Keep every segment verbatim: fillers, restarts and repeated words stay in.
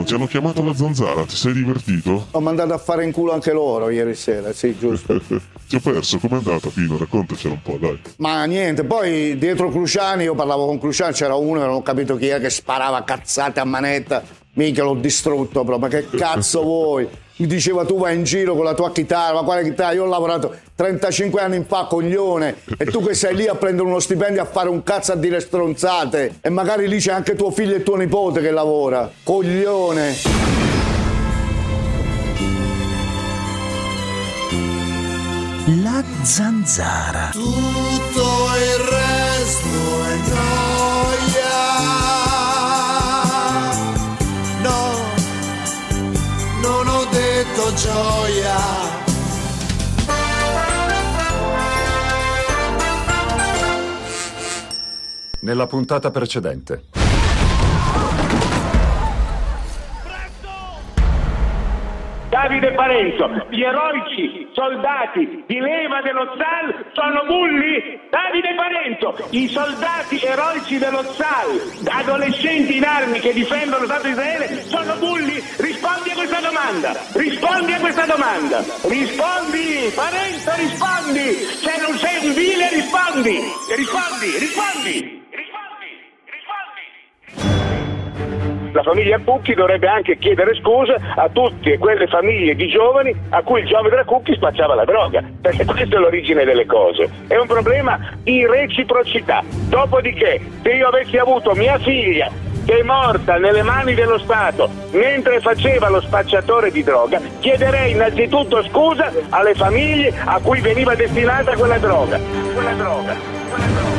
ti hanno chiamato la zanzara, ti sei divertito? Ho mandato a fare in culo anche loro ieri sera, sì, giusto. Ti ho perso, com'è andata Pino? Raccontacela un po', dai. Ma niente, poi dietro Cruciani, io parlavo con Cruciani, c'era uno, non ho capito chi è, che sparava cazzate a manetta. Minchia, l'ho distrutto proprio, ma che cazzo vuoi? Mi diceva tu vai in giro con la tua chitarra, ma quale chitarra? Io ho lavorato trentacinque anni fa, coglione, e tu che sei lì a prendere uno stipendio a fare un cazzo a dire stronzate, e magari lì c'è anche tuo figlio e tuo nipote che lavora, coglione. La zanzara. Tutto il resto è noia. No, non ho detto gioia. Nella puntata precedente. Davide Parenzo, gli eroici soldati di leva dello Z A L sono bulli? Davide Parenzo, i soldati eroici dello Z A L, adolescenti in armi che difendono lo Stato di Israele, sono bulli? Rispondi a questa domanda, rispondi a questa domanda, rispondi, Parenzo, rispondi, se non sei un vile rispondi, rispondi, rispondi. La famiglia Cucchi dovrebbe anche chiedere scusa a tutte quelle famiglie di giovani a cui il giovane della Cucchi spacciava la droga, perché questa è l'origine delle cose. È un problema di reciprocità. Dopodiché, se io avessi avuto mia figlia che è morta nelle mani dello Stato mentre faceva lo spacciatore di droga, chiederei innanzitutto scusa alle famiglie a cui veniva destinata quella droga. Quella droga, quella droga.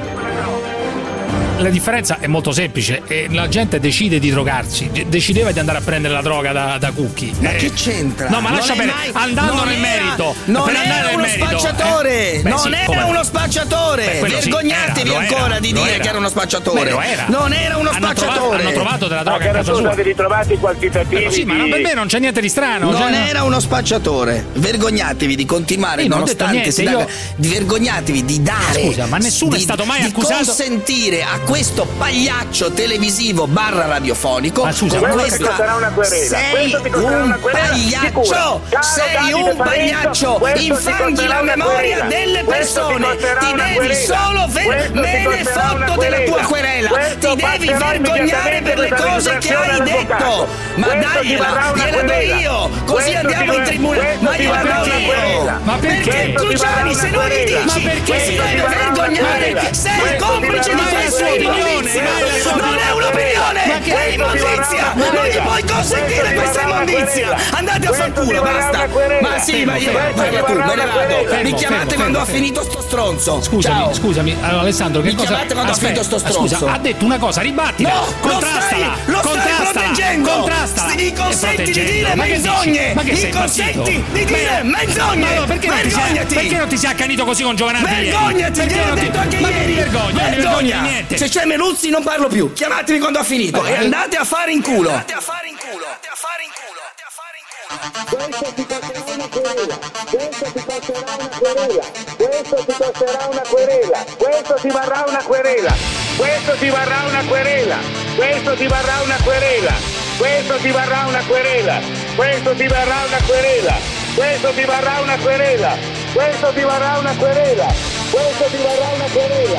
La differenza è molto semplice, eh, la gente decide di drogarsi, de- decideva di andare a prendere la droga da, da Cucchi. Ma eh, che c'entra? No, ma Non lascia è bene, mai- andando non nel era- merito. Non per era andare nel uno merito, spacciatore, eh, beh, non sì, era come no? uno spacciatore. Beh, quello sì, Vergognatevi era, lo ancora era, di lo dire era. che era uno spacciatore. Beh, lo era. Non era uno Hanno spacciatore. trovato, hanno trovato della droga Ma a casa sono sua. stati ritrovati quantitativi. Eh, sì, ma non, per me non c'è niente di strano. Non cioè, era uno spacciatore. Vergognatevi di continuare, Io non ho detto nonostante si niente, daga- di vergognatevi di dare. Scusa, ma nessuno è di- stato mai di accusato- consentire a questo pagliaccio televisivo barra radiofonico. Ma scusa, con ma questo ti costerà una querela. sei Questo ti costerà un una querela pagliaccio. sicura. Caro Sei Davide un Parenzo, pagliaccio. questo ti Infanghi costerà la una memoria querela. delle Questo ti persone. costerà Ti una devi querela. solo ver- Questo ti me ne costerà una fotto della tua querela. querela. Questo Ti devi passerò vergognare immediatamente per le questa cose che registrazione hai detto. all'avvocato. Ma Questo ti varrà dagliela, una gliela do querela. io. Così Questo andiamo ti in va- tribunale. questo Ma ti gliela varrà do una querela. io. Ma perché? Perché Questo ti Cruciani, varrà se una non gli querela. dici Ma perché? che si Questo ti deve varrà una vergognare, querela. sei Questo ti complice varrà di una questa querela. immondizia. Questo ti Non è varrà una un'opinione, querela. è Questo ti varrà immondizia. una Non gli querela. puoi consentire Questo ti questa varrà una immondizia. querela. Andate a Questo far ti culo, varrà basta. una querela. Ma sì, ma io Questo parla ti tu, varrà me ne una vado. querela. Mi Fermo, chiamate fermo, quando ha fermo. finito sto stronzo. Scusami, Ciao. scusami, allora, Alessandro, che Mi cosa? chiamate quando ha Aspetta, finito sto scusa, stronzo. ha detto una cosa, ribattila. No, lo contrastala, stai, lo stai contrastala, proteggendo. contrastala. Mi consenti di Proteggendo. dire Ma che menzogne. dici? Ma che Mi sei consenti impazzito? di dire Ma- menzogne. Ma allora, perché non ti sei, Vergognati. perché non ti sei accanito così con Giovanardi ieri? Vergognati, Perché gliel'ho non ti- detto anche ma ieri. non ti vergogni, non ti vergogni di niente. Se c'è Meluzzi non parlo più. Chiamatemi quando ha finito Beh, e andate a fare in culo. andate a fare in culo. Andate a fare in culo. Andate a fare in culo. Questo ti costerà una querela, questo ti costerà una querela, questo ti costerà una querela, questo ti varrà una querela, questo ti varrà una querela, questo ti varrà una querela, questo ti varrà una querela, questo ti varrà una querela, questo ti varrà una querela, questo ti varrà una querela, questo ti varrà una querela.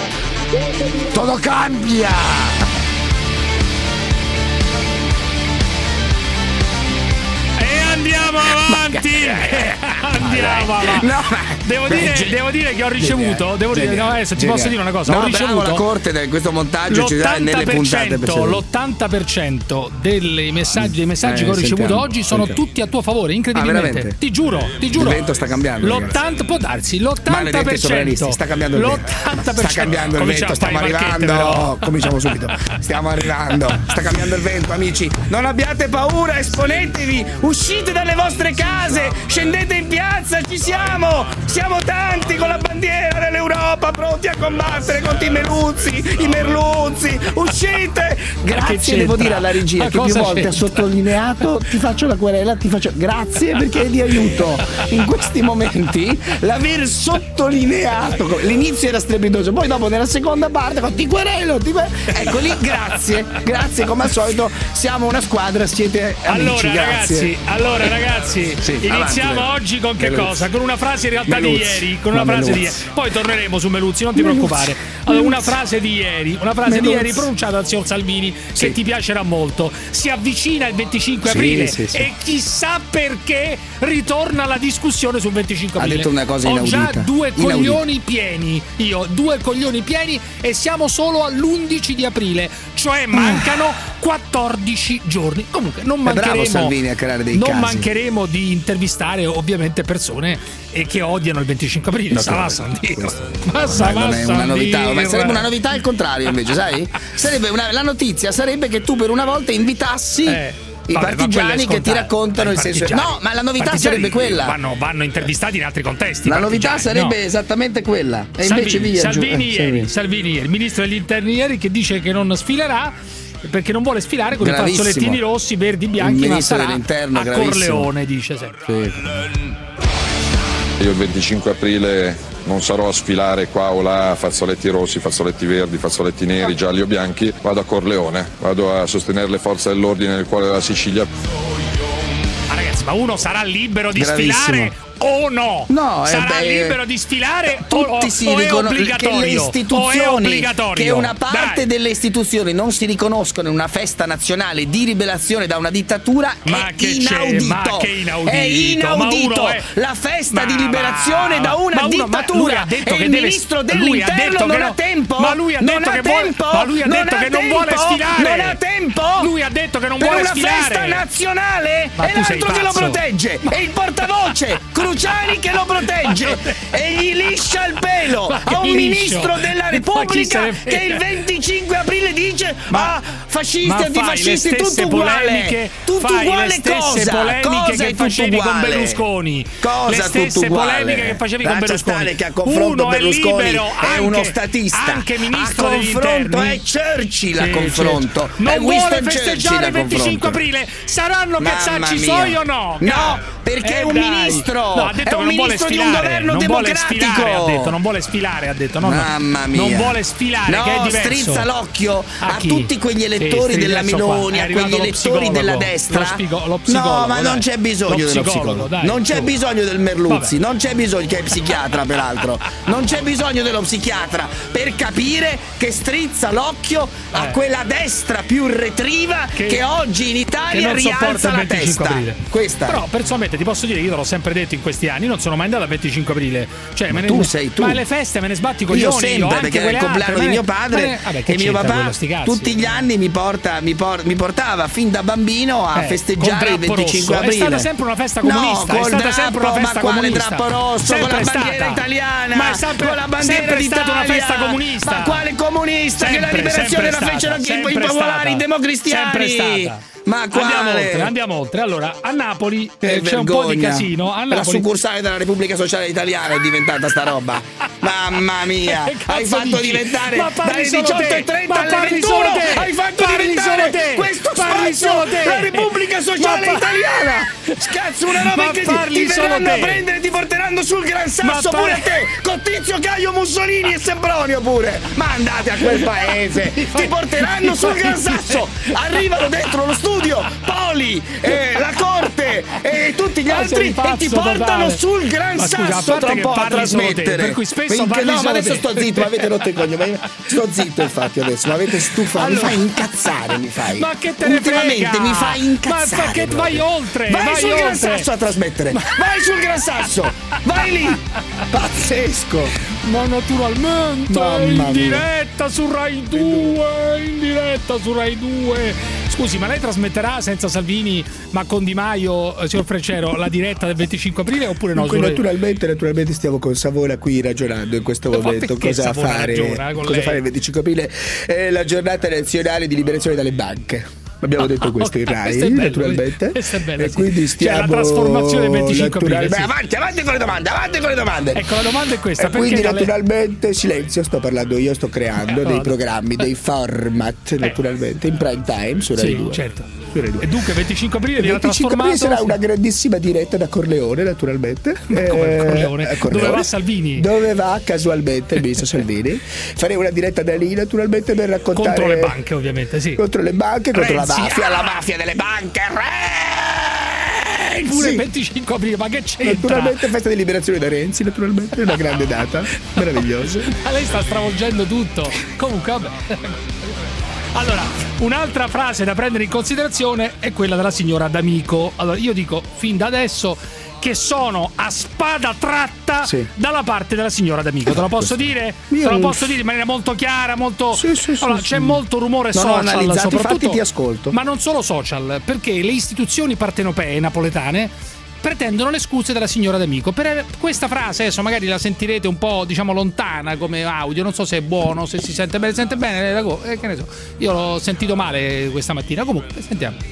Todo cambia. Andiamo avanti, andiamo avanti. No, ma- devo, Beh, dire, ge- devo dire che ho ricevuto. Devo dire, no, adesso ti posso dire una cosa. No, ho bravo ricevuto la corte di questo montaggio ci dà nelle puntate precedenti. l'ottanta per cento dei messaggi, dei messaggi Eh, che ho ricevuto sentiamo, oggi sono sentiamo. tutti a tuo favore, incredibilmente. Ah, veramente? ti giuro, ti giuro. Il vento sta cambiando, L'ottanta può darsi, l'ottanta per Maledetti sovranisti, cento. sta cambiando il vento. l'ottanta per cento. Sta cambiando il Cominciamo vento, a stiamo fare i marchette, arrivando. però. Cominciamo subito. Stiamo arrivando. Sta cambiando il vento, amici. Non abbiate paura, esponetevi. Uscite dalle vostre case. Scendete in piazza, ci siamo. Siamo tanti con la bandiera dell'Europa, pronti a combattere contro i Meluzzi, i Merluzzi. Uscite. grazie, devo dire alla regia Ma che più cosa volte c'entra? ha sottolineato, ti faccio la querela, ti faccio grazie perché è di aiuto in questi momenti l'aver sottolineato. L'inizio era strepitoso, poi dopo nella seconda parte ti querelo, ti querelo. Ecco lì, grazie, grazie come al solito, siamo una squadra, siete amici, Allora grazie. ragazzi, allora ragazzi, Sì, iniziamo avanti, oggi con che Meluzzi. cosa? Con una frase in realtà Meluzzi. di ieri, con una No, frase di Meluzzi. ieri. Poi torneremo su Meluzzi, non ti Meluzzi. preoccupare. Allora, una frase di ieri, una frase di Meluzzi. ieri pronunciata dal signor Salvini Sì. che ti piacerà molto. Si avvicina il venticinque Sì, aprile sì, sì. e chissà perché ritorna la discussione sul venticinque Ha aprile. detto una cosa Ho inaudita. già due Inaudita. coglioni pieni. Io due coglioni pieni e siamo solo all'undici di aprile, cioè mancano quattordici giorni. Comunque non È bravo mancheremo Salvini a creare dei non casi. mancheremo di intervistare ovviamente persone eh, che odiano il venticinque aprile. No, Sarà no, Sandino. questo- Ma sa- non ma è una novità, Sandino. ma sarebbe una novità il contrario invece, sai? Sarebbe una, la notizia sarebbe che tu per una volta invitassi Eh, i vabbè, ma quello partigiani è che ti scontato. raccontano Ma il i senso. partigiani- No, ma la novità partigiani sarebbe quella. Vanno, vanno intervistati in altri contesti. La i novità partigiani, sarebbe no. esattamente quella. E invece Salvini, via. giù- Salvini eh, ieri, Salvini. Salvini ieri, il ministro degli interni ieri che dice che non sfilerà perché non vuole sfilare con Gravissimo. i fazzolettini rossi, verdi, bianchi, Il ma ministro sarà dell'interno, a gravissimo. Corleone, dice sempre. Io il venticinque aprile non sarò a sfilare qua o là fazzoletti rossi, fazzoletti verdi, fazzoletti neri, gialli o bianchi, vado a Corleone, vado a sostenere le forze dell'ordine nel cuore della Sicilia. Ma ragazzi, ma uno sarà libero di Gravissimo. sfilare o no? No, eh, sarà beh, libero di sfilare o, o, Tutti si o è riconoscono che le obbligatorio? O è istituzioni, obbligatorio? che una parte Dai. delle istituzioni non si riconoscono in una festa nazionale di liberazione da una dittatura Ma è che c'è? inaudito. Ma che inaudito? È inaudito. Ma uno è- La festa Ma di liberazione va, da una ma uno- ma dittatura. lui ha detto e che il deve- ministro lui ha dell'interno detto non che ha no- tempo. ma lui ha non detto ha che vuole- tempo. ma lui ha non detto ha che non vuole tempo. sfilare. Non ha tempo. Lui ha detto che non per vuole una sfilare. festa nazionale Ma e tu sei l'altro che lo pazzo. protegge e il portavoce Cruciani che lo protegge e gli liscia il pelo Ma che a un liscio? ministro della Ma chi se Repubblica ne frega? che il venticinque aprile dice Ma- ah fascisti, ma fai antifascisti, le stesse tutto uguale, polemiche, tutto fai uguale le stesse cosa? polemiche Cosa che è tutto facevi con uguale? Berlusconi. Cosa Le stesse tutto uguale? polemiche che facevi con Lascia Berlusconi. stare che a confronto Uno è Berlusconi libero, è anche- uno statista, anche ministro a degli confronto interni. è Churchill a Sì, confronto, Churchill. Non è vuole Winston festeggiare Churchill a il venticinque confronto. aprile. Saranno Mamma cazzacci mia. suoi o no? No, perché Eh, è un dai. ministro. No, ha detto È che un non vuole ministro di un sfilare. governo non vuole democratico. sfilare, ha detto, non vuole sfilare, ha detto. No, no. Mamma mia. Non vuole sfilare, no, che è diverso. strizza l'occhio a, chi? tutti quegli elettori Sì, della strizza, ecco qua. Meloni, È a arrivato quegli lo elettori psicologo. della destra. Lo, spigo- lo psicologo, no, ma dai. non c'è bisogno Lo dello psicologo, psicologo. dai, non c'è su. bisogno del Merluzzi, Vabbè. non c'è bisogno che è psichiatra peraltro. Non c'è bisogno dello psichiatra per capire che strizza l'occhio a Eh. quella destra più retriva che, Che- oggi in che Italia non sopporta rialza il la venticinque testa. aprile. Questa. Però personalmente ti posso dire che io te l'ho sempre detto in questi anni, non sono mai andato al venticinque aprile. Cioè, me ne- tu sei tu. Ma alle feste me ne sbatti con Io coglioni. sempre, anche perché era il quelle compleanno altre, di me mio ne- padre me ne- vabbè, che e mio c'entra papà quello, sti cazzi? tutti gli anni mi, porta, mi, por- mi portava fin da bambino a Eh, festeggiare col il drappo venticinque rosso. aprile. È stata sempre una festa comunista, no, è col stata drappo, sempre una festa ma quale comunista. drappo rosso Sempre con la bandiera stata. italiana, Ma è sempre- con la bandiera sempre stata una d'Italia. festa comunista. Ma quale comunista? che la Sempre, liberazione sempre la fecero stata, anche i sempre popolari, stata. i democristiani. Sempre stata. Ma quale? Andiamo oltre, andiamo oltre. Allora, a Napoli Che eh, c'è un po' di vergogna. casino. A La Napoli succursale della Repubblica Sociale Italiana è diventata sta roba. Mamma mia, Che cazzo hai fatto dici? diventare Ma parli dalle solo diciotto te. e trenta Ma alle parli solo ventuno. te. Hai fatto Parli diventare solo te. questo Parli spazio solo te. la Repubblica Sociale Ma pa- Italiana. Cazzo, una roba Ma incredibile. parli Ti solo verranno a te. prendere, ti porteranno sul Gran Sasso Ma par- pure a te, con Tizio Caio Mussolini e Sempronio pure. Ma andate a quel paese. Ti porteranno sul Gran Sasso. Arrivano dentro lo studio Poli, eh, la corte e tutti gli Ma altri sei e pazzo ti portano totale. sul Gran Ma scusa, a Sasso parte tra un che po' a parli solo te, trasmettere. per cui spesso Minchia, parli no, ma solo adesso te. sto zitto, mi avete rotto i coglioni. ma Sto zitto infatti adesso, mi avete stufato, Allora- mi fai incazzare, mi fai. Ma che te ne Ultimamente frega? mi fai incazzare. Ma perché proprio. vai oltre, Vai, vai sul Gran oltre. Sasso a trasmettere. Vai sul Gran Sasso. Vai lì. Pazzesco. Ma naturalmente Mamma in mia. diretta su Rai due, in diretta su Rai due. Scusi, ma lei trasmetterà senza Salvini, ma con Di Maio, eh, signor Freccero, la diretta del venticinque aprile oppure no? Dunque, Sulle- naturalmente, naturalmente stiamo con Savona qui ragionando in questo Ma momento perché cosa Savona fare, ragiona con cosa lei? fare il venticinque aprile, è la giornata nazionale di liberazione dalle banche. abbiamo detto questo in Okay, Rai, questo è bello, naturalmente. questo è bello, e sì. quindi Cioè, stiamo la trasformazione venticinque aprile, naturalmente- sì. Avanti, avanti con le domande, avanti con le domande. Ecco, la domanda è questa, E quindi perché dalle- naturalmente silenzio, sto parlando io, sto creando Eh, dei no. programmi, dei format naturalmente in prime time su Rai Sì, due. certo. Su Rai due. E dunque venticinque aprile Il viene venticinque trasformato aprile sarà una grandissima diretta da Corleone, naturalmente. come Eh, Corleone? a Corleone. Dove va Salvini? Dove va casualmente il ministro Salvini. Farei una diretta da lì, naturalmente, per raccontare contro le banche, ovviamente, sì. contro le banche, contro Renzi, la mafia, ah! la mafia delle banche. Renzi! Pure il venticinque aprile, ma che c'entra? Naturalmente festa di liberazione da Renzi, naturalmente, è una grande data, meravigliosa. Ma lei sta stravolgendo tutto. Comunque, vabbè. Allora, un'altra frase da prendere in considerazione è quella della signora D'Amico. Allora, io dico fin da adesso che sono a spada tratta Sì. dalla parte della signora D'Amico. Te lo posso dire? Te lo posso dire in maniera molto chiara, molto. Sì, sì, sì, allora, sì. c'è molto rumore Non ho social, analizzato i soprattutto. fatti, ti ascolto. Ma non solo social, perché le istituzioni partenopee napoletane pretendono le scuse della signora D'Amico per questa frase. Adesso magari la sentirete un po', diciamo, lontana come audio, non so se è buono, se si sente bene, sente bene, eh, che ne so, io l'ho sentito male questa mattina. Comunque sentiamo.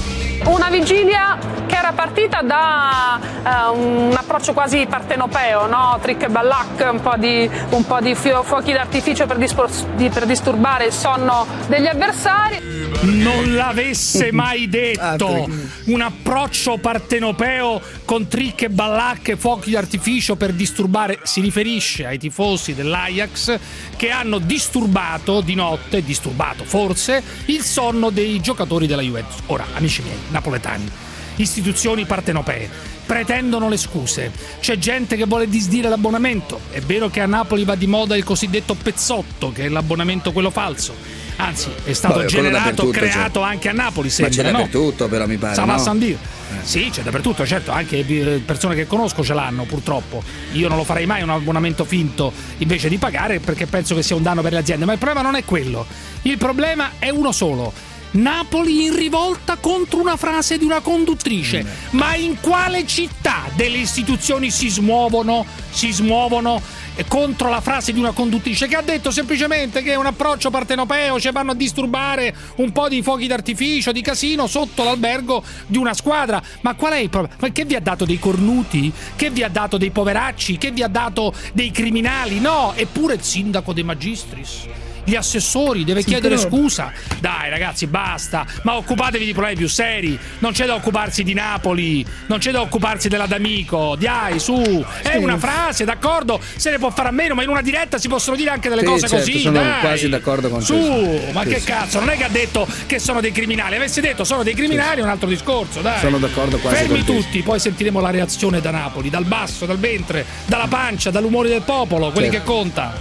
Una vigilia che era partita da eh, un approccio quasi partenopeo, no? Trick e ballac, un po' di, un po' di fio- fuochi d'artificio per, dispor- di- per disturbare il sonno degli avversari. Non l'avesse mai detto. Un approccio partenopeo con trick e ballacche, fuochi d'artificio per disturbare. Si riferisce ai tifosi dell'Ajax che hanno disturbato di notte, disturbato forse, il sonno dei giocatori della Juventus. Ora, amici miei, napoletani, istituzioni partenopee pretendono le scuse. C'è gente che vuole disdire l'abbonamento. È vero che a Napoli va di moda il cosiddetto pezzotto, che è l'abbonamento quello falso. Anzi, è stato Vabbè, quello generato, dappertutto, creato cioè. anche a Napoli, Ma sembra, c'è no? dappertutto, però mi pare. Ça va no? sans dire. Sì, c'è dappertutto, certo, anche eh, persone che conosco ce l'hanno, purtroppo. Io non lo farei mai un abbonamento finto invece di pagare, perché penso che sia un danno per le aziende, ma il problema non è quello. Il problema è uno solo. Napoli in rivolta contro una frase di una conduttrice. Ma in quale città delle istituzioni si smuovono, si smuovono contro la frase di una conduttrice che ha detto semplicemente che è un approccio partenopeo, cioè vanno a disturbare un po' di fuochi d'artificio, di casino sotto l'albergo di una squadra? Ma qual è il problema? Ma che vi ha dato dei cornuti? Che vi ha dato dei poveracci? Che vi ha dato dei criminali? No, eppure il sindaco De Magistris, gli assessori, deve Sì, chiedere però- scusa. Dai ragazzi, basta, ma occupatevi di problemi più seri. Non c'è da occuparsi di Napoli, non c'è da occuparsi della D'Amico. Dai, su, è una frase, d'accordo, se ne può fare a meno, ma in una diretta si possono dire anche delle Sì, cose certo, così, sono dai. quasi d'accordo con su, te. ma Sì, che sì. cazzo, non è che ha detto che sono dei criminali. Avesse detto sono dei criminali è un altro discorso, dai. Sono d'accordo quasi Fermi con te. tutti, poi sentiremo la reazione da Napoli, dal basso, dal ventre, dalla pancia, dall'umore del popolo, quelli Certo. che conta.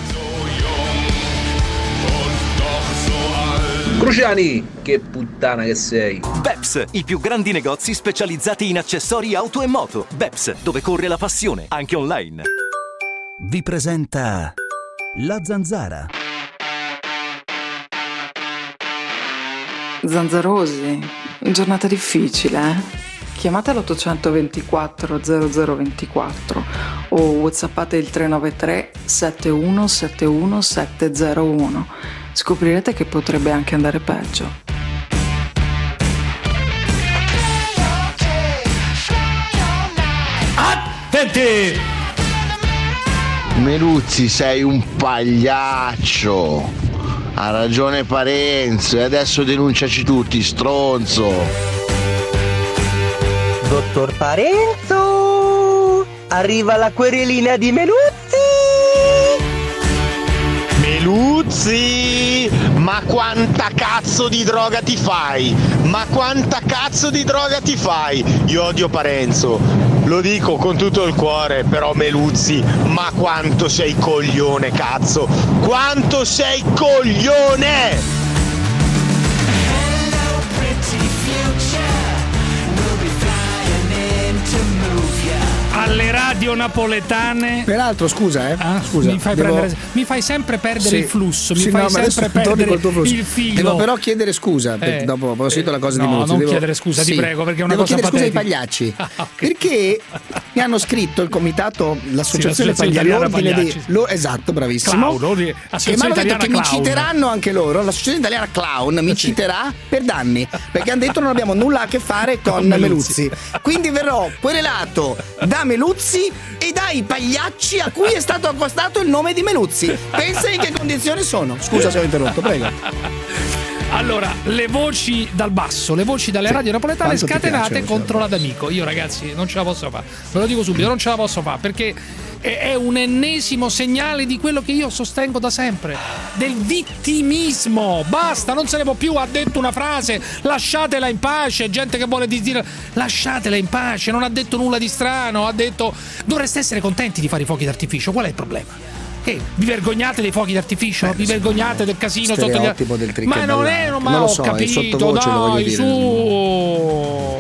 Cruciani, che puttana che sei. Beps, i più grandi negozi specializzati in accessori auto e moto. Beps, dove corre la passione, anche online. Vi presenta La Zanzara. Zanzarosi, giornata difficile, eh? Chiamate l'ottocento ventiquattro zero zero ventiquattro o whatsappate il tre nove tre sette uno sette uno sette zero uno. Scoprirete che potrebbe anche andare peggio. Attenti! Meluzzi, sei un pagliaccio. Ha ragione Parenzo e adesso denunciaci tutti, stronzo. Dottor Parenzo, arriva la querelina di Meluzzi. Meluzzi, ma quanta cazzo di droga ti fai? Ma quanta cazzo di droga ti fai? Io odio Parenzo, lo dico con tutto il cuore, però Meluzzi, ma quanto sei coglione, cazzo! Quanto sei coglione! Alle radio napoletane. Peraltro, scusa, eh. Ah, scusa, mi, fai devo- prendere- mi fai sempre perdere Sì. il flusso, mi Sì, fai no, ma adesso sempre torni perdere col tuo flusso. il filo. Devo però chiedere scusa, perché Eh. dopo ho sentito la cosa di No, Meluzzi. non devo... chiedere scusa, ti Sì. prego, perché è una devo cosa chiedere scusa ai patetica. pagliacci. Perché mi hanno scritto il comitato, l'associazione Sì, per gli l'associazione all'ordine italiana dei Pagliacci. lo, esatto, bravissimo. Clown, ordine- E mi associazione hanno detto italiana che mi clown. citeranno anche loro, l'associazione italiana clown mi citerà per danni, perché hanno detto non abbiamo nulla a che fare con, Con Meluzzi. Meluzzi. Quindi verrò querelato da Meluzzi e dai pagliacci a cui è stato accostato il nome di Meluzzi. Pensa in che condizioni sono. Scusa se ho interrotto, prego. Allora, le voci dal basso, le voci dalle Sì. radio napoletane Quanto ti scatenate piace, contro l'Adamico. Io ragazzi non ce la posso fare, ve lo dico subito, non ce la posso fare perché è è un ennesimo segnale di quello che io sostengo da sempre, del vittimismo. Basta, non se ne può più. Ha detto una frase, lasciatela in pace. Gente che vuole dire lasciatela in pace, non ha detto nulla di strano. Ha detto dovreste essere contenti di fare i fuochi d'artificio. Qual è il problema? Che vi vergognate dei fuochi d'artificio? Vi vergognate del casino sotto gli Stereotipo del trick Ma e non ballare. è, non, ma Non lo ho so, è capito, sottovoce, lo voglio dai, dire. su.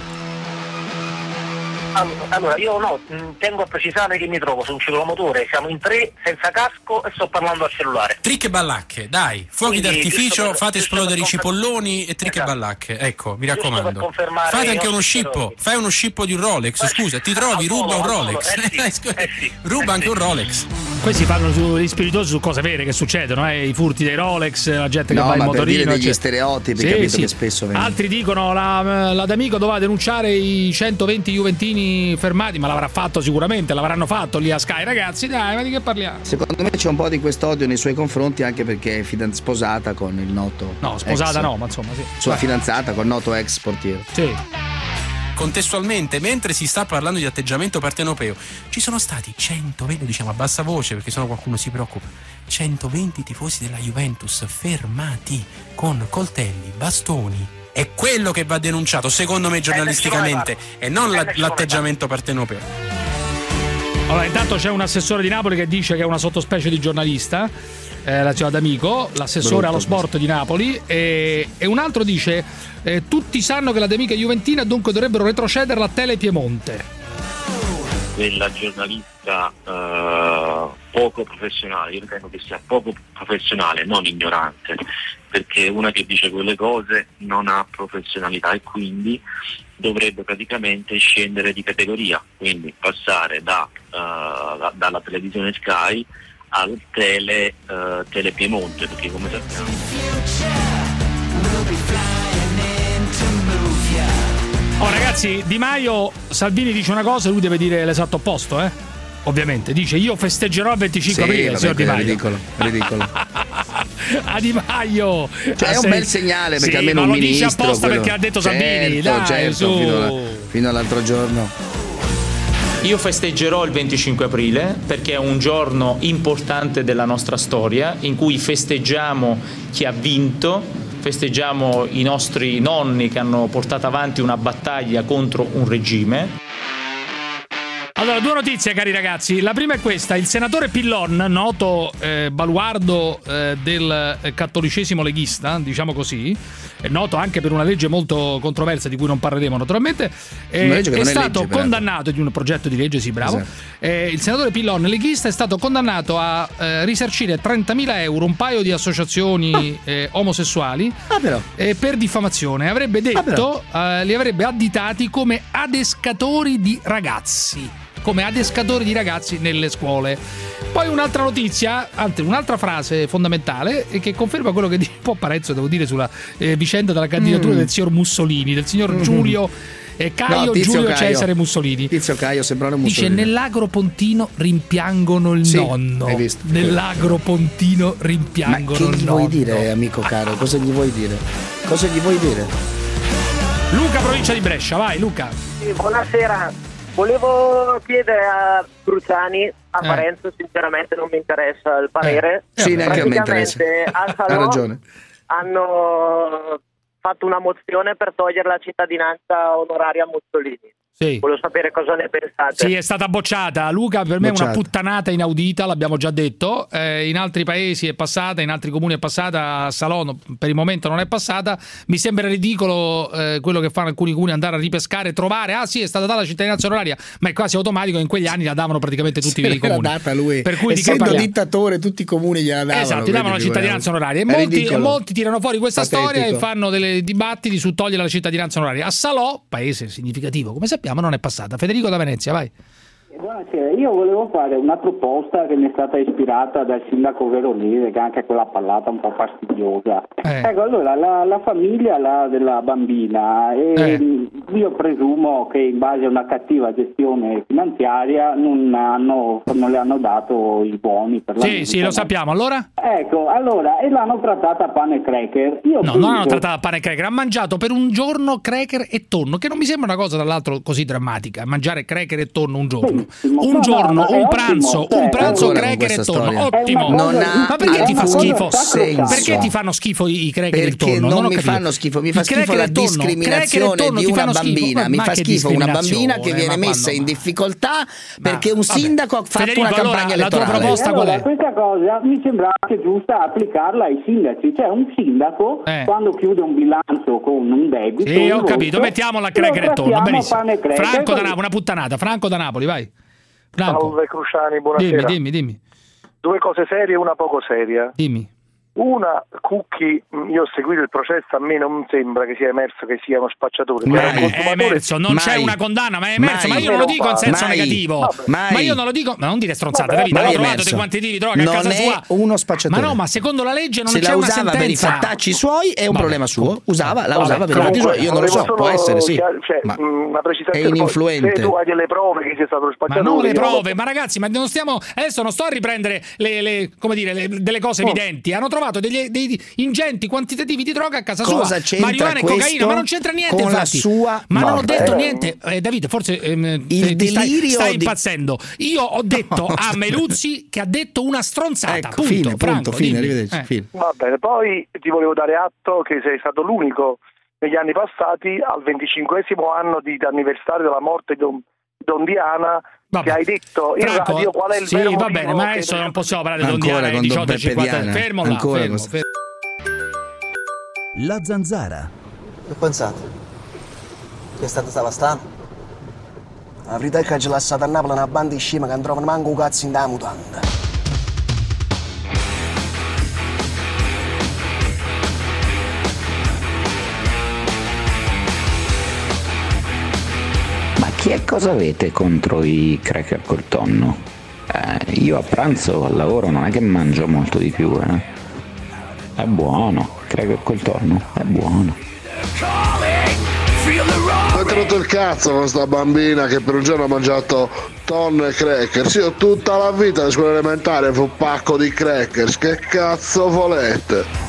Allora, io no, mh, tengo a precisare che mi trovo su un ciclomotore, siamo in tre, senza casco e sto parlando al cellulare. Trick e ballacche, dai, fuochi Quindi, d'artificio, giusto per- fate giusto esplodere i per cipolloni e trick Esatto. e ballacche, ecco, mi Giusto per raccomando. confermare Fate i anche uno nostri scippo, errori. fai uno scippo di un Rolex, scusa, ti trovi, al ruba volo, un al volo, Rolex, eh sì, eh sì, ruba eh anche sì. un Rolex. Questi fanno sugli spiritosi su cose vere che succedono, eh? I furti dei Rolex, la gente che No, va in ma per motorino. dire degli cioè- stereotipi, Sì, capito, sì. che spesso vengono. Altri dicono la, la D'Amico doveva denunciare i centoventi juventini fermati, ma l'avrà fatto sicuramente, l'avranno fatto lì a Sky, ragazzi, dai, ma di che parliamo? Secondo me c'è un po' di quest'odio nei suoi confronti, anche perché è fidan- sposata con il noto. No, sposata ex- no, ma insomma, sì. Sua Beh. fidanzata col noto ex portiere. Sì. Contestualmente, mentre si sta parlando di atteggiamento partenopeo, ci sono stati centoventi, diciamo a bassa voce perché sennò qualcuno si preoccupa, centoventi tifosi della Juventus fermati con coltelli, bastoni. È quello che va denunciato, secondo me, giornalisticamente, e non la- l'atteggiamento partenopeo. Allora, intanto c'è un assessore di Napoli che dice che è una sottospecie di giornalista, eh, la signora D'Amico, l'assessore Brutto, allo sport di Napoli, e, e un altro dice eh, tutti sanno che la D'Amica è juventina, dunque dovrebbero retrocederla a Tele Piemonte. Della giornalista eh, poco professionale, io ritengo che sia poco professionale, non ignorante, perché una che dice quelle cose non ha professionalità e quindi dovrebbe praticamente scendere di categoria, quindi passare da, eh, da- dalla televisione Sky al tele, eh, tele Piemonte, perché come sappiamo Oh ragazzi, Di Maio, Salvini dice una cosa e lui deve dire l'esatto opposto, eh? Ovviamente, dice io festeggerò il venticinque Sì, aprile, vabbè, signor Di è Maio. ridicolo, ridicolo. A Di Maio. Cioè, Ah, è un sei- bel segnale, perché Sì, almeno ma un lo dice ministro, apposta quello- perché ha detto Salvini, Certo, dai, certo, su. fino, alla- fino all'altro giorno. Io festeggerò il venticinque aprile perché è un giorno importante della nostra storia in cui festeggiamo chi ha vinto, festeggiamo i nostri nonni che hanno portato avanti una battaglia contro un regime. Allora, due notizie, cari ragazzi. La prima è questa: il senatore Pillon, noto eh, baluardo eh, del eh, cattolicesimo leghista, diciamo così, è noto anche per una legge molto controversa di cui non parleremo naturalmente, eh, Una legge che è non è stato legge, peraltro. condannato di un progetto di legge, sì, bravo. Esatto. Eh, il senatore Pillon, leghista, è stato condannato a eh, risarcire trentamila euro un paio di associazioni eh, omosessuali eh, per diffamazione. Avrebbe detto, eh, li avrebbe additati come adescatori di ragazzi. come adescatori di ragazzi nelle scuole. Poi un'altra notizia, anzi un'altra frase fondamentale che conferma quello che dice un po' Parenzo, devo dire, sulla eh, vicenda della candidatura Mm. del signor Mussolini, del signor Mm. Giulio eh, Caio No, Tizio Giulio Caio. Cesare Mussolini. Tizio Caio sembrano Dice: Mussolini. nell'agro pontino rimpiangono il Sì, nonno. hai visto. Nell'agro pontino Ma rimpiangono che il gli nonno. vuoi dire, amico caro? Cosa gli vuoi dire? Cosa gli vuoi dire? Luca, provincia di Brescia, vai Luca. Sì, buonasera. Volevo chiedere a Cruciani, a Eh. Parenzo, sinceramente non mi interessa il parere. Eh. Sì, neanche a me interessa. Praticamente a Ha Salò ragione. hanno fatto una mozione per togliere la cittadinanza onoraria a Mussolini. Sì. Volevo sapere cosa ne pensate. Sì, è stata bocciata. Luca, per me è una Bocciata. puttanata inaudita, l'abbiamo già detto. Eh, in altri paesi è passata, in altri comuni è passata, a Salò per il momento non è passata. Mi sembra ridicolo eh, quello che fanno alcuni comuni, andare a ripescare, trovare, ah sì, è stata data la cittadinanza onoraria, ma è quasi automatico, in quegli anni la davano praticamente tutti Se i l'era comuni. data lui. Per cui di che Essendo parliamo? dittatore, tutti i comuni gliela davano. Esatto, ti davano la quindi, cittadinanza onoraria. E È molti, ridicolo. e molti tirano fuori questa Patetico. storia e fanno dei dibattiti su togliere la cittadinanza onoraria. A Salò, paese significativo come sappiamo, sappiamo non è passata. Federico da Venezia, vai. Buonasera, io volevo fare una proposta che mi è stata ispirata dal sindaco Veronese, che anche quella parlata un po' fastidiosa. Eh. Ecco, allora la, la famiglia la, della bambina, e eh. io presumo che in base a una cattiva gestione finanziaria non, hanno, non le hanno dato i buoni per la Sì, musica, sì, lo no? sappiamo. Allora? Ecco, allora, e l'hanno trattata a pane e cracker. Io no, penso... non hanno trattato a pane e cracker, ha mangiato per un giorno cracker e tonno, che non mi sembra una cosa, tra l'altro, così drammatica, mangiare cracker e tonno un giorno. Benissimo. Un no, giorno, no, no, un ottimo, pranzo, cioè, un pranzo allora, cracker e tonno, storia. ottimo. Non ha ma perché ti fa schifo? senso. Ma perché ti fanno schifo i cracker e il Perché tonno? non, ho mi capito. fanno schifo, mi fa I schifo cracker la e tonno, discriminazione cracker e tonno di ti una fanno schifo. bambina, Ma mi ma fa che schifo una bambina che discriminazione, viene ma messa quando? in difficoltà perché un vabbè. sindaco ha fatto Federico, una allora, campagna la tua elettorale. proposta qual Allora, è? questa cosa mi sembra anche giusta applicarla ai sindaci, cioè un sindaco Eh. quando chiude un bilancio con un debito, Sì, ho un capito, rosso, mettiamo la lo cracker e tonno, trattiamo benissimo. pane e cracker. Franco da Così- Napoli, una puttanata, Franco da Napoli, vai. Franco, Salve Cruciani, buonasera. dimmi, dimmi, dimmi. Due cose serie e una poco seria. Dimmi. Una, Cucchi, io ho seguito il processo, a me non sembra che sia emerso che sia uno spacciatore. Ma Era un è, è consumatore- emerso, non c'è Mai. una condanna, ma è emerso. Mai. Ma io non lo dico in senso Mai. negativo. Vabbè. Ma Mai. io non lo dico, ma non dire stronzate, Vabbè, Davide. mai Hanno trovato emerso. dei quantitativi di droga Non a casa è sua. uno spacciatore. Ma no, ma secondo la legge non Se c'è la una usava sentenza. per i fattacci suoi è un Vabbè. problema suo. Usava, la Vabbè, usava per i fatti comunque, suoi. Io non lo so, volevo può solo essere, sì. chiar- cioè, Ma mh, una precisazione. è ininfluente. Poi, se tu hai delle prove che sia stato lo Ma spacciatore. non le io non lo- prove, ma ragazzi, ma non stiamo adesso non sto a riprendere le, le- come dire, le- delle cose Oh. evidenti. Hanno trovato degli, dei ingenti quantitativi di droga a casa Cosa sua, c'entra marijuana e questo cocaina, ma non c'entra niente con la infatti. sua ma non ho morte? detto niente, eh, Davide, forse ehm, Il ti stai, delirio stai di- impazzendo. Io ho detto a Meluzzi che ha detto una stronzata, Ecco, punto, fine, Franco, punto, fine, dimmi. arrivederci, Eh. fine. Va bene, poi ti volevo dare atto che sei stato l'unico negli anni passati al venticinquesimo anno di anniversario della morte di Don, Don Diana che hai detto in Franco, radio qual è il sì, vero va motivo bene, ma che- adesso non possiamo parlare di Don Ancora Diana con alle Don diciotto e Peppe cinquanta. Diana. Fermo là, Ancora fermo, con- fermo. La Zanzara. Che pensate? Che è stata Savastano? La verità è che ci lasciato a Napoli una banda di scema che non trovano manco un cazzo in da mutanda. Ma che cosa avete contro i cracker col tonno? Eh, io a pranzo al lavoro non è che mangio molto di più, eh. È buono, cracker col tonno, è buono. Ho tratto il cazzo con sta bambina che per un giorno ha mangiato tonno e crackers. Io tutta la vita alla scuola elementare fu un pacco di crackers. Che cazzo volete?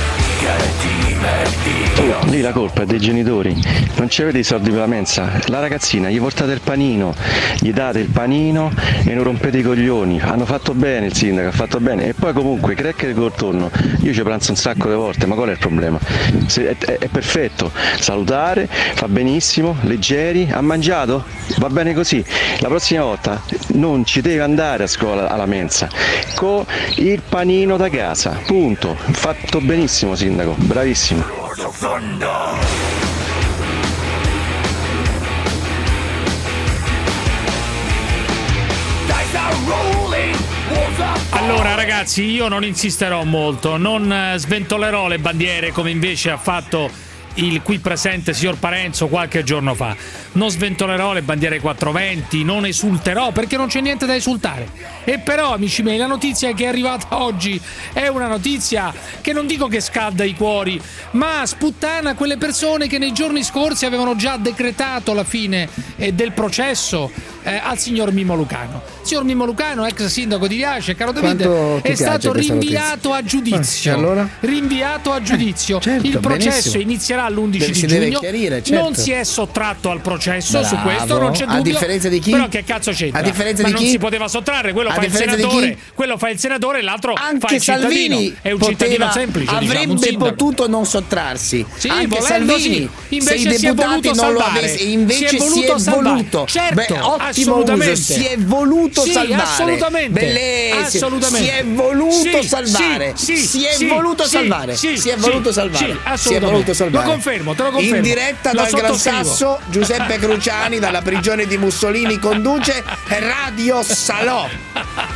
Lì la colpa è dei genitori, non ci avete i soldi per la mensa, la ragazzina gli portate il panino, gli date il panino e non rompete i coglioni. Hanno fatto bene, il sindaco ha fatto bene. E poi comunque cracker col tonno, io ci pranzo un sacco di volte, ma qual è il problema? Se, è, è perfetto, salutare, fa benissimo, leggeri. Ha mangiato? Va bene così. La prossima volta non ci deve andare a scuola alla mensa con il panino da casa, punto. Fatto benissimo sindaco, bravissimo. Allora ragazzi, io non insisterò molto, non eh, sventolerò le bandiere come invece ha fatto il qui presente signor Parenzo qualche giorno fa. Non sventolerò le bandiere quattrocentoventi, non esulterò perché non c'è niente da esultare. E però, amici miei, la notizia che è arrivata oggi è una notizia che non dico che scalda i cuori, ma sputtana quelle persone che nei giorni scorsi avevano già decretato la fine eh, del processo eh, al signor Mimmo Lucano. Il signor Mimmo Lucano, ex sindaco di Riace, caro Davide, Quanto ti è piace stato questa rinviato notizia? a giudizio. Ah, e allora? Rinviato a giudizio. Eh, certo, il processo benissimo. inizierà l'undici Deve- di si deve giugno. chiarire, certo. Non si è sottratto al processo, su Bravo. questo non c'è A dubbio. differenza di chi? Però che cazzo c'entra? A differenza Ma di non chi? si poteva sottrarre, quello A fa il differenza di senatore, chi? quello fa il senatore e l'altro fa Anche il cittadino. Salvini È un poteva- cittadino semplice, avrebbe diciamo, un sindaco. potuto non sottrarsi. Sì, Anche volendo Salvini, sì. Invece se i si è deputati voluto non lo salvare. avessero, invece Si è voluto salvare. voluto. Certo, Beh, ottimo assolutamente. uso, si è voluto Sì, salvare. assolutamente. Bellissimo. Assolutamente. Si è voluto Sì, salvare. sì, sì, si è sì, voluto sì, salvare. sì, si è sì, voluto sì, salvare. si è assolutamente. voluto salvare. Lo confermo, te lo confermo. In diretta Lo dal Gran sottoscrivo. Sasso, Giuseppe Cruciani dalla prigione di Mussolini conduce Radio Salò.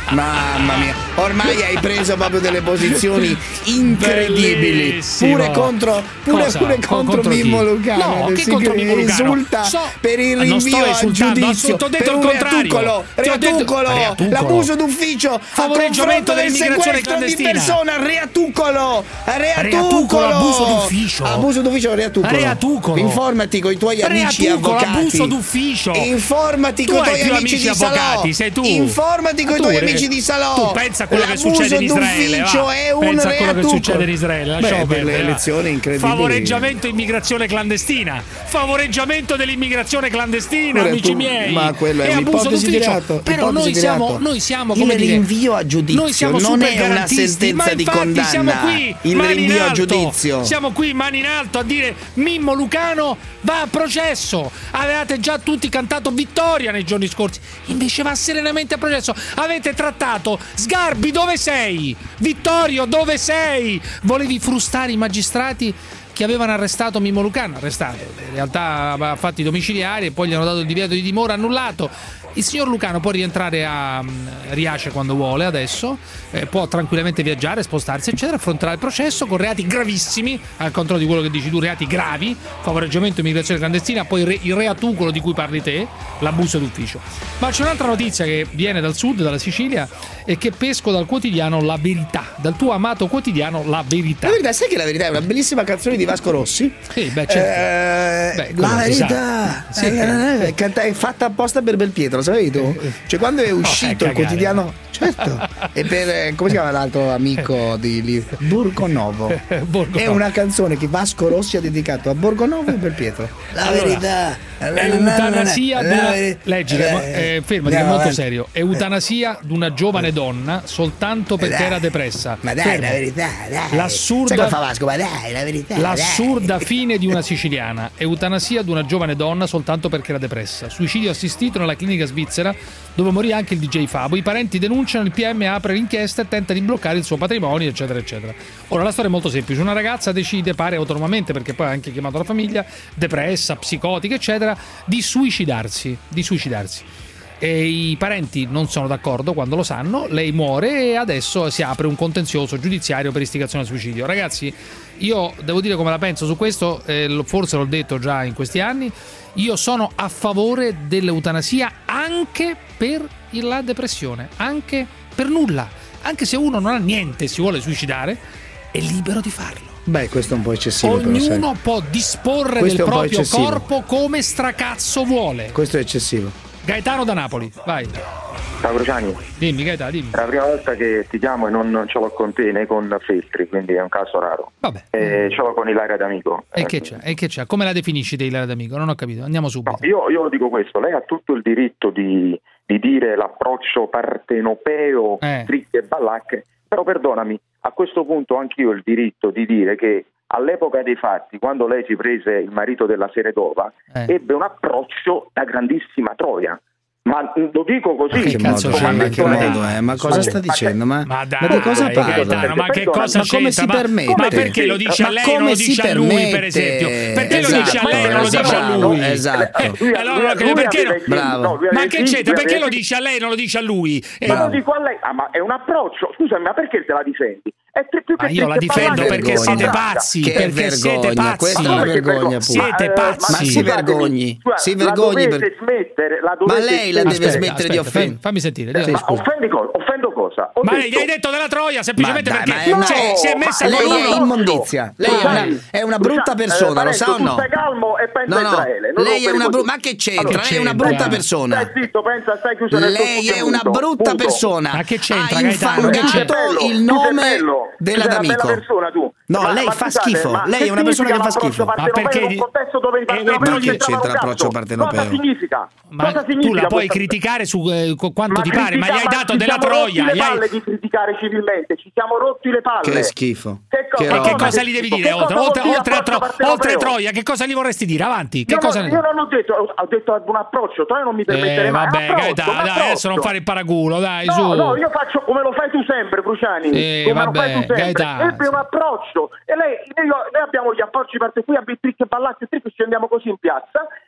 Mamma mia, ormai hai preso proprio delle posizioni incredibili. Bellissimo. Pure contro, pure, pure contro, contro Mimmo chi? Lucano. No, che si contro Mimmo Lucano? Insulta So- per il non sto rinvio a insultando, giudizio. ho detto per il un contrario. reatucolo, Ti ho detto- reatucolo, reatucolo. l'abuso d'ufficio, a Favoreggiamento confronto del dell'immigrazione sequestro di clandestina. persona, reatucolo, reatucolo, Reatucolo, abuso d'ufficio. abuso d'ufficio, reatucolo. Reatucolo. Informati con i tuoi amici Reatucolo, avvocati. abuso d'ufficio. Informati Tu con i hai tuoi più amici amici di Salò. avvocati, sei tu. Informati con i Tu tuoi re- amici di Salò. Tu pensa a quello che L'abuso succede in Israele. d'ufficio va. è un Pensa a quello che reatucolo. succede in Israele. Lasciamo Beh, per le perdere, va. elezioni incredibili. Favoreggiamento immigrazione clandestina. Favoreggiamento dell'immigrazione clandestina, Pure amici tu- miei. ma quello è e abuso un'ipotesi di d'ufficio. reato, Però ipotesi noi di siamo, reato. noi siamo Il come dire, rinvio a giudizio noi siamo non super è una garantisti, sentenza ma di infatti condanna. siamo qui Il mani in rinvio a alto. giudizio. Siamo qui mani in alto a dire Mimmo Lucano va a processo. Avevate già tutti cantato vittoria nei giorni scorsi, invece va serenamente a processo. Avete trattato Sgarbi, dove sei? Vittorio, dove sei? Volevi frustare i magistrati che avevano arrestato Mimmo Lucano, arrestato, in realtà aveva fatti domiciliari e poi gli hanno dato il divieto di dimora annullato. Il signor Lucano può rientrare a um, Riace quando vuole adesso, eh, può tranquillamente viaggiare, spostarsi eccetera, affronterà il processo con reati gravissimi, al contrario di quello che dici tu, reati gravi, favoreggiamento immigrazione clandestina, poi re- il reatucolo di cui parli te, l'abuso d'ufficio. Ma c'è un'altra notizia che viene dal sud, dalla Sicilia, e che pesco dal quotidiano La Verità, dal tuo amato quotidiano La Verità. La verità, sai che La Verità è una bellissima canzone di Vasco Rossi? Sì, beh, certo. Eh, Beh, la quello si verità sa. Sì. eh, è, canta- è fatta apposta per Belpietro, sapevi tu? Cioè quando è uscito eh, il cagare. quotidiano, certo, e per eh, come si chiama l'altro amico di lì? Borgonovo. Borgonovo. È una canzone che Vasco Rossi ha dedicato a Borgonovo e Belpietro. La Allora, verità è eutanasia la d'una... veri- Leggi, eh, eh, fermati, che è andiamo molto avanti. serio. Eutanasia d'una giovane donna soltanto perché Dai. era depressa. Ma dai, Fermo. la verità, dai. L'assurda- Sai cosa fa Vasco? Ma dai, la verità. L'assurda dai. fine di una siciliana. Eutanasia di una giovane donna soltanto perché era depressa. Suicidio assistito nella clinica svizzera dove morì anche il D J Fabo. I parenti denunciano, il P M apre l'inchiesta e tenta di bloccare il suo patrimonio, eccetera, eccetera. Ora la storia è molto semplice. Una ragazza decide, pare autonomamente, perché poi ha anche chiamato la famiglia, depressa, psicotica, eccetera, di suicidarsi. Di suicidarsi. E i parenti non sono d'accordo quando lo sanno, lei muore e adesso si apre un contenzioso giudiziario per istigazione al suicidio. Ragazzi, io devo dire come la penso su questo, eh, lo- forse l'ho detto già in questi anni, io sono a favore dell'eutanasia anche per la depressione, anche per nulla, anche se uno non ha niente e si vuole suicidare, è libero di farlo. Beh, questo è un po' eccessivo. però, sai. Ognuno può disporre Questo del è un po' proprio eccessivo. corpo come stracazzo vuole. Questo è eccessivo. Gaetano da Napoli, vai. Ciao Cruciani, Dimmi Gaetano, dimmi. è la prima volta che ti chiamo e non ce l'ho con te né con Feltri, quindi è un caso raro. Vabbè. Eh, ce l'ho con Ilaria D'Amico. E che c'è? E che c'è? Come la definisci te, Ilaria D'Amico? Non ho capito. Andiamo subito. No, io, io dico questo, lei ha tutto il diritto di, di dire l'approccio partenopeo, Eh. fritte e ballacche, però perdonami, a questo punto anch'io ho il diritto di dire che all'epoca dei fatti, quando lei si prese il marito della Seredova, Eh. ebbe un approccio da grandissima Troia. Ma lo dico così. Ma che cazzo modo, c'è? ma che come- modo è? Ma cosa sta dicendo? Ma, Ma dai, ma di cosa dai, parla? Gaetano, ma che cosa Ma come c'entra? si Ma- permette? Ma perché lo dice a Ma lei e non come lo si dice a lui, per permette? esempio? Perché lo Esatto, dice a lei e non lo dice a esatto, lui? esatto. Eh, Lui- allora, lui- lui perché aveva no? i figli, Bravo. no, lui aveva Ma i che figli, c'entra? lui Perché aveva lo i dice a lei e non lo dice a lui? Eh, Ma lo dico a lei, ah, ma è un approccio. Scusami, ma perché te la difendi? È più più Ma che io la che difendo parlare perché di siete cosa. pazzi, Che perché siete vergogna, pazzi. questa è una Ma perché vergogna vergogna? pure. Siete Ma, eh, pazzi. ma Ma si scusatemi, vergogni, guarda, si la vergogni dovete per- smettere, la Ma dovete lei la smettere. deve Aspetta, smettere di aspetta, offendere. fammi sentire. Sì, Ma scusa. offendi cosa? Offendo cosa? Ho Ma detto- gli hai detto della Troia semplicemente Ma dai, perché ma è una- cioè, si è messa lei con è uno. immondizia. Lei è una, è una brutta persona, lo sa o Tu no? stai calmo e pensa No, a no, Israele. non lei è rompere una i brutta. coglioni. Ma che c'entra? Allora, Lei è una c'entra? brutta persona. Stai zitto, pensa, stai chiuso nel tuo Lei è una punto. brutta Punto. persona. Ma che c'entra, Ha Gaetano? Che infangato c'entra? il Tu sei nome bello. della Tu sei una D'Amico. bella persona, tu. No, Ma- lei ma fa scusate, schifo. ma Lei che è una persona che fa significa schifo. l'approccio Ma perché partenopeo in di- un contesto dove il Eh, partenopeo ma non che c'entrava c'entra un l'approccio cazzo? partenopeo? Cosa significa? Ma Cosa tu significa la puoi questa- criticare su eh, qu- quanto Ma ti pare, ma gli hai critica- dato ci della siamo rotti Troia. le Gli hai... palle di criticare civilmente, ci siamo rotti le palle. Che schifo. Che Che E roba. che cosa gli devi Che dire cosa oltre, vuol oltre, dire oltre a approccio Tro- partenopeo? oltre Troia? Che cosa gli vorresti dire? Avanti, che Io, cosa non, ne... io non ho detto, ho detto un approccio, Troia non mi permetterei Eh, mai. vabbè, Approccio, Gaetano, dai, approccio. adesso non fare il paraculo, dai, No, su. no, io faccio come lo fai tu sempre, Cruciani. Sì, come vabbè, lo fai tu sempre. Gaetano. Ebbe un approccio. E lei, io- noi abbiamo gli approcci per cui a Trick e Ballacchi e Trick scendiamo così in piazza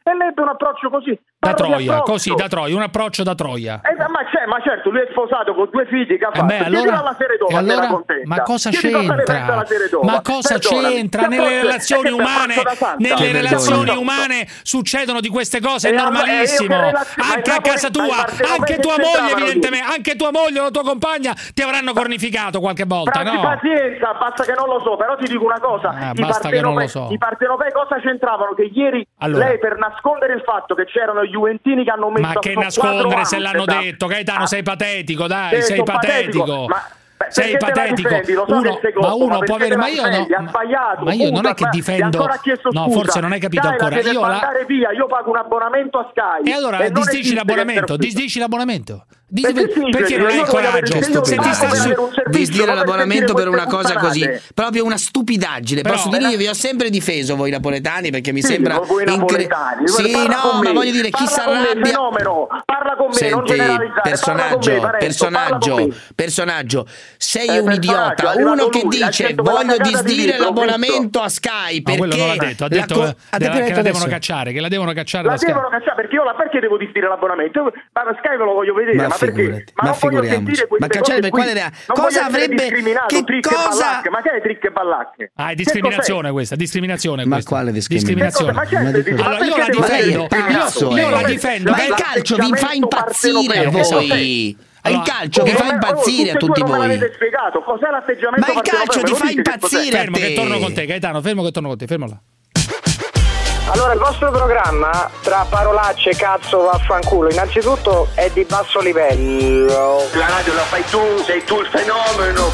e lei ebbe un approccio così. Da Troia, così, da Troia, un approccio da Troia. Eh, ma, c'è, ma certo, lui è sposato con due figli che ha Eh fatto. beh, allora, alla Seredova, allora ma cosa c'entra? Ma cosa c'entra? Nelle relazioni umane, nelle relazioni umane succedono di queste cose, è normalissimo. Anche a casa tua, anche tua moglie, evidentemente, anche tua moglie o la tua compagna ti avranno cornificato qualche volta, no? Pazienza, basta che non lo so, però ti dico una cosa, ah, i, basta che non lo so. i partenopei cosa c'entravano? Che ieri allora. lei, per nascondere il fatto che c'erano gli juventini che hanno messo ma che nascondere se l'hanno detto, Gaetano, ah. sei patetico, dai, eh, sei patetico, patetico. Ma, beh, sei patetico. Difendi, so uno, secondo, ma uno ma può avere, ma io difendi, no, ha sbagliato, ma io scusa, non è che difendo, no, forse non hai capito dai, ancora. La io la... via, io pago un abbonamento a Sky. E allora e disdici l'abbonamento, disdici l'abbonamento. Di, perché, perché non hai il coraggio? Se ti sta su disdire l'abbonamento per una cosa così, proprio una stupidaggine. Però, posso dire, io vi ho sempre difeso voi napoletani, perché mi sì, sembra incre... sì, no, ma voglio dire, chi si arrabbia. Fenomeno, parla con me, senti, non generalizzare. personaggio, me, Parenzo, personaggio, personaggio, sei eh, un idiota, uno che lui, dice voglio disdire l'abbonamento a Sky perché quello non l'ha detto, ha detto co- che, della, che la devono cacciare, che la devono cacciare la da Sky. devono cacciare perché io la perché devo disdire l'abbonamento? Ma Sky ve lo voglio vedere, ma, ma perché? Ma figuriamoci, ma cacciare per quale rea- cosa avrebbe che cosa ma che è trick e ballacche? Ah, è discriminazione questa, discriminazione ma questa. quale discriminazione? discriminazione. Allora io la difendo, io la difendo, ma il calcio vi fa impazzire a voi. Il calcio vi fa impazzire a tutti voi. Ma avete spiegato cos'è l'atteggiamento? Ma il calcio ti fa impazzire. Fermo che torno con te, Gaetano, fermo che torno con te, fermo là. Allora, il vostro programma, tra parolacce, cazzo, vaffanculo, innanzitutto è di basso livello. La radio la fai tu, sei tu il fenomeno.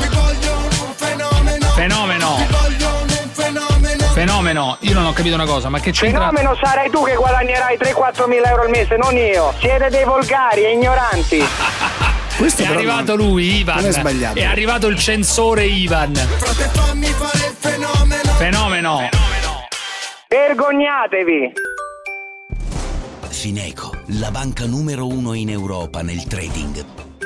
Fenomeno. Fenomeno. Io non ho capito una cosa, ma che c'entra? Fenomeno sarai tu che guadagnerai tre quattro mila euro al mese, non io. Siete dei volgari e ignoranti. Questo è arrivato non... lui, Ivan. Non è sbagliato. È arrivato il censore Ivan. Fenomeno. Fenomeno. Vergognatevi! Fineco, la banca numero uno in Europa nel trading,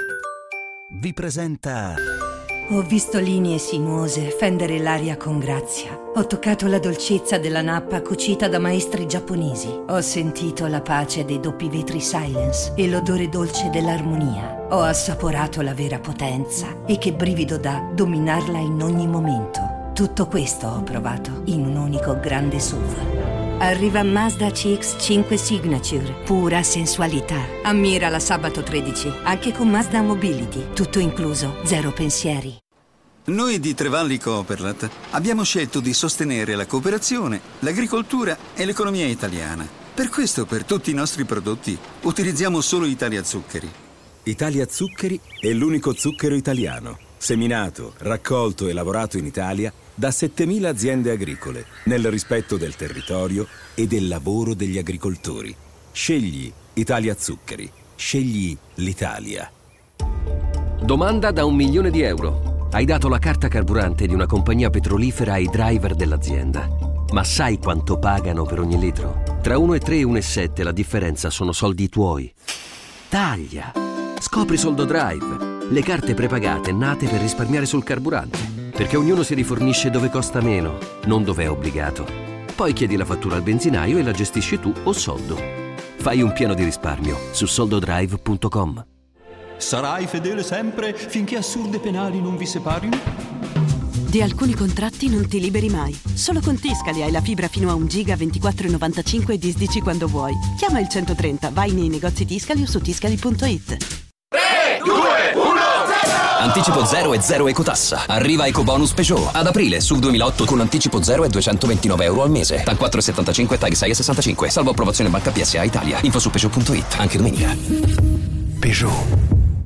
vi presenta... Ho visto linee sinuose fendere l'aria con grazia. Ho toccato la dolcezza della nappa cucita da maestri giapponesi. Ho sentito la pace dei doppi vetri Silence e l'odore dolce dell'armonia. Ho assaporato la vera potenza e che brivido dà dominarla in ogni momento. Tutto questo ho provato in un unico grande S U V. Arriva Mazda C X cinque Signature, pura sensualità. Ammirala sabato tredici, anche con Mazda Mobility. Tutto incluso, zero pensieri. Noi di Trevalli Cooperlat abbiamo scelto di sostenere la cooperazione, l'agricoltura e l'economia italiana. Per questo, per tutti i nostri prodotti, utilizziamo solo Italia Zuccheri. Italia Zuccheri è l'unico zucchero italiano, seminato, raccolto e lavorato in Italia da settemila aziende agricole, nel rispetto del territorio e del lavoro degli agricoltori. Scegli Italia Zuccheri. Scegli l'Italia. Domanda da un milione di euro. Hai dato la carta carburante di una compagnia petrolifera ai driver dell'azienda. Ma sai quanto pagano per ogni litro? Tra uno virgola tre e uno virgola sette la differenza sono soldi tuoi. Taglia! Scopri Soldo Drive. Le carte prepagate nate per risparmiare sul carburante. Perché ognuno si rifornisce dove costa meno, non dove è obbligato. Poi chiedi la fattura al benzinaio e la gestisci tu o Soldo. Fai un piano di risparmio su soldodrive punto com. Sarai fedele sempre finché assurde penali non vi separino? Di alcuni contratti non ti liberi mai. Solo con Tiscali hai la fibra fino a un giga ventiquattro virgola novantacinque e disdici quando vuoi. Chiama il centotrenta, vai nei negozi Tiscali o su tiscali punto it. tre, due, uno, zero! Anticipo zero e zero ecotassa. Arriva EcoBonus Peugeot. Ad aprile, S U V duemilaotto con anticipo zero e duecentoventinove euro al mese. T A G quattro virgola settantacinque, T A G sei virgola sessantacinque. Salvo approvazione Banca P S A Italia. Info su Peugeot punto it. Anche domenica. Peugeot.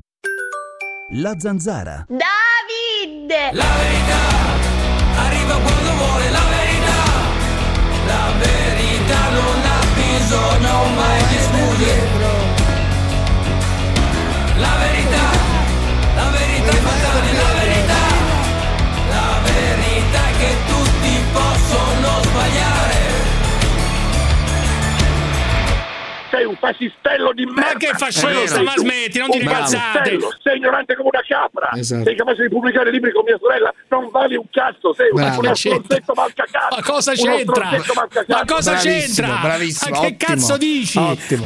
La Zanzara. Davide! La verità arriva quando vuole la verità. La verità non ha bisogno mai di scuse. La verità, la verità è fatale, la verità. La verità è che tutti possono sbagliare. sei un fascistello di merda. Ma che fascista, ma smetti, non dire cazzate. Sei ignorante come una capra. Esatto. Sei capace di pubblicare libri con mia sorella, non vali un cazzo, sei un uno stronzetto mal cacato. Ma cosa c'entra? Ma cosa bravissimo, c'entra? Bravissimo, Ma che ottimo, cazzo dici? Ottimo.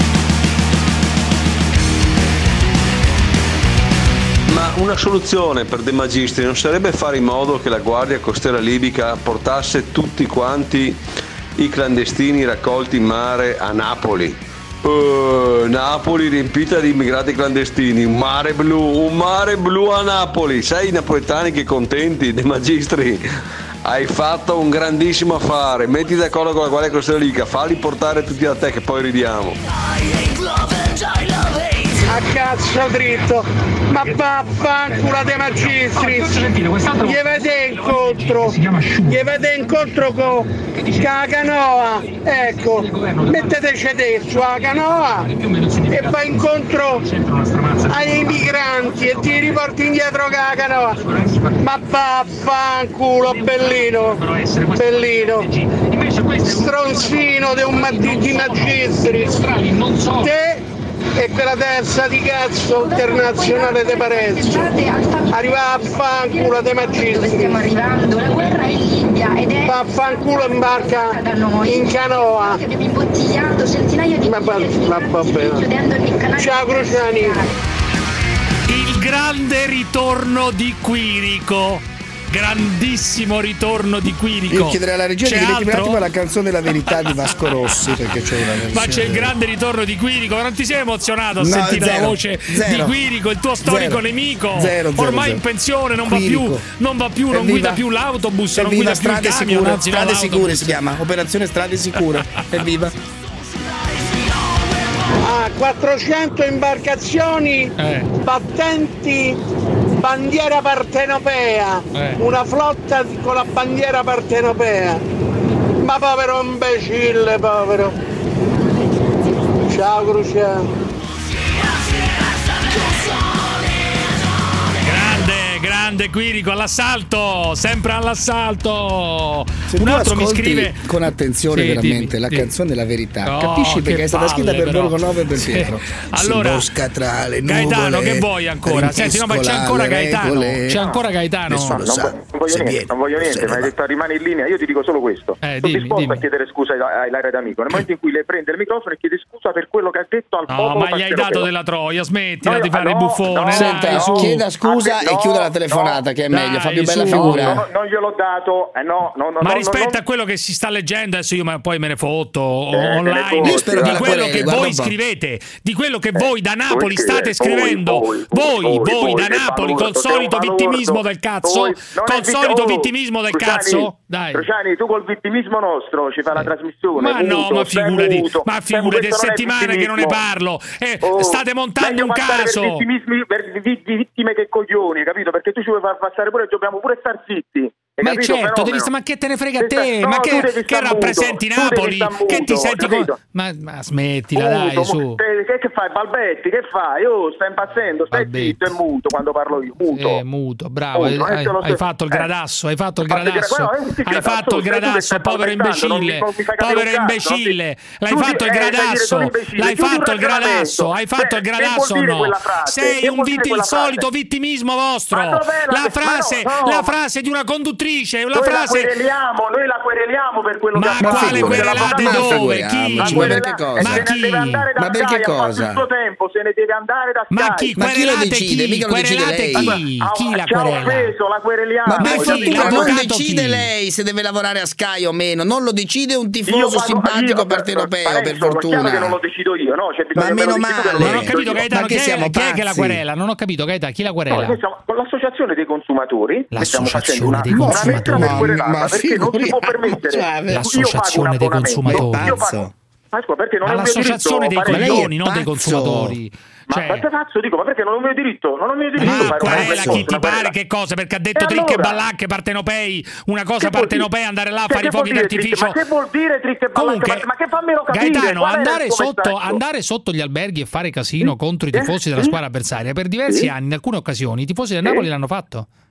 Ma una soluzione per De Magistri non sarebbe fare in modo che la Guardia Costiera libica portasse tutti quanti i clandestini raccolti in mare a Napoli? Uh, Napoli riempita di immigrati clandestini, un mare blu, un mare blu a Napoli. Sai i napoletani che contenti, De Magistri? Hai fatto un grandissimo affare, metti d'accordo con la Guardia Costiera libica, falli portare tutti da te che poi ridiamo. A cazzo dritto, ma vaffanculo De Magistris, gli vede incontro, gli vede incontro con la canoa, ecco, metteteci dentro la canoa e va incontro ai migranti e ti riporti indietro con la canoa, ma vaffanculo bellino, bellino, stronzino di un di Magistris, te e quella terza di cazzo internazionale De Parenzo arriva a fanculo De Magistri, stiamo arrivando, la guerra in Libia ed è fa fanculo in barca in canoa, abbiamo imbottigliato centinaia di ma vabbè, ciao Cruciani. Il grande ritorno di Quirico, grandissimo ritorno di Quirico. Io chiederei alla regia c'è di mettere un altro? attimo la canzone La Verità di Vasco Rossi, perché c'è una versione. Ma c'è il grande ritorno di Quirico, ma non ti sei emozionato a No, sentire zero, la voce zero. di Quirico, il tuo storico Zero. nemico, Zero, zero, ormai zero. in pensione, non Quirico. va più, non va più, non Evviva. guida più l'autobus, non Evviva, guida più il strade camion, sicure, anzi no, strade l'autobus. sicure si chiama, operazione strade sicure. Evviva. Ah, quattrocento imbarcazioni Eh. battenti bandiera partenopea, Eh. una flotta con la bandiera partenopea. Ma povero imbecille, povero. Ciao Cruciano. Grande, grande Quirico, all'assalto, sempre all'assalto. Se Un tu altro mi ascolti scrive con attenzione Sì, veramente dimmi, la dimmi. canzone La Verità, Oh, capisci perché che è stata scritta palle, per però. Borgo Nove e per Sì. Pietro. Allora, si bosca tra le nuvole, Gaetano, che vuoi ancora? Senti, no, ma c'è ancora Gaetano. C'è ancora Gaetano. Nessuno non, sa. non voglio niente, non voglio niente, ma hai detto rimane in linea, io ti dico solo questo. Eh, Sono dimmi, disposto dimmi. a chiedere scusa a Ilaria D'Amico. Nel momento in cui lei prende il microfono e chiede scusa per quello che ha detto al No, popolo ma gli hai dato partenopeo. della troia, smettila No, di fare no, il buffone. no, dai, Senta, su. chieda scusa Ah, e no, chiuda la telefonata, no, che è meglio, fa dai, più bella su. figura. No, no, non gliel'ho dato, eh, no, no, no, Ma no, rispetto no, a quello che si sta leggendo adesso io ma poi me ne fotto o- Eh, te ne online fotti, Io spero di che la quello quereli, che guarda voi un po'. scrivete, di quello che voi da Napoli Voi state scrivete, scrivendo, voi, voi, voi, voi, voi, da sei Napoli balordo, col sei solito un vittimismo balordo. del cazzo, Voi- non è col vitt- solito oh, vittimismo del Cruciani, cazzo, dai. Cruciani, tu col vittimismo nostro ci fai la trasmissione. Ma no, muto, ma sei figurati, muto. ma Sei- figurati, è questo non è settimane che non ne vittimismo. parlo. Eh, Oh, state montando meglio un passare caso. Per, vittimismi, per vi- di vittime che coglioni, capito? Perché tu ci vuoi far passare pure, dobbiamo pure star zitti. Hai Ma capito? certo, Fenomeno. devi sta- ma che te ne frega a Devi te? sta- Ma no, che, tu devi che star muto. rappresenti Tu devi Napoli? star Che ti muto, senti capito? con... ma, ma smettila, dai, Muto, su. te- Che, che fai, Balbetti? Che fai? Oh, stai impazzendo, stai Balbetti. zitto e muto quando parlo io. Muto. Eh, muto, bravo, Muto, hai, eh, te lo hai so- fatto il eh. gradasso, hai fatto il Fate dire- gradasso, guarda, eh, sì, hai gradasso, fatto il sei tu che gradasso, stai povero balbettando, non mi- imbecille, non mi fai capire povero un cazzo, imbecille, non ti- l'hai tu fatto ti- il eh, sai dire gradasso, solo imbecille, l'hai chiudi un fatto il gradasso, hai ragionamento. fatto il Cioè, che gradasso o vuol dire no? quella frase? Sei Che un vuol dire vit- il quella frase? solito vittimismo vostro, Ma dov'è la- la ma frase, no, no. la frase di una conduttrice, la Noi la frase... quereliamo, noi la quereliamo per quello Ma che ha fatto. quale querelate Ma dove? Chi? figuriamoci, ma perché cosa? Ma Se chi? ne deve andare da Ma perché Sky, ha fatto cosa? il suo tempo, se ne deve andare da Sky. Ma chi? Ma chi lo Querelate decide? chi? Mica lo decide Querelate lei. chi? Ah, Chi la ci ha querela? offeso, la quereliamo. Ma per chi? fortuna non L'avvocato decide chi? lei se deve lavorare a Sky o meno, non lo decide un Io tifoso pago- simpatico io- partenopeo, Parenzo, per è chiaro fortuna. che non lo decido io, no? C'è bisogno Ma che me lo meno dici tu che male. lo Non ho decido capito io. Gaetano, Ma che chi è, siamo chi è che la pazzi? querela? Non ho capito Gaetano, chi la No, querela? noi siamo con l'associazione dei consumatori, ne stiamo facendo una, dei una consumatori. lettera per Ma- querelarla, ma perché non si può figuriamo, permettere. cioè, Io pago un L'associazione dei abbonamento, consumatori. io pago- Ma scusa, perché non è un mio All'associazione dei diritto fare- coglioni, Ma non lei dei è pazzo. consumatori. Ma Cioè, ma cazzo dico, ma perché non ho il mio diritto? Non ho il mio diritto ma fare una querela querela, chi ti una pare querela. che cosa? Perché ha detto E trick e allora? ballacche partenopei, una cosa Che vuol partenopea, dire? andare là a Che- fare i che vuol fuochi dire d'artificio. trick? Ma che vuol dire trick e ballacche? Comunque, Ma- ma che fammelo capire, Gaetano, qual è il andare tuo sotto, messaggio? andare sotto gli alberghi e fare casino contro i Sì, tifosi della sì. squadra avversaria per diversi Sì. anni, in alcune occasioni, i tifosi del Sì. Napoli l'hanno fatto.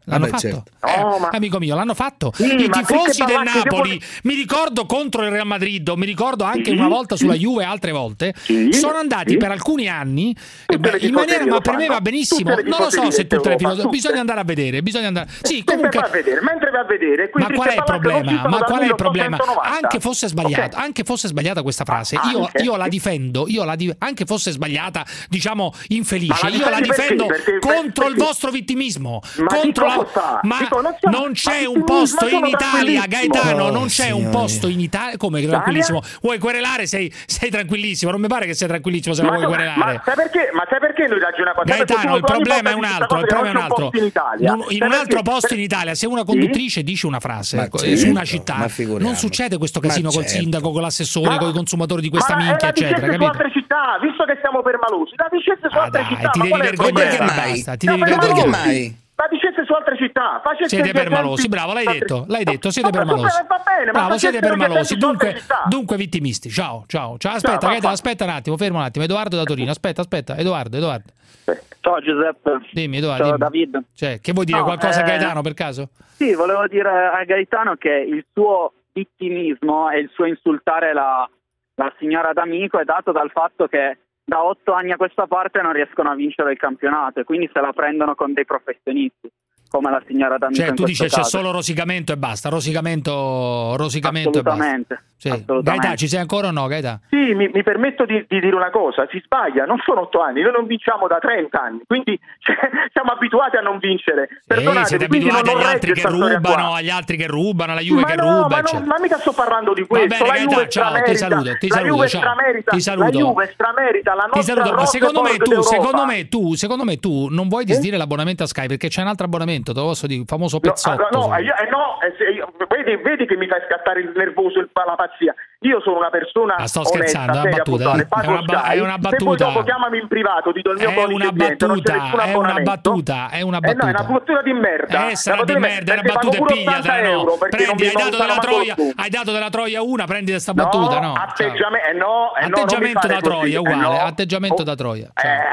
L'hanno Vabbè, fatto? certo. Eh, No, ma- amico mio, l'hanno fatto. Sì, I ma tifosi perché del Pavacchi, Napoli, devo- mi ricordo contro il Real Madrid, mi ricordo anche Sì, una volta sì. sulla Juve e altre volte, Sì, sono andati sì. per alcuni anni Tutte eh, beh, le in maniera, tifoserie ma lo per me fanno. va benissimo. Tutte le Non lo so tifoserie se tutte le d'Europa, tifoserie, tutte. bisogna andare a vedere, bisogna andare. Sì, Mentre comunque va a vedere, mentre va a vedere, quindi ma qual è il Pavacchi non problema? citano Ma dal qual è il problema? milleottocentonovanta. Anche fosse sbagliato, Ok. anche fosse sbagliata questa frase, Ah, io, anche? io la difendo, io la di- anche fosse sbagliata, diciamo infelice, Ma la io la difendi perché? difendo Perché- contro il perché- vostro vittimismo, Ma di contro la- cosa? ma Dico, non siamo- non c'è ma un vittimismo, posto in sono Italia, tranquillissimo. Gaetano, Oh, non c'è un signori. posto in Italia, come tranquillissimo? Vuoi querelare? Sei, sei tranquillissimo, non mi pare che sei tranquillissimo se la Ma, vuoi ma querelare. sai perché? Ma sai perché lui ragiona così? Perché Gaetano, il tu ogni problema è volta un dici altro, questa il cosa che problema è un non c'è altro. posto in Italia. Non- in Sai un altro perché? posto in Italia, se una conduttrice dice una frase Ma ecco, certo, su una città, ma figuriamo. non succede questo Ma casino col certo. sindaco, con l'assessore, Ma- con i consumatori di questa ma minchia, la dicesse eccetera, su capito? altre città, visto che stiamo per Malusi, la dicesse su Ah, altre dai, città, ti ma devi qual è il vergognare, problema? mai? basta, ti No, devi per Perché vergognare. mai? La dicesse su altre città, facesse Siete gli permalosi, esempi- bravo, l'hai altre- detto, l'hai detto, siete Va bene, permalosi. va bene, ma Bravo, siete facessero gli permalosi, esempi su altre dunque, città. dunque vittimisti. Ciao, ciao, ciao. Aspetta, Ciao, Gaetano, va- aspetta un attimo, fermo un attimo. Edoardo da Torino, aspetta, aspetta, Edoardo, Edoardo. Ciao Giuseppe. Dimmi, Edoardo. Ciao dimmi. David. Cioè, che vuoi dire No, qualcosa a eh, Gaetano per caso? Sì, volevo dire a Gaetano che il suo vittimismo e il suo insultare la, la signora D'Amico è dato dal fatto che da otto anni a questa parte non riescono a vincere il campionato e quindi se la prendono con dei professionisti come la signora D'Amico. Cioè, in tu questo dici c'è caso. solo rosicamento e basta, rosicamento, rosicamento e basta. Assolutamente. Sì. assolutamente. Gaetano, ci sei ancora o no, Gaetano? Sì, mi, mi permetto di, di dire una cosa, si sbaglia, non sono otto anni, noi non vinciamo da trenta anni, quindi cioè, siamo abituati a non vincere. Sì, Perdonate, siete quindi abituati non agli regge altri che sta storia rubano, qua. agli altri che rubano, alla Juve ma che no, ruba, ma, non, eccetera. ma mica sto parlando di Va questo. bene, la Gaetano, Juve ciao, ti stramerita, saluto, ti la saluto, Juve ciao. stramerita, Ti saluto. la Juve stramerita, la Ti nostra saluto, ma secondo me, tu, d'Europa. secondo me tu, secondo me tu non vuoi disdire l'abbonamento a Sky perché c'è un altro abbonamento, te lo posso dire, il famoso No, pezzotto. no, no, io- eh, no, eh, se io- vedi, vedi che mi fai scattare il nervoso, il, la pazzia. Io sono una persona Ma sto onesta, scherzando, è una seria, battuta, puntuale, eh. pago È una ba- Sky, è una se poi battuta. dopo chiamami in privato, ti do il mio È codice una cliente, non c'è battuta, nessun è una abbonamento. battuta, è una Eh no, è una battuta. battuta di merda. Eh, sarà Una di battuta merda, è una perché pago battuta e pure pigliatela, ottanta no. euro perché non Prendi, mi hai dato valutano della manco troia, tu. hai dato della troia una, prendi questa battuta, no? atteggiamento, eh no, eh no, non mi Atteggiamento fare da così, troia, eh uguale, no. atteggiamento Oh, da troia.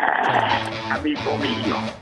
Eh, amico mio.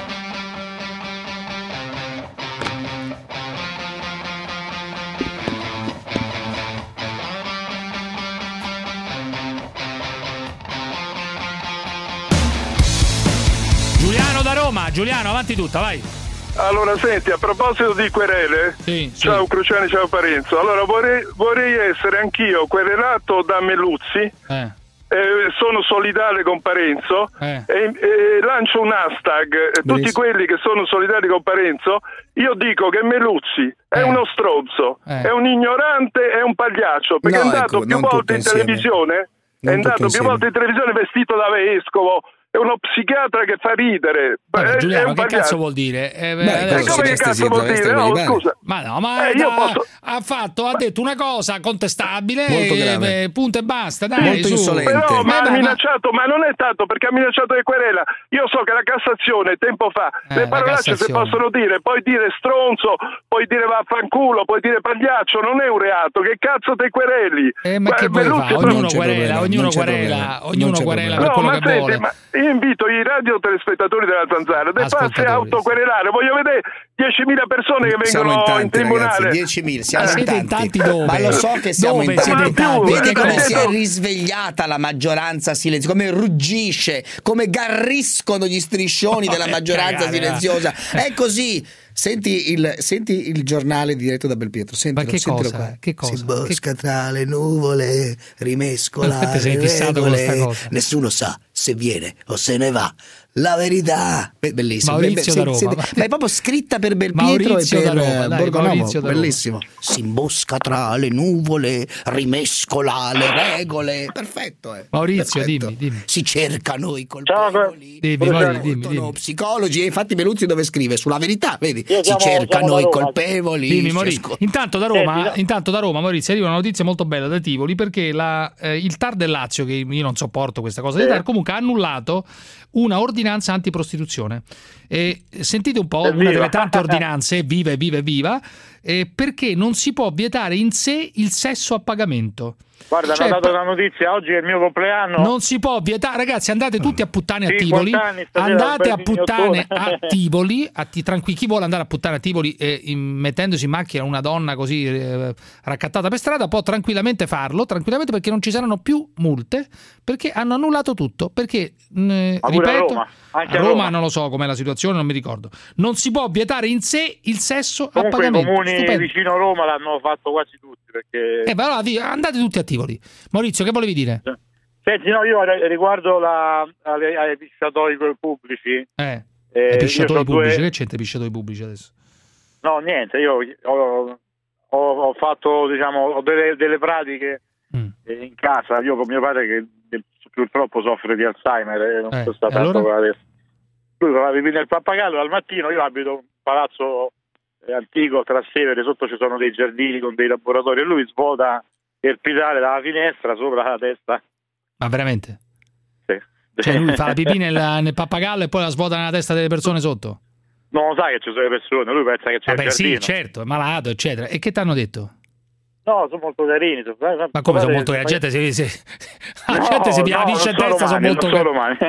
Giuliano da Roma, Giuliano, avanti tutta, vai. Allora, senti, a proposito di querele, sì, ciao sì. Cruciani, ciao Parenzo. Allora, vorrei, vorrei essere anch'io querelato da Meluzzi, eh. Eh, sono solidale con Parenzo eh. e, e lancio un hashtag. Eh, tutti quelli che sono solidali con Parenzo, io dico che Meluzzi è eh. uno stronzo, eh. è un ignorante, è un pagliaccio, perché No, è andato ecco, più non volte in insieme. televisione, Non è andato più insieme. volte in televisione vestito da vescovo. È uno psichiatra che fa ridere. Vabbè, è, Giuliano, è un che pagliaccio. cazzo vuol dire? Eh, Beh, adesso- come che cazzo vuol dire? No, scusa. Ma no, ma Eh, io da- posso- ha fatto, ha detto una cosa contestabile, Molto eh, grave. eh, punto e basta, dai, Molto su. insolente. Però Ma ma ha dai, ma- minacciato, ma non è tanto perché ha minacciato di querela. Io so che la Cassazione tempo fa Eh, le la parolacce si Cassazione. possono dire, puoi dire stronzo, puoi dire vaffanculo, puoi dire pagliaccio, non è un reato. Che cazzo te quereli? Eh, ma che vuoi Bellucci fare? è Ognuno proprio- querela, problema, ognuno non c'è querela, problema, non ognuno c'è querela problema. per No, quello ma che senti, vuole. ma io invito i radiotelespettatori della Zanzara di farsi Ascoltatori, autoquerelare. Voglio vedere diecimila persone che Siamo vengono in tanti, in tribunale. ragazzi, diecimila, siamo Ma in siete tanti. in tanti dove? Ma lo so che siamo Dove in siete tanti. in tanti? Vedi Che come cosa? si è risvegliata la maggioranza silenziosa, come ruggisce, come garriscono gli striscioni della Vabbè, maggioranza cagare, silenziosa. È così. Senti il, senti il giornale diretto da Belpietro. Sentilo, Ma che sentilo cosa? qua. Che cosa? Si bosca tra le nuvole, rimescola Te sei le fissato con regole. questa cosa. Nessuno sa se viene o se ne va. La verità. Be- bellissimo. Maurizio Be- da se- Roma. se- ma è proprio scritta per Belpietro Maurizio e per da Roma, eh, dai, Borgonovo. Maurizio da Roma. Bellissimo. Si imbosca tra le nuvole, rimescola le regole. Perfetto. Eh. Maurizio, Perfetto. dimmi, dimmi. Si cercano i colpevoli. Dimmi, Maurizio, dimmi, Sono dimmi. psicologi, e infatti Meluzzi dove scrive? Sulla verità, vedi? Io Si siamo- cercano siamo da i Roma. colpevoli. Dimmi, si Maurizio. ascol- Intanto da Roma, Senti, no. intanto da Roma, Maurizio, arriva una notizia molto bella da Tivoli perché la, eh, il T A R del Lazio, che io non sopporto questa cosa di T A R, comunque ha annullato una ordinanza antiprostituzione. E sentite un po', una Evviva. delle tante ordinanze, viva e viva e viva, eh, perché non si può vietare in sé il sesso a pagamento. Guarda, Cioè, hanno dato la notizia, oggi è il mio compleanno. Non si può vietare, ragazzi, andate tutti a puttane a Sì, Tivoli, anni, stasera, andate a Albertini puttane Ottone. a Tivoli, a ti, tranqui, chi vuole andare a puttane a Tivoli eh, in- mettendosi in macchina una donna così eh, raccattata per strada può tranquillamente farlo, tranquillamente, perché non ci saranno più multe, perché hanno annullato tutto, perché mh, Ma pure a ripeto, Roma, anche a a Roma Roma. non lo so com'è la situazione, non mi ricordo, non si può vietare in sé il sesso Comunque a i pagamento. comuni Stupendo. vicino a Roma l'hanno fatto quasi tutti, perché... Eh, ma allora, di- andate tutti a Tivoli. Maurizio, che volevi dire? Senti, no, io riguardo la, alle, ai pisciatoi pubblici... Eh, eh, i pisciatori io c'ho pubblici, due- che c'entra i pisciatori pubblici adesso? No, niente, io ho, ho, ho fatto, diciamo, ho delle, delle pratiche Mm. eh, in casa. Io con mio padre che, che purtroppo soffre di Alzheimer e non Eh, sto sta e tanto allora? con la testa. Lui con la pipì nel pappagallo al mattino, io abito un palazzo eh, antico a Trastevere, sotto ci sono dei giardini con dei laboratori e lui svuota il pisale dalla finestra sopra la testa. Ma veramente? Sì. Cioè lui fa la pipì nel, nel pappagallo e poi la svuota nella testa delle persone sotto? Non lo sai che ci sono le persone, lui pensa che c'è Vabbè il giardino. sì, certo, è malato, eccetera. E che ti hanno detto? No, sono molto carini. sono- Ma come sono molto... La gente si, si, la gente si la piscia in testa, sono molto... non sono romani.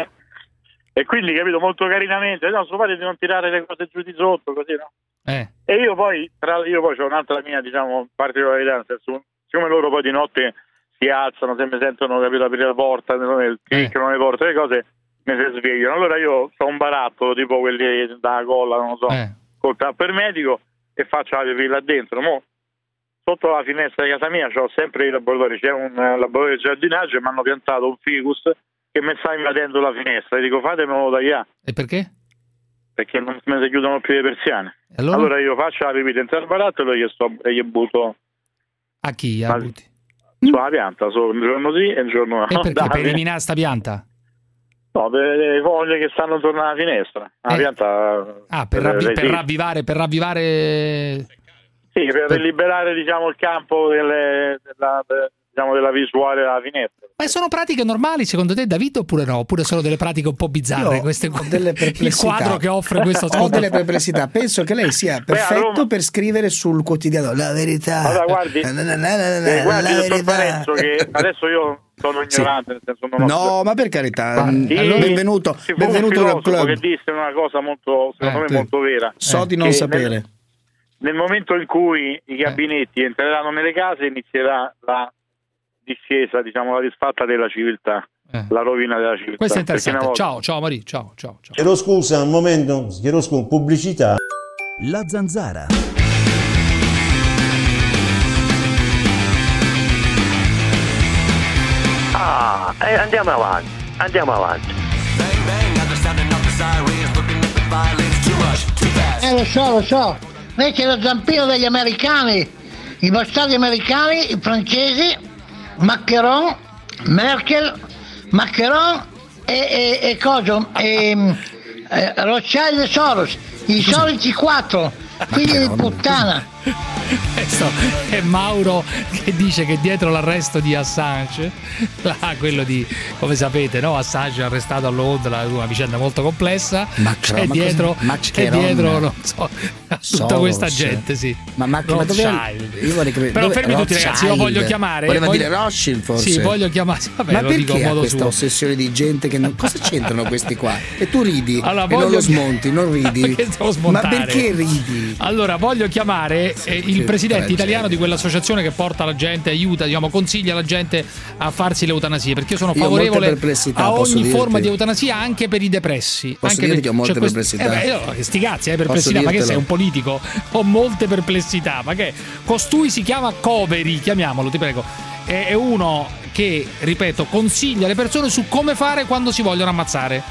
E quindi, capito, molto carinamente, no, suo padre di non tirare le cose giù di sotto, così, no? Eh. E io poi, tra, io poi ho un'altra mia, diciamo, particolarità, nel senso, siccome loro poi di notte si alzano, se mi sentono, capito, aprire la porta, nel criccano le porte, le cose, mi si svegliano. Allora io ho un barattolo, tipo quelli da colla, non lo so, Eh. col tapper medico, e faccio la pipì là dentro. Mo, sotto la finestra di casa mia c'ho sempre i laboratori, c'è un eh, laboratorio di giardinaggio e mi hanno piantato un ficus che mi sta invadendo la finestra. E dico, fatemelo tagliare. E perché? Perché non me si chiudono più le persiane. E allora? io faccio la pipì dentro il barattolo e gli, sto, e gli butto A chi? A butti? sulla pianta, solo un giorno sì e un giorno no. E perché? Dai. Per eliminare sta pianta? No, per le foglie che stanno intorno alla finestra. La Eh. pianta... Ah, per, le- ravvi- le- per sì. ravvivare, per ravvivare... Sì, per, liberare, diciamo, il campo delle, della, de- diciamo, della visuale della finestra. Ma sono pratiche normali secondo te, David, oppure no? Oppure sono delle pratiche un po' bizzarre? Io Queste... ho delle Il perplessità. quadro che offre questo Ho ascolto. delle perplessità. Penso che lei sia perfetto Roma- per scrivere sul quotidiano la verità. Allora, guardi, Na, na, na, na, na, eh, guardi, la dottor verità. Parenzo, che adesso io sono ignorante, nel senso non ho... No, ma per carità, Ma mm, sì, benvenuto, ci fu un benvenuto al filosofo club. che disse una cosa molto, secondo Eh, me, sì. molto vera. So di non Che sapere. Nel, nel momento in cui i gabinetti entreranno nelle case inizierà la discesa, diciamo, la disfatta della civiltà, la rovina della civiltà. Questo è Perché interessante. una volta- Ciao, ciao Maria, ciao, ciao, ciao. Chiedo scusa, un momento, chiedo scusa, pubblicità. La Zanzara. Ah, eh, andiamo avanti, andiamo avanti. Eh, lo so, lo so. Lei c'è lo zampino degli americani, i bastardi americani, i francesi, Macron, Merkel, Macron e, e, e coso, e, eh, Rothschild e Soros, i soliti quattro, figli di puttana. Questo è Mauro che dice che dietro l'arresto di Assange, là, quello di, come sapete, no? Assange è arrestato a Londra, una vicenda molto complessa. Macron, c'è ma dietro, cosa- c'è Macron. dietro, non so, tutta Soros. questa gente, sì. Ma, ma, ma dove, Rothschild. io vorrei capire, Però dove- fermi tutti, ragazzi, io Rothschild. voglio chiamare. Voleva voglio- dire Rothschild, forse. Sì, voglio chiamare. Vabbè, ma lo dico a perché ha modo questa suo. ossessione di gente che non... cosa c'entrano questi qua? E tu ridi Allora, e non voglio- lo smonti, non ridi. Perché devo Ma smontare? perché ridi? Allora, voglio chiamare eh, il Che presidente tragedia. italiano di quell'associazione che porta la gente, aiuta, diciamo, consiglia la gente a farsi l'eutanasia, perché io sono Io ho molte favorevole perplessità, a posso ogni dirti. forma di eutanasia, anche per i depressi. Posso anche dirti per- che ho molte quest- perplessità? Eh beh, io- che sti cazzi, hai perplessità, Posso ma che dirtelo? sei un politico? Ho molte perplessità, ma che costui si chiama Coveri, chiamiamolo, ti prego. È è uno che, ripeto, consiglia le persone su come fare quando si vogliono ammazzare.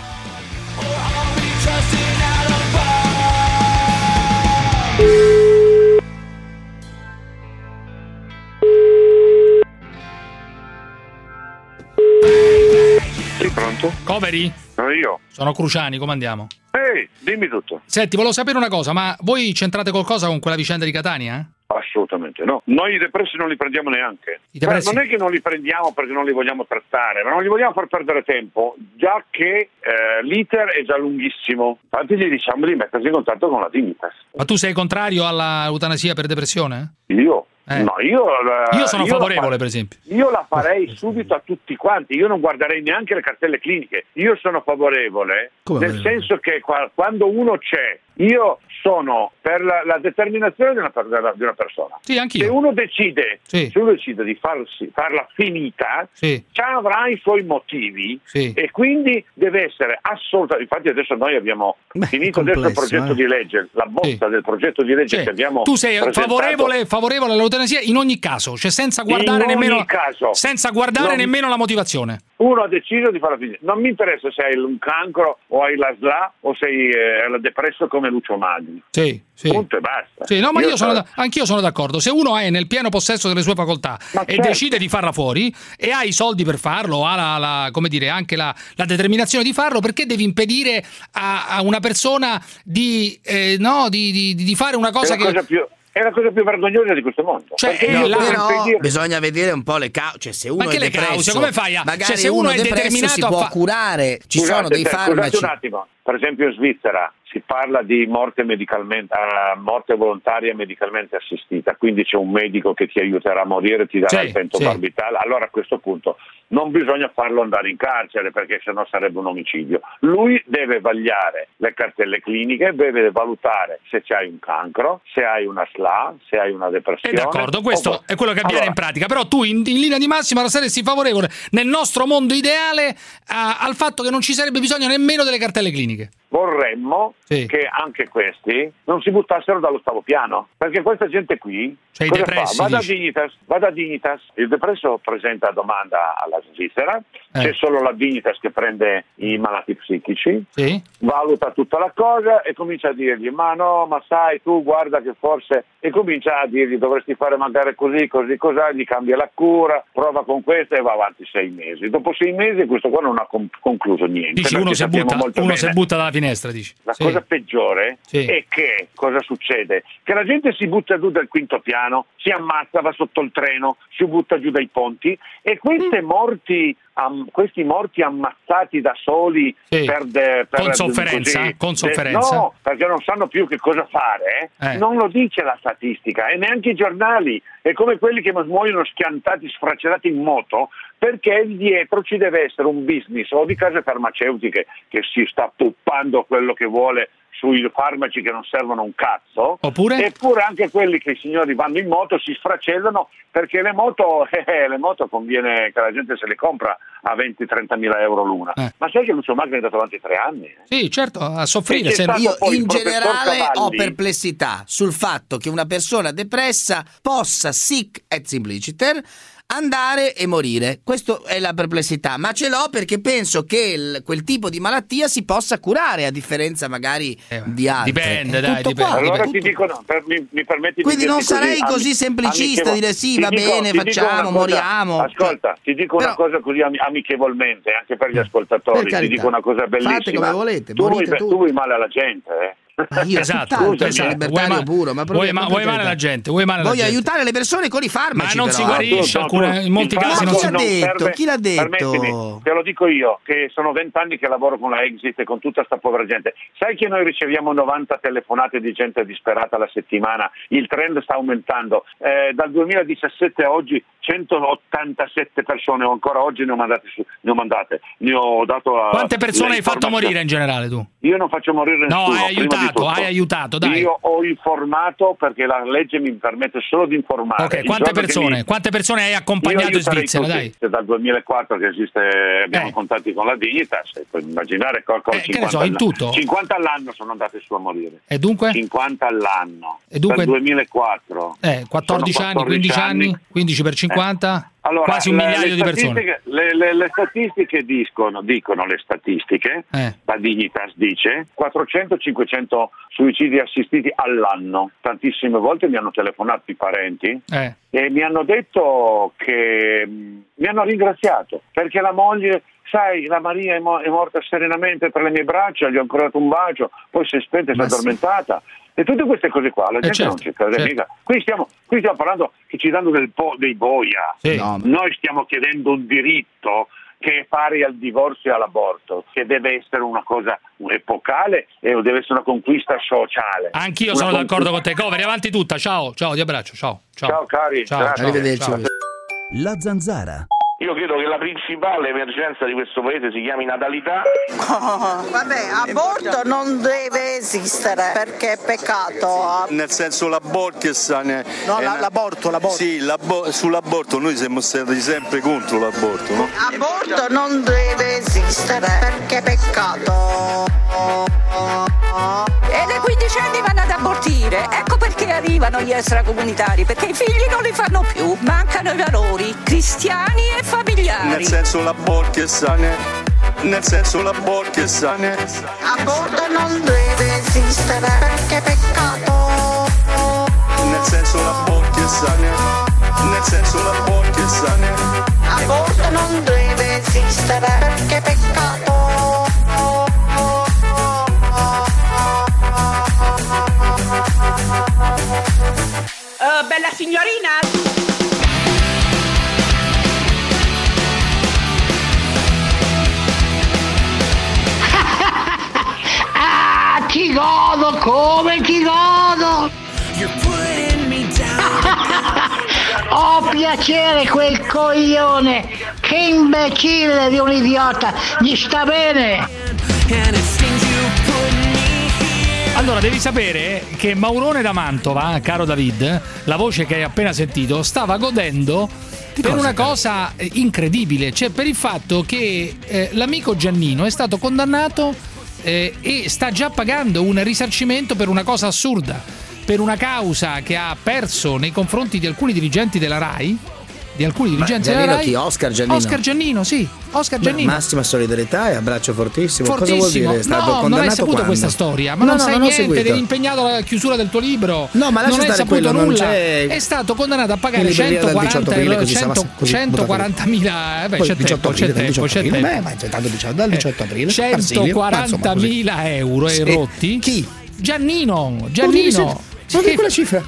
Sì, pronto? Coveri? Sono io. Sono Cruciani, come andiamo? Ehi, dimmi tutto. Senti, volevo sapere una cosa, ma voi c'entrate qualcosa con quella vicenda di Catania? assolutamente no. Noi i depressi non li prendiamo neanche. I depressi? Beh, non è che non li prendiamo perché non li vogliamo trattare, ma non li vogliamo far perdere tempo, già che eh, l'iter è già lunghissimo. Infatti gli diciamo di mettersi in contatto con la Dignitas. Ma tu sei contrario alla eutanasia per depressione? Io? Eh. No, io, io sono io favorevole, fa- per esempio. Io la farei subito a tutti quanti, io non guarderei neanche le cartelle cliniche. Io sono favorevole, Come nel favorevole? senso che qua- quando uno c'è, io sono per la, la determinazione di una, per- di una persona. Sì, anch'io. Se uno decide, Sì. se uno decide di farsi, farla finita, Sì. già avrà i suoi motivi Sì. e quindi deve essere assolutamente. Infatti adesso noi abbiamo finito adesso il complesso, progetto eh. di legge, la bozza del progetto di legge Cioè, che abbiamo tu sei presentato. favorevole, favorevole all'eutanasia in ogni caso, cioè senza guardare In ogni nemmeno caso. senza guardare Non- nemmeno la motivazione. Uno ha deciso di farla finita. Non mi interessa se hai un cancro o hai la S L A o sei eh, depresso come Lucio Magni. Sì, sì. Punto e basta. Sì, no, ma io sono so- da- anch'io sono d'accordo. Se uno è nel pieno possesso delle sue facoltà Ma e certo. decide di farla fuori e ha i soldi per farlo, ha la, la- come dire, anche la, la determinazione di farlo, perché devi impedire a, a una persona di, eh, no, di, di- di fare una cosa è la che... cosa più è la cosa più vergognosa di questo mondo. Cioè, Perché è io la- devo Però impedire- bisogna vedere un po' le cause. Cioè, se uno Ma che è le depresso, cause? Come fai a- magari cioè, se uno uno è depresso determinato si a può fa- curare. Ci Scusate, sono dei scusate farmaci. un attimo. Per esempio in Svizzera si parla di morte medicalmente, uh, morte volontaria medicalmente assistita, quindi c'è un medico che ti aiuterà a morire, ti darà Sì, il pentobarbital. sì. Allora a questo punto non bisogna farlo andare in carcere perché sennò sarebbe un omicidio. Lui deve vagliare le cartelle cliniche, deve valutare se c'hai un cancro, se hai una S L A, se hai una È depressione. d'accordo, questo o- è quello che avviene Allora, in pratica, però tu in, in linea di massima saresti favorevole nel nostro mondo ideale a- al fatto che non ci sarebbe bisogno nemmeno delle cartelle cliniche. Vorremmo Sì. che anche questi non si buttassero dall'ottavo piano, perché questa gente qui Cioè i cosa depressi, fa? Va da dici? Dignitas, va da Dignitas, il depresso presenta domanda alla Svizzera, Eh. c'è solo la Dignitas che prende i malati psichici, Sì? valuta tutta la cosa e comincia a dirgli ma no, ma sai tu guarda che forse, e comincia a dirgli dovresti fare magari così, così, cos'ha, gli cambia la cura, prova con questa e va avanti sei mesi. Dopo sei mesi questo qua non ha con- concluso niente. Dici perché uno, si sappiamo butta, molto uno bene. si butta dalla finestra, dici. La Sì. cosa peggiore Sì. è che cosa succede? Che la gente si butta giù dal quinto piano, si ammazza, va sotto il treno, si butta giù dai ponti e queste morti, am- questi morti ammazzati da soli Sì. per, de- per Con sofferenza? così, Con de- sofferenza? no, perché non sanno più che cosa fare, Eh. non lo dice la statistica e neanche i giornali. È come quelli che muoiono schiantati, sfracelati in moto, perché dietro ci deve essere un business o di case farmaceutiche che si sta puppando quello che vuole sui farmaci che non servono un cazzo, Oppure? eppure anche quelli che i signori vanno in moto si sfracellano perché le moto, eh, le moto conviene che la gente se le compra a venti trenta mila euro l'una. Eh. Ma sai che Lucio Magni è andato avanti tre anni? eh? Sì, certo, a soffrire. E c'è se- stato Io poi il in professor generale ho Cavalli. perplessità sul fatto che una persona depressa possa sic et simpliciter andare e morire. Questa è la perplessità, ma ce l'ho perché penso che il- quel tipo di malattia si possa curare, a differenza magari Eh, di altre. dipende, È dai, tutto dipende. qua, Allora tutto- ti dico, no, per- mi, mi permetti Quindi di non dirti sarei così, così ami- semplicista, amichevol- dire sì, ti va dico- bene, ti dico facciamo, una cosa- moriamo. Ascolta, ti dico Però- una cosa così ami- amichevolmente, anche per gli ascoltatori, Per ti carità. dico una cosa bellissima. Fate come volete, tu, vuoi, morite tu tutti. vuoi male alla gente, eh? Ma io Esatto, tutt'altro, esatto. sono libertario Vuoi ma- puro, ma vuoi proprio- ma- per vuoi male carità. alla gente, vuoi male alla Voglio gente. aiutare le persone con i farmaci. Ma non si però. guarisce, No, alcune- tu- in molti il casi non farmaco chi ha non detto? serve- Chi l'ha detto? Permettimi, te lo dico io, che sono vent'anni che lavoro con la Exit e con tutta sta povera gente. Sai che noi riceviamo novanta telefonate di gente disperata alla settimana? Il trend sta aumentando. Eh, dal duemiladiciassette a oggi centottantasette persone, o ancora oggi ne ho mandate, su, ne ho mandate. Ne ho dato a Quante persone le hai fatto informazioni. morire in generale tu? Io non faccio morire No, nessuno. hai prima di aiutato, tutto. hai aiutato, dai. Io ho informato perché la legge mi permette solo di informare. Ok, Il quante giorno che persone? mi- Quante persone hai Io accompagnato in aiuterei Svizzera, tutti. dai? È dal duemilaquattro che esiste, abbiamo Eh. contatti con la Dignitas, e puoi immaginare qualcosa. Eh, che ne so, in tutto. cinquanta all'anno sono andate su a morire. E dunque? cinquanta all'anno. E dunque? Dal duemilaquattro. Eh, quattordici Sono anni, quindici anni, quindici per cinquanta? Allora, Quasi un le- migliaio le di persone. statistiche- Le, le- le statistiche dicono, dicono le statistiche, Eh. la Dignitas dice quattrocento cinquecento suicidi assistiti all'anno. Tantissime volte mi hanno telefonato i parenti Eh. e mi hanno detto che mh, mi hanno ringraziato perché la moglie, sai, la Maria è, mo- è morta serenamente tra le mie braccia, gli ho ancora dato un bacio, poi si è spenta e si è Ma sì. addormentata. E tutte queste cose qua la gente certo, non ci crede certo. mica. Qui stiamo, qui stiamo parlando che ci danno del po- dei boia. Sì. No. Noi stiamo chiedendo un diritto che è pari al divorzio e all'aborto, che deve essere una cosa epocale e deve essere una conquista sociale. Anch'io Una sono conquista- d'accordo con te. Coveri, avanti tutta. Ciao, ciao, ti abbraccio. Ciao, ciao. Ciao cari, Ciao, grazie. ciao, Arrivederci. ciao. La Zanzara. Io credo che la principale emergenza di questo paese si chiami natalità. Oh, vabbè, aborto non deve esistere perché è peccato. Nel senso l'aborto che sa ne... No, la- l'aborto, l'aborto. Sì, l'abo- sull'aborto noi siamo stati sempre contro l'aborto, no? Aborto non deve esistere perché è peccato. E dai quindici anni vanno ad abortire. Ecco perché arrivano gli extracomunitari, perché i figli non li fanno più. Mancano i valori cristiani e familiari. Nel senso l'aborto che sa ne... Nel senso l'aborto che sa ne... Aborto non deve esistere perché è peccato. Nel senso l'aborto che sa ne... Nel senso l'aborto che sa ne... Aborto non deve esistere perché è peccato. Uh, bella signorina! Ah, ti godo, come ti godo! Ho piacere quel coglione! Che imbecille di un idiota! Gli sta bene! Allora, devi sapere che Maurone da Mantova, caro David, la voce che hai appena sentito, stava godendo per una cosa incredibile, cioè per il fatto che eh, l'amico Giannino è stato condannato eh, e sta già pagando un risarcimento per una cosa assurda, per una causa che ha perso nei confronti di alcuni dirigenti della RAI. Di alcuni dirigenti della Giannino RAI. chi? Oscar Giannino? Oscar Giannino, sì. Oscar Beh, Giannino. massima solidarietà e abbraccio fortissimo. Fortissimo. Cosa vuol dire? È stato no, condannato non hai saputo quando? questa storia, ma No, non no, sai non ho niente, seguito. eri impegnato alla chiusura del tuo libro. No, ma lascia non hai stare saputo quello, non nulla. c'è- È stato condannato a pagare In libreria dal diciotto centoquaranta aprile, euro, così stava- cento, così centoquarantamila, eh beh, Poi c'è diciotto tempo, c'è aprile, dal tempo, diciotto c'è aprile. tempo. Beh, ma c'è tanto diciotto- dal diciotto aprile. centoquarantamila euro Sì. e rotti. Chi? Giannino, Giannino. Non di quella cifra.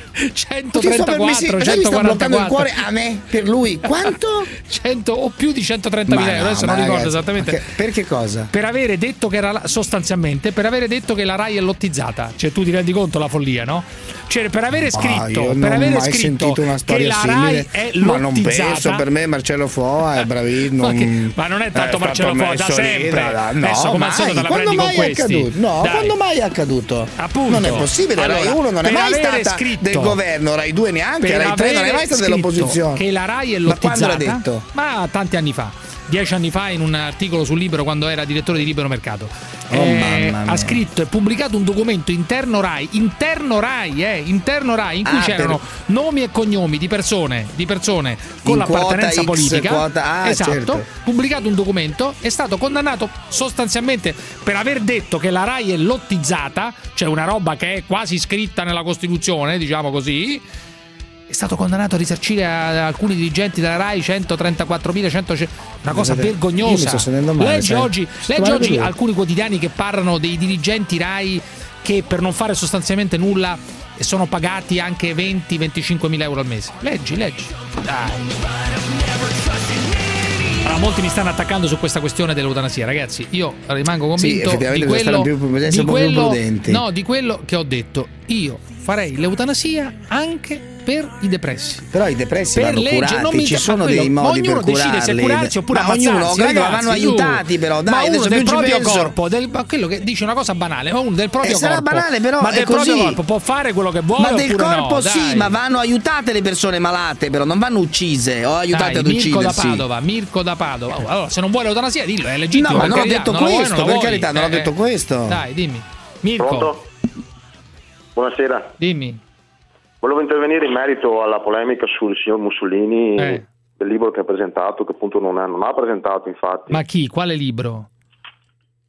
centotrentaquattro, mi sta bloccando il centoquarantaquattro. cuore a me, per lui. Quanto? cento o più di centotrentamila Ma euro, no, adesso ma non ricordo ragazzi, esattamente. ma che- per che cosa? Per avere detto che era la- sostanzialmente per avere detto che la RAI è lottizzata. Cioè tu ti rendi conto la follia, no? Cioè per avere Ma scritto, io per non ho avere mai scritto sentito una che storia la simile, RAI è ma non lottizzata. penso, per me Marcello Foa è bravissimo. Ma, che- ma non è tanto Marcello Foa, da sempre. No, Adesso come al solito te la quando prendi con mai è questi. accaduto? No, Dai. quando mai è accaduto? Appunto. Non è possibile, Allora, Rai uno non è per mai avere stata scritto- del governo, Rai due neanche, Per Rai tre non è avere mai stata scritto dell'opposizione. che la RAI è Ma quando lottizzata. l'ha detto? Ma tanti anni fa. Dieci anni fa in un articolo sul Libero quando era direttore di Libero Mercato. Oh, Eh, mamma mia. ha scritto e pubblicato un documento interno RAI, interno RAI, eh, interno RAI, in cui Ah, c'erano per- nomi e cognomi di persone, di persone con In l'appartenenza quota X, politica. quota- ah, esatto. certo. Pubblicato un documento, è stato condannato sostanzialmente per aver detto che la RAI è lottizzata, cioè una roba che è quasi scritta nella Costituzione, diciamo così. È stato condannato a risarcire a alcuni dirigenti della RAI centotrentaquattromila, cento, una cosa Vedete, io mi vergognosa. sto sentendo male, leggi cioè, oggi, sto leggi male oggi per lui. alcuni quotidiani che parlano dei dirigenti RAI che per non fare sostanzialmente nulla sono pagati anche venti venticinque mila euro al mese. Leggi, leggi. Dai. Allora, molti mi stanno attaccando su questa questione dell'eutanasia, ragazzi. Io rimango Sì, convinto effettivamente di bisogna quello, stare più- bisogna di essere un po' più quello- prudenti. no, di quello che ho detto. Io farei l'eutanasia anche per i depressi. Però i depressi Per vanno legge, curati, non mi ci ma sono quello- dei modi per ognuno decide se curarli. curarsi oppure Ma ognuno, ammazzarsi, credo, ragazzi, vanno su. aiutati però, dai, ma uno adesso del più ci proprio penso. corpo, del, ma quello che dice una cosa banale, ma uno del proprio Eh, sarà corpo. banale, però ma è del proprio così. corpo può fare quello che vuole Ma del oppure corpo no, sì, dai. ma vanno aiutate le persone malate, però non vanno uccise o aiutate Dai, ad Mirko da uccidersi. Padova, Mirko da Padova. Oh, allora, se non vuole l'eutanasia, dillo, è legittimo. No, ma per non ho carità, detto non la vuoi, questo, non la per vuoi. carità, non ho Eh, detto eh. questo. Dai, dimmi. Mirko, Pronto? Buonasera. dimmi. Volevo intervenire in merito alla polemica sul signor Mussolini, Eh. del libro che ha presentato, che appunto non ha, non ha presentato infatti. Ma chi? Quale libro?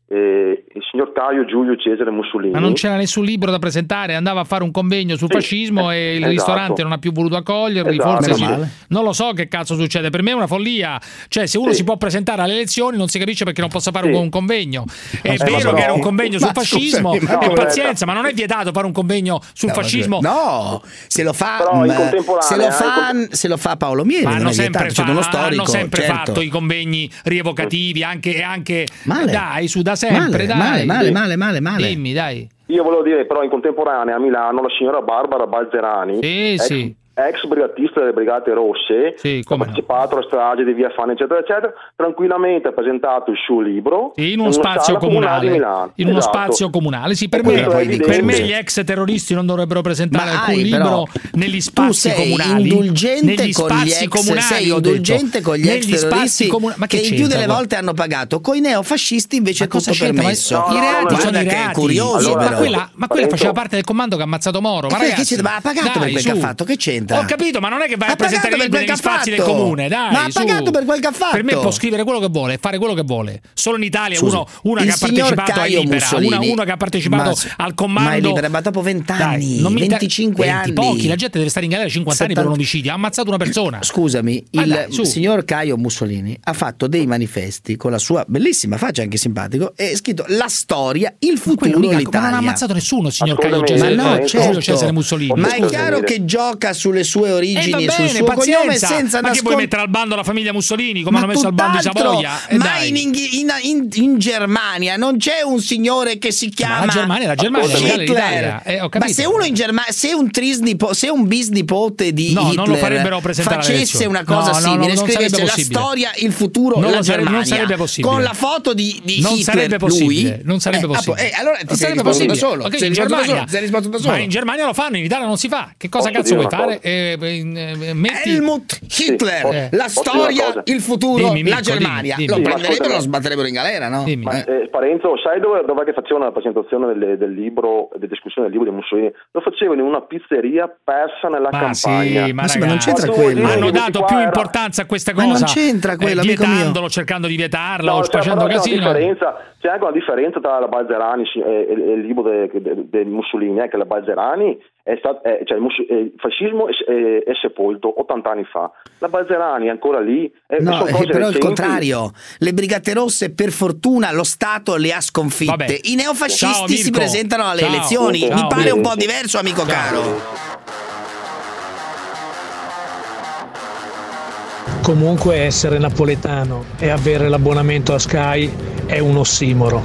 eh, il signor Caio Giulio Cesare Mussolini. Ma non c'era nessun libro da presentare, andava a fare un convegno sul sì, fascismo e il esatto. ristorante non ha più voluto accoglierli, esatto. forse sì. Male. Non lo so che cazzo succede, per me è una follia, cioè se uno sì. si può presentare alle elezioni non si capisce perché non possa fare sì. un, un convegno. È ma vero però, che era un convegno sul ma fascismo, scusami, ma e no, pazienza, ma non è vietato fare un convegno sul no, fascismo? No, se lo fa però in mh, se lo eh, fa se lo fa Paolo Mieri, ma non hanno è sempre, vietato, fa, uno storico, hanno sempre certo. fatto i convegni rievocativi anche, anche male. dai su da sempre, male, dai. Male, male, male, male, male. Dimmi, dai. Io volevo dire però in contemporanea a Milano la signora Barbara Balzerani, sì, ex, sì. ex brigatista delle Brigate Rosse, sì, ha partecipato alla strage di Via Fani eccetera eccetera, tranquillamente ha presentato il suo libro sì, in uno spazio comunale, comunale in uno esatto. spazio comunale sì, per, me, per me gli ex terroristi non dovrebbero presentare ma alcun hai, libro negli spazi tu sei comunali indulgente negli con spazi gli ex, comunali sei indulgente con gli ex terroristi ma che, che il più delle volte hanno pagato, coi neofascisti invece è tutto permesso. No, no, I reati no, no, sono i che reati. È curioso, allora, però. ma quella, ma quella faceva parte del comando che ha ammazzato Moro. Ma che, ragazzi, che ci, ma ha pagato dai, per quel su. che ha fatto? Che c'entra? Ho capito, ma non è che vai ha a presentare i libri negli spazi del comune, dai. Ma ha su. pagato per quel che ha fatto. Per me può scrivere quello che vuole, fare quello che vuole. Solo in Italia Scusi, uno, uno che ha partecipato a Libera, una, uno che ha partecipato ma, al comando. Ma è Libera, ma dopo vent'anni, venticinque anni. Pochi, la gente deve stare in galera cinquanta anni per un omicidio. Ha ammazzato una persona. Scusami, ma il dai, signor Caio Mussolini ha fatto dei manifesti con la sua bellissima faccia, anche simpatico, e ha scritto la storia, il futuro dell'Italia. Ma non ha ammazzato nessuno il signor Caio Cesare, ma no, certo. Cesare Mussolini. Ma è chiaro che gioca sulle sue origini e sul suo pazienza. cognome senza ma nascondere. che vuoi mettere al bando la famiglia Mussolini come ma hanno messo al bando i Savoia? Eh, ma in, in, in, in Germania non c'è un signore che si chiama ma la Germania, la Germania, Hitler. Eh, ho ma se uno in Germania, se un trisnipo, se un bisnipote di no, Hitler non lo farebbero presentare facesse una cosa no, simile, no, no, scrivesse la storia, il futuro, non la sarebbe, Germania, non sarebbe possibile. Con la foto di, di non Hitler, sarebbe possibile, lui, non sarebbe eh, possibile. Eh, allora ti non sei sarebbe risposto possibile. da solo. Okay, sei in risposto Germania, da solo. Sei risposto da solo. Ma in Germania lo fanno, in Italia non si fa. Che cosa Posso cazzo vuoi fare? Eh, eh, metti... Helmut Hitler, sì, la storia, il futuro, dimmi, la Mirko, Germania. dimmi, Lo dimmi. prenderebbero e lo sbatterebbero in galera, no? Ma, eh, Parenzo, sai dove, dov'è che facevano la presentazione del, del libro, della discussione del libro di Mussolini? Lo facevano in una pizzeria persa nella ma campagna. Sì, ma, ma, sì, ma non c'entra ma quello. Hanno dato più era... importanza a questa ma cosa. non c'entra quello, eh, amico mio. vietandolo, cercando di vietarlo, no, facendo cioè, casino. C'è, una differenza, c'è anche una differenza tra la Balzerani e, e, e il libro del de, de Mussolini, eh, che la Balzerani è stato, è, cioè il, mus- il fascismo è, è, è sepolto ottanta anni fa, la Balzerani è ancora lì. È, no, sono cose però recenti. il contrario, le Brigate Rosse per fortuna lo Stato le ha sconfitte. Vabbè. I neofascisti Ciao, si Mirko. presentano alle Ciao. elezioni. Ciao, Mi pare Mirko. un po' diverso, amico Ciao. caro. Comunque essere napoletano e avere l'abbonamento a Sky è un ossimoro.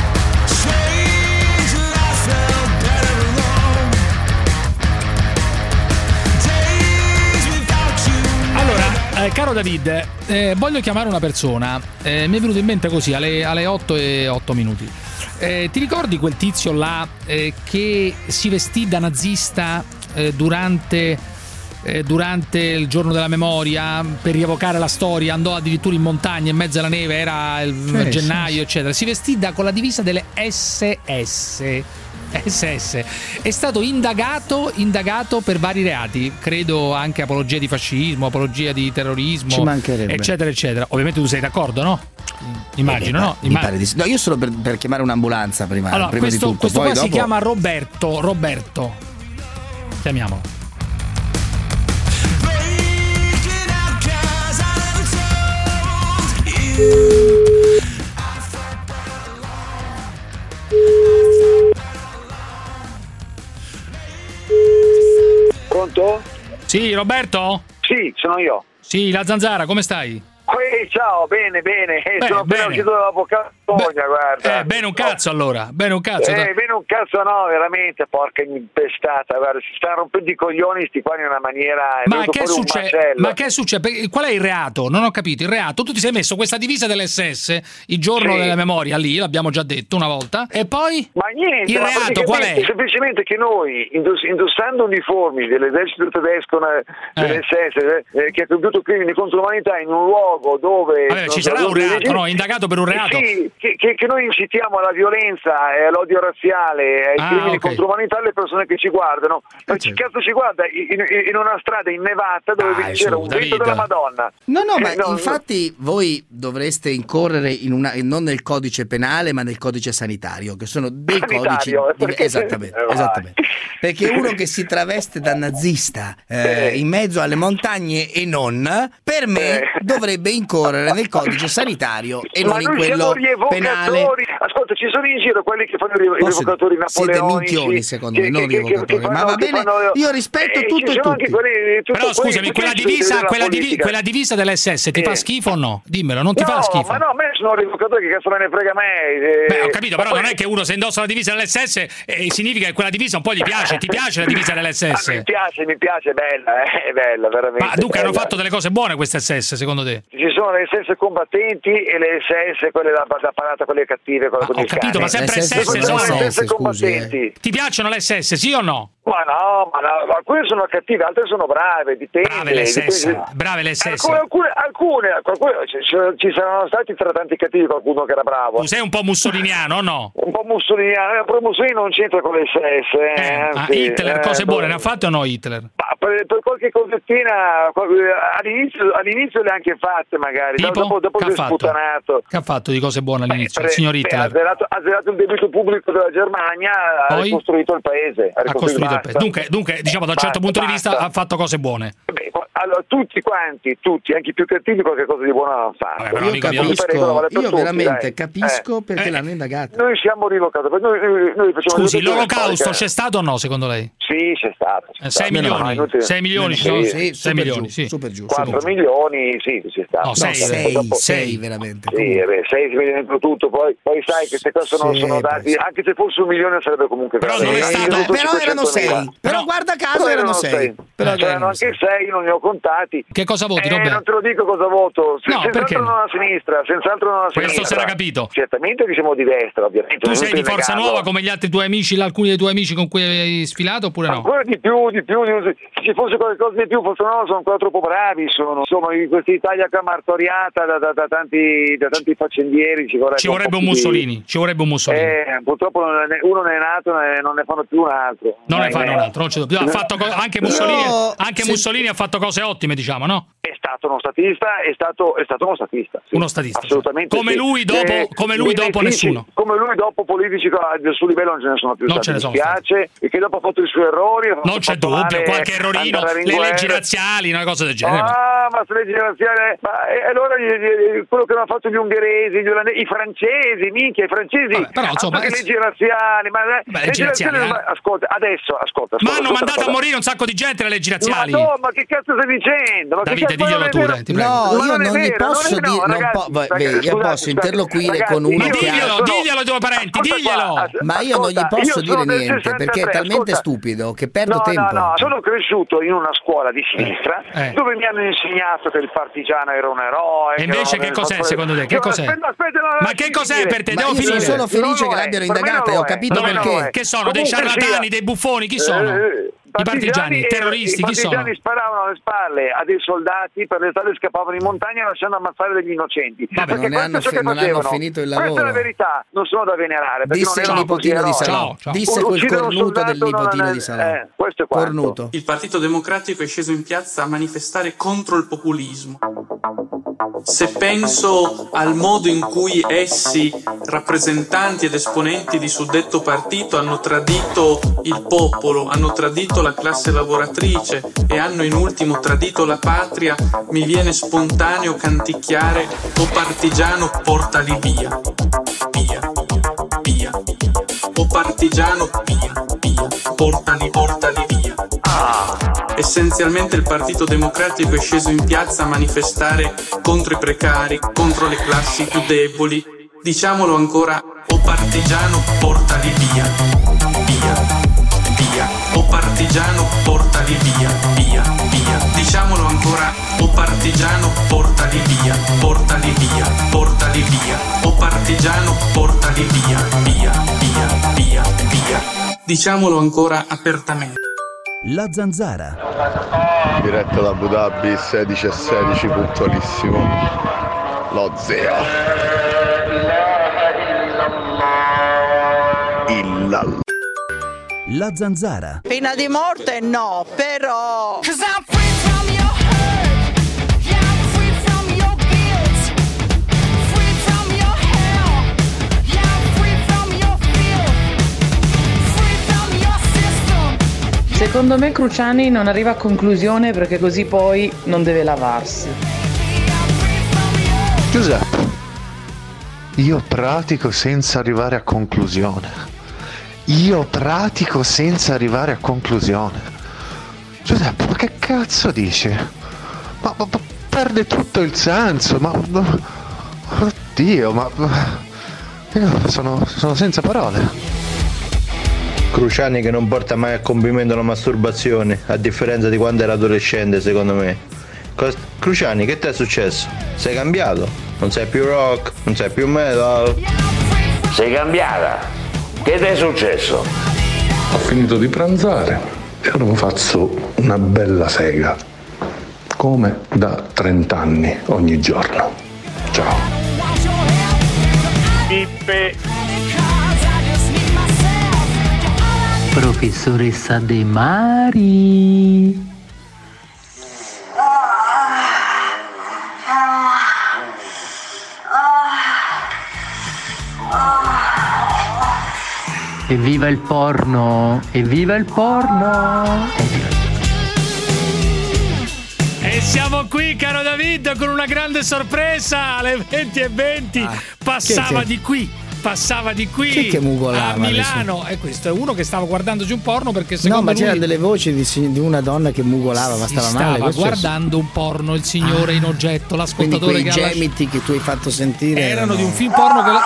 Allora, eh, caro David, eh, voglio chiamare una persona. Eh, mi è venuto in mente così alle, alle otto e otto minuti. Eh, ti ricordi quel tizio là eh, che si vestì da nazista eh, durante... Eh, durante il giorno della memoria per rievocare la storia, andò addirittura in montagna in mezzo alla neve, era il sì, gennaio sì. eccetera, si vestì da, con la divisa delle S S S S è stato indagato indagato per vari reati, credo anche apologia di fascismo, apologia di terrorismo, ci mancherebbe, eccetera eccetera. Ovviamente tu sei d'accordo, no? Immagino, eh, no? Mi Immag- pare di sì. No, io solo per, per chiamare un'ambulanza prima, allora, prima questo, di tutto. questo Poi qua dopo... si chiama Roberto Roberto chiamiamolo. Pronto? Sì, Roberto? Sì, sono io. Sì, la Zanzara, come stai? Ehi, ciao, bene, bene. Eh, Beh, sono appena bene. uscito dalla bocca Bologna, guarda. Eh, bene un cazzo allora, bene un cazzo. Eh, dai. bene un cazzo no, veramente, porca impestata, guarda, si stanno rompendo i coglioni sti qua in una maniera... È Ma venuto che, fuori un succede? macello. Ma che succede? Perché- Qual è il reato? Non ho capito. Il reato, tu ti sei messo questa divisa dell'S S il giorno Sì. della memoria, lì, l'abbiamo già detto una volta, e poi? Ma niente, il ma reato qual è? semplicemente che noi, indoss- indossando uniformi dell'esercito tedesco, eh, dell'S S, eh, che ha compiuto crimini contro l'umanità in un luogo dove... Vabbè, ci sarà un reato, no? Indagato per un reato. Sì, che, che, che noi incitiamo alla violenza e all'odio razziale, ai Ah, crimini ok. contro l'umanità alle persone che ci guardano. Ma chi cazzo ci guarda in, in- in una strada innevata dove Dai, c'era su, un David. vento della Madonna? No, no, ma Eh, no, infatti voi dovreste incorrere in una, non nel codice penale, ma nel codice sanitario, che sono dei Sanitario, codici. eh, perché- Esattamente, eh, vai. esattamente. Perché uno che si traveste da nazista eh, in mezzo alle montagne e non, per me dovrebbe incorrere nel codice sanitario e Ma non in noi quello siamo rievocatori. penale. Ascolta, ci sono in giro quelli che fanno i rie- i Forse rievocatori siete napoleonici. minchioni, secondo me, che- non che- che- rievocatori. che Ma fanno- va che bene, fanno- io rispetto Eh, tutto ci e sono anche tutti. quelli- tutto Però quelli scusami, che quella pensi divisa, della quella, divi- politica. quella divisa dell'esse esse ti Eh. fa schifo o no? Dimmelo, non ti fa No, schifo? ma no, a me sono un rievocatore, che cazzo me ne frega a me. eh. Beh, ho capito, Ma però poi- non è che uno se indossa la divisa dell'esse esse eh, significa che quella divisa un po' gli piace. Ti piace la divisa dell'esse Ah, esse? mi piace, mi piace, è bella, eh, è bella, veramente. Ma dunque hanno bella. fatto delle cose buone queste esse esse, secondo te? Ci sono le esse esse combattenti e le esse esse, quelle da, da parata, quelle cattive, quelle con Ho i capito, ma cani. sempre esse esse Sono sono. le esse esse combattenti. Ti piacciono le esse esse, sì o no? Ma no, ma no, alcune sono cattive, altre sono brave, dipende. Brave le esse esse, dipende. brave le esse esse. Alcune, alcune, alcune, qualcuno- ci, ci- ci saranno stati tra tanti cattivi qualcuno che era bravo. Tu sei un po' mussoliniano o no? Un po' mussoliniano, eh, però Mussolini non c'entra con le esse esse. Eh, Ah, anzi, Hitler, eh, cose buone no. ne ha fatte o no Hitler? Ma per, per qualche cosettina qual- all'inizio, all'inizio le ha anche fatte magari, Tipo? dopo, dopo Che si ha è fatto? sputanato. Che ha fatto di cose buone all'inizio, Per- il signor beh, ha, Hitler? zerato, ha zerato il debito pubblico della Germania, ha Poi? ricostruito il paese. Ha, Ha costruito il basta. paese. Dunque, dunque, diciamo da un certo Basta, punto di vista basta. ha fatto cose buone. Beh, allora, tutti quanti, tutti, anche i più cattivi, qualche cosa di buono hanno fatto. però, Io amico mio, capisco, Per regola vale per io tutti, veramente dai. capisco Eh. perché Eh. l'hanno indagato. Noi siamo rivocatori, noi, noi, noi facciamo Scusi, le votazioni l'olocausto storiche. c'è stato o no, secondo lei? Sì, c'è stato. c'è Eh, stato. sei Meno milioni? male, inutile. sei milioni ci Sì, sono? sì, sei super milioni, giù, sì. super giù. quattro super giù. milioni, sì, c'è stato. No, sei, sei, dopo- sei veramente. Sì, eh beh, sei si vede dentro tutto, poi, poi sai che queste cose sono, Sì, sono dati, sì. anche se fosse un milione sarebbe comunque Però grave. non è Anche stato- se fosse Però erano cinquecentomila. sei. Però guarda caso Però erano sei. Però C'erano erano anche sei, non ne ho contati. Che cosa voti, Eh, Roberto? non te lo dico cosa voto. Se- No, senz'altro perché? non a sinistra, senz'altro non a Questo sinistra. si era capito. Certamente che siamo di destra, ovviamente. Tu non sei è di Forza innegato. Nuova come gli altri tuoi amici, alcuni dei tuoi amici con cui hai sfilato oppure no? Ancora di più, di più, di più. Se ci fosse qualcosa di più, forse no, sono ancora troppo bravi. Sono insomma in questa Italia che è martoriata da, da- da tanti, da tanti faccendieri. Ci vorrebbe, Ci vorrebbe un po' più di- Mussolini, ci vorrebbe un Mussolini. Eh, purtroppo non ne- uno ne è nato e non ne fanno più un altro. Non ne Eh, fanno un altro, non c'è dubbio. Ha fatto co- anche Mussolini, Io- anche se- Mussolini ha fatto cose ottime, diciamo, no? È stato uno statista, è stato, è stato uno statista. sì. Uno statista, Assolutamente. come sì. lui dopo- Eh, come lui dopo benefici- nessuno. Come lui dopo politici a- del suo livello non ce ne sono più Non stati. ce ne Mi sono spiace, e che dopo ha fatto i suoi errori. ha Non c'è fatto dubbio, male, qualche errorino, andare in le guerra. leggi razziali, una cosa del genere. ma- Ah, ma se leggi razziali, ma e allora gli- gli- quello che hanno fatto gli ungheresi, gli olandesi, i francesi, minchia, i francesi, Vabbè, però, insomma, altro che è- leggi razziali, ma Beh, leggi razziali, eh. ma- ascolta, adesso, ascolta, Ma ascolta, hanno ascolta mandato una a cosa. morire un sacco di gente le leggi razziali. Ma no, ma che cazzo stai dicendo? Ma che Davide, cazzo- ma diglielo non è tu, vero. dai, ti prego. No, Ma io non è non gli vero, posso non è- no, dire, non ragazzi, po- va- ragazzi, vedi, io scusate, posso interloquire ragazzi, con uno Ma io che diglielo, ha... sono- diglielo ai tuoi parenti, ascolta diglielo. qua, as- Ma io non gli ascolta, posso io dire sono del niente perché è sessantatré, talmente ascolta. stupido che perdo no, tempo. No, no, sono cresciuto in una scuola di sinistra Eh. dove mi hanno insegnato che il partigiano era un eroe. E invece che cos'è secondo te? Che cos'è? Aspetta, aspetta, no, Ma lasci che cos'è finire. per te? Ma Devo io sono finire. solo felice Non che lo è, l'abbiano per me indagata non e ho lo è. capito Per me non lo perché. è. Che sono? Dei Comunque ciarlatani, sia- dei buffoni? Chi sono? Eh, I partigiani, i e- terroristi, i chi sono? partigiani sparavano alle spalle a dei soldati, per le strade scappavano in montagna lasciando ammazzare degli innocenti. Vabbè, Perché non ne questo hanno è ciò fi- che non hanno facevano. finito il Questa è lavoro. la verità, non sono da venerare. perché Disse non il erano così nipotino di eroi. Salò. Ciao, ciao. Disse quel Uccidere un cornuto del soldato non nipotino è- di Salò. eh, questo è quanto. Cornuto. Il Partito Democratico è sceso in piazza a manifestare contro il populismo. Se penso al modo in cui essi, rappresentanti ed esponenti di suddetto partito, hanno tradito il popolo, hanno tradito la classe lavoratrice e hanno in ultimo tradito la patria, mi viene spontaneo canticchiare: o partigiano, portali via, via, via, o partigiano, via, via, portali, portali via. Essenzialmente il Partito Democratico è sceso in piazza a manifestare contro i precari, contro le classi più deboli. Diciamolo ancora: o partigiano, portali via, via, via, o partigiano, portali via, via, via. Diciamolo ancora: o partigiano, portali via, portali via, portali via, o partigiano, portali via, via, via, via, via. Diciamolo ancora apertamente. La Zanzara. Diretto da Abu Dhabi, sedici e sedici, puntualissimo. Lo zio. Il la La zanzara. Pena di morte no, però... Secondo me Cruciani non arriva a conclusione perché così poi non deve lavarsi. Giuseppe, io pratico senza arrivare a conclusione. Io pratico senza arrivare a conclusione. Giuseppe, ma che cazzo dici? Ma, ma, ma perde tutto il senso, ma... ma oddio, ma... io sono, sono senza parole. Cruciani che non porta mai a compimento la masturbazione, a differenza di quando era adolescente, secondo me. Cos- Cruciani, che ti è successo? Sei cambiato? Non sei più rock? Non sei più metal? Sei cambiata? Che ti è successo? Ho finito di pranzare e ora mi faccio una bella sega, come da trenta anni ogni giorno. Ciao. Pippe. Professoressa De Mari. Evviva il porno! Evviva il porno! E siamo qui, caro David, con una grande sorpresa. Alle venti e venti ah, passava che, che... di qui. Passava di qui che che a Milano. E questo è uno che stava guardandoci un porno perché secondo no ma lui... c'erano delle voci di, di una donna che mugolava, ma stava male. Stava guardando un porno, il signore ah, in oggetto, l'ascoltatore. Quindi quei che gemiti che tu hai fatto sentire erano, erano... di un film porno che la...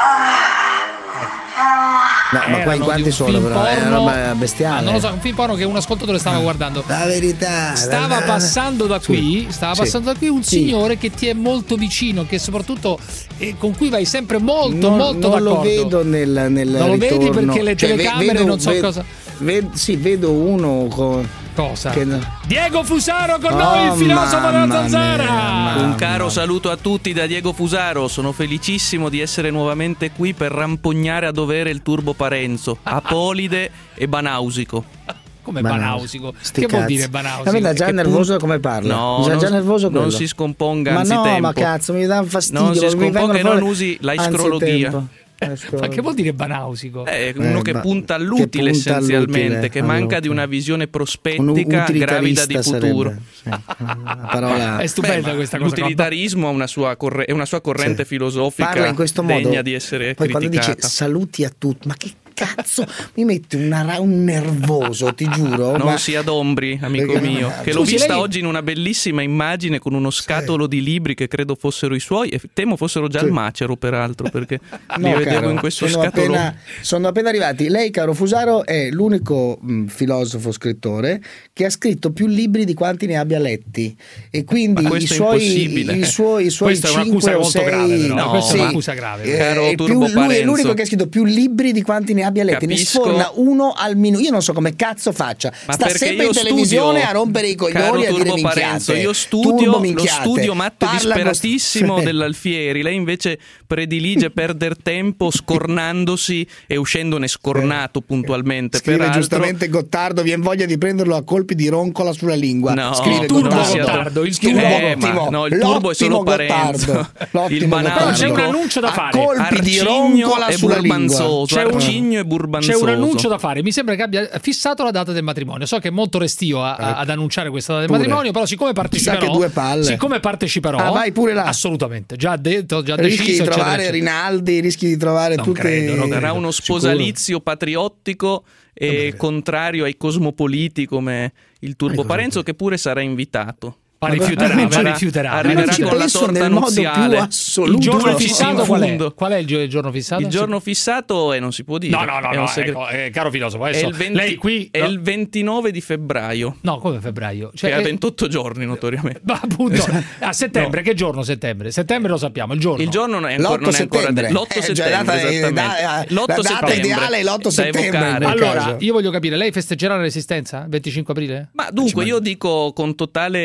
No, ma qua in quanti sono però? Porno... È una roba bestiale. Ah, non lo so, un film porno che un ascoltatore stava ah, guardando. La verità. Stava la... passando da qui, sì, stava sì, passando da qui un sì, signore che ti è molto vicino, che soprattutto eh, con cui vai sempre molto non, molto non d'accordo. Non lo vedo nel, nel non lo ritorno. vedi perché le cioè, telecamere vedo, non so vedo, cosa. Vedo, sì, vedo uno con cosa? Che... Diego Fusaro con oh, noi, il filosofo della zanzara. Mia, un caro saluto a tutti da Diego Fusaro. Sono felicissimo di essere nuovamente qui per rampognare a dovere il Turbo Parenzo, Apolide e Banausico. Come Banausico? Che cazzo. Vuol dire Banausico? Ma mi dà già nervoso pun- come parla. No, mi dà già nervoso non si scomponga ma anzitempo. Ma no, ma cazzo, mi dà fastidio. Non si scomponga e non fuori... usi l'aiscrologia. Ma che vuol dire banausico? È uno eh, che punta all'utile che punta essenzialmente, all'utile, che manca all'utile. Di una visione prospettica gravida di futuro. Sì. Parola... È stupenda Beh, questa cosa. L'utilitarismo è una sua, corre- è una sua corrente sì. filosofica Parla in questo degna modo. Di essere poi criticata. Quando dice saluti a tutti, ma che cazzo mi mette una, un nervoso, ti giuro. Non ma... si adombri, amico Perché... mio, che l'ho vista lei... oggi in una bellissima immagine con uno scatolo sì. di libri che credo fossero i suoi e temo fossero già sì. al macero peraltro perché no, li vedevo caro, in questo sono scatolo. Appena, sono appena arrivati. Lei, caro Fusaro, è l'unico mh, filosofo scrittore che ha scritto più libri di quanti ne abbia letti e quindi i suoi, i suoi, i suoi questa cinque o sei grave, però. No, questa sì, è un'accusa grave. Eh, caro Turbo più, lui è l'unico Parenzo. che ha scritto più libri di quanti ne abbia letti. Capisco. Ne sforna uno al minuto. Io non so come cazzo faccia. Ma sta sempre in televisione studio, a rompere i coglioni e a dire Parenzo, minchiate. io studio lo minchiate. studio matto Parla disperatissimo con... dell'Alfieri. Lei invece predilige perdere tempo scornandosi e uscendone scornato puntualmente. Scrive Peraltro... giustamente Gottardo, viene voglia di prenderlo a colpi di roncola sulla lingua. No, scrive Turbo Gottardo. Gottardo, il turbo, eh, ma, no, il turbo è solo Parenzo. Il Però c'è un annuncio da fare. A colpi di roncola sulla lingua. C'è un arcigno e burbanzoso. C'è un annuncio da fare. Mi sembra che abbia fissato la data del matrimonio. So che è molto restio a, a, ad annunciare questa data del pure. matrimonio, però siccome parteciperò, che due palle. siccome parteciperò, ah, vai pure là. Assolutamente, già detto, già rischi deciso. Rischi di trovare eccetera, Rinaldi, rischi di trovare non tutte. Credo, non Sarà uno sposalizio Sicuro. patriottico e contrario ai cosmopoliti come il Turbo Parenzo, che pure sarà invitato. Ma rifiuterà, ma rifiuterà. Arriverà con la torta nuziale. Il giorno fissato qual è? Qual è il giorno fissato? Il giorno fissato e non si può dire. No, no, no, no ecco, eh, caro filosofo, adesso è il venti, lei qui è no. il ventinove di febbraio. No, come febbraio? Cioè, che ha ventotto giorni notoriamente. Ma appunto, a settembre, no. Che giorno settembre? Settembre lo sappiamo, il giorno. Il giorno non è ancora, non è ancora de- l'otto settembre, eh, esattamente. Da, l'otto la data settembre. ideale è l'otto settembre. Allora, caso. io voglio capire, lei festeggerà la Resistenza? venticinque aprile? Ma dunque, io dico con totale sincerità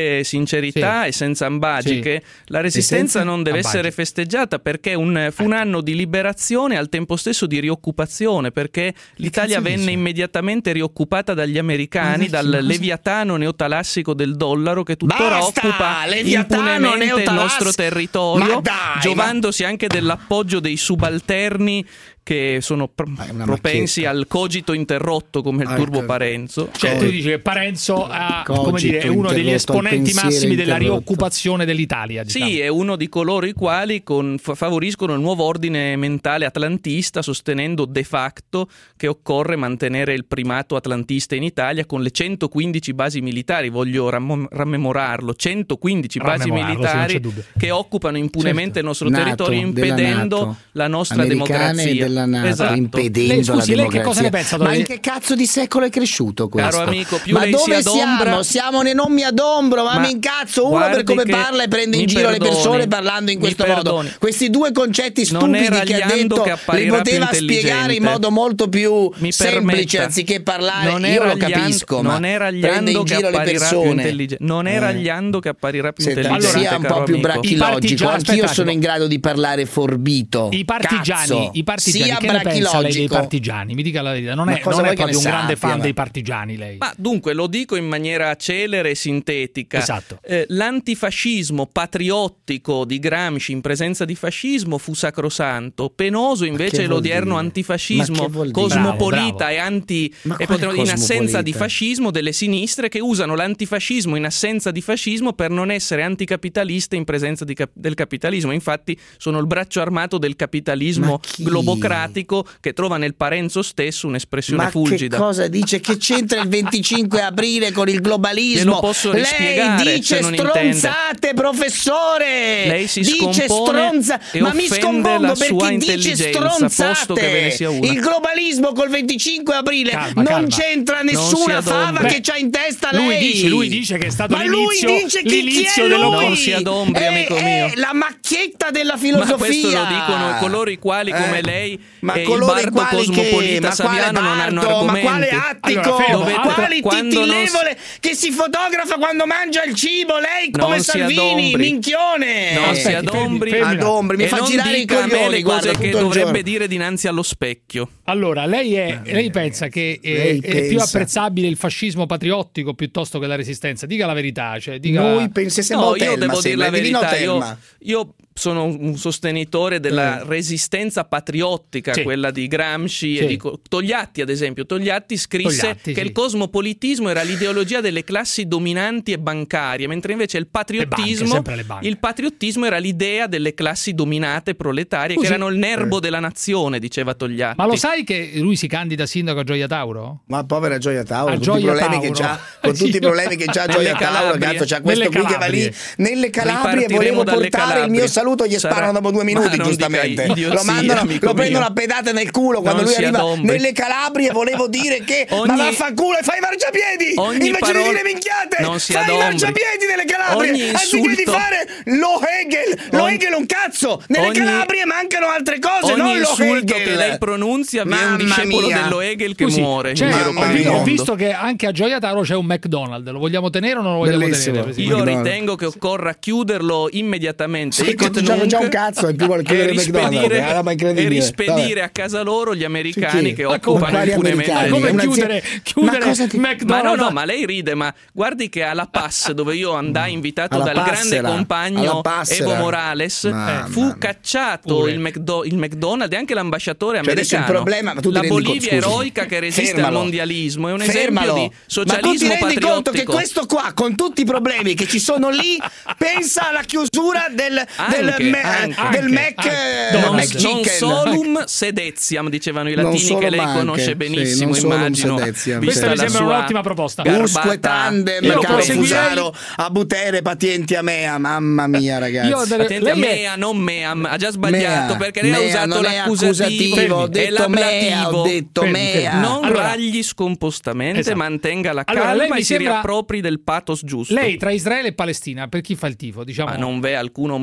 sincerità sì. e senza ambagiche, sì. la Resistenza senza non deve ambagi. essere festeggiata perché un, fu un anno di liberazione e al tempo stesso di rioccupazione, perché l'Italia venne dice? immediatamente rioccupata dagli americani, dal cosa? leviatano neotalassico del dollaro che tuttora Basta, occupa leviatano, impunemente neotalas- il nostro territorio, ma dai, giovandosi ma... anche dell'appoggio dei subalterni che sono pr- propensi al cogito interrotto come il ah, Turbo ecco. Parenzo. Cioè, tu dici che Parenzo ha, come dire, è uno degli esponenti massimi della interrotto. rioccupazione dell'Italia. Diciamo. Sì, è uno di coloro i quali con, f- favoriscono il nuovo ordine mentale atlantista, sostenendo de facto che occorre mantenere il primato atlantista in Italia con le centoquindici basi militari. Voglio ram- rammemorarlo: centoquindici basi militari sì, che occupano impunemente certo. il nostro NATO, territorio, impedendo NATO. la nostra Americane democrazia. Della NATO, esatto. impedendo lei, scusi, la lei che cosa ne pensa? Ma in che cazzo di secolo è cresciuto questo? Caro amico, più ma lei dove si adombra... siamo? Siamo nei nomi adombro, ma, ma mi incazzo uno per come parla e prende in giro perdoni, le persone parlando in questo modo. Questi due concetti stupidi che ha detto che li poteva spiegare in modo molto più mi semplice permetta. anziché parlare. Non Io lo Ragliando, capisco, ma non è prende in Ragliando che giro le apparirà più persone. intelligente. Non è Eh. Ragliando che apparirà più Senta, intelligente. sia un po' più brachilogico. Anch'io sono in grado di parlare forbito. I partigiani, Cazzo. i partigiani Sia che ne pensa lei dei brachilogico. partigiani? Mi dica la verità, non Ma è, cosa non è vuoi che proprio un ne grande sappia, fan ma- dei partigiani lei. Ma dunque lo dico in maniera celere e sintetica. Esatto. Eh, l'antifascismo patriottico di Gramsci in presenza di fascismo fu sacrosanto. Penoso invece che l'odierno vuol dire? antifascismo Ma che vuol dire? cosmopolita Bravo, bravo. e anti Ma e quale potremmo dire in assenza cosmopolita? di fascismo delle sinistre che usano l'antifascismo in assenza di fascismo per non essere anticapitaliste in presenza di cap- del capitalismo. Infatti sono il braccio armato del capitalismo globocratico che trova nel Parenzo stesso un'espressione Ma fulgida. che cosa dice? Che c'entra il venticinque aprile con il globalismo? Glielo posso Lei rispiegare, dice se non stronzate, professore! Lei si dice scompone stronzate, e ma mi offende sconvolgo la perché sua dice intelligenza, posto che ve ne stronzate. sia una. Il globalismo col venticinque aprile Calma, non calma. c'entra Non si nessuna adombra. fava Beh, che c'ha in testa lei. Lui dice, lui dice che è stato ma lui l'inizio, dice chi, l'inizio chi è dello- lui? Non si adombri, è, amico è mio. la macchietta della filosofia. Ma questo lo dicono coloro i quali come Eh, lei ma e il coloro i bardo quali che- cosmopolita ma quale Saviano non hanno bardo? argomenti. Ma quale attico? Allora, fermo, ma allora, quale quando non titillevole che si fotografa quando mangia il cibo? Lei come Non si Salvini, adombri. minchione. Non si Aspetti, adombri, fermi, fermi. Adombri, mi e fa non girare i dica a me coglioni, le guarda, cose che tutto il dovrebbe giorno. dire dinanzi allo specchio. Allora, lei, è, lei pensa che è, Lei è più pensa. apprezzabile il fascismo patriottico piuttosto che la resistenza? Dica la verità. Cioè, dica... Noi pensi sembra No, Telma, io devo dire sembra, la è Divino verità. Io, Telma. io sono un sostenitore della Eh. resistenza patriottica, Sì. quella di Gramsci Sì. e di Co- Togliatti, ad esempio. Togliatti scrisse Togliatti, che sì. il cosmopolitismo era l'ideologia delle classi dominanti e bancarie, mentre invece il patriottismo, sempre le banche. il patriottismo era l'idea delle classi dominate proletarie, Scusi. che erano il nerbo Eh. della nazione, diceva Togliatti. Ma lo sai che lui si candida sindaco a Gioia Tauro? Ma povera Gioia Tauro, A con tutti i Gioia problemi che Tauro. c'ha, con tutti i problemi che c'ha Nelle Gioia Tauro, Calabrie. cazzo, c'ha questo Nelle qui che va lì Calabrie. nelle Calabrie, Ripartiremo volevo dalle portare il Calabrie. mio saluto, gli Sarà- sparano dopo due Ma minuti, non giustamente. dica idiozie, Lo mandano, amico lo prendono mio. a pedate nel culo quando Non lui si arriva adombri. nelle Calabrie, volevo dire che ma Ogni- vaffanculo e fai i marciapiedi ogni invece parola- di dire minchiate, non si fai i adombri. marciapiedi nelle Calabrie Ogni anziché di insulto- fare lo Hegel, lo Ogni- Hegel è un cazzo, nelle ogni- Calabrie mancano altre cose, non Ogni lo insulto Hegel. che lei pronunzia vi è un Mamma discepolo mia. dello Hegel che Scusi, muore. c'è- in giro Mamma per il mia. ho mondo. visto che anche a Gioia Tauro c'è un McDonald's. Lo vogliamo tenere o non lo vogliamo Bellissimo. tenere? Presidente? Io McDonald's. ritengo che occorra chiuderlo immediatamente. Sì, Hic et che già- nunc, già un cazzo, e più vuole e chiudere McDonald's, rispedire, è una roba incredibile. e rispedire Vabbè. a casa loro gli americani Sì, che ma occupano quali impunemente americani? le Come Una chiudere, zia- chiudere Ma cosa ti- Ma no, McDonald's? no, ma lei ride, ma guardi che alla Pass, dove io andai invitato Alla dal grande Passera, alla compagno Passera. Evo Morales, Mamma fu mia. cacciato Pure. il, McDo- il McDonald's e anche l'ambasciatore Cioè, adesso il americano. problema- ma tu ti La rendi conto- Bolivia scusi. eroica che resiste Fermalo. al mondialismo è un Fermalo. esempio di Ma tu ti socialismo rendi patriottico. conto che questo qua, con tutti i problemi che ci sono lì, pensa alla chiusura del, del, Anche, me- anche. del Mac, Anche. eh, Non- non, Mac non Chicken. solum sedeziam, dicevano i Non latini, solo che lei ma anche, conosce sì, benissimo, non solum immagino. sedeziam. vista Questa mi la sembra sua un'ottima proposta. garbata- Usque tandem, Io caro proseguirei- Fusaro, a butere pazienti a mea, mamma mia ragazzi. Io delle- Attenti a lei è- mea, non meam, ha già sbagliato Mea, perché lei ha mea, usato non è l'accusativo accusativo, ho e detto mea, l'ablativo. ho detto Fermi, mea. fermi. Non Allora- ragli scompostamente, Esatto. mantenga la Allora, calma lei mi e si sembra- riappropri del pathos giusto. Lei tra Israele e Palestina, per chi fa il tifo? Diciamo. Ma non v'è alcuna ombra di dubbio.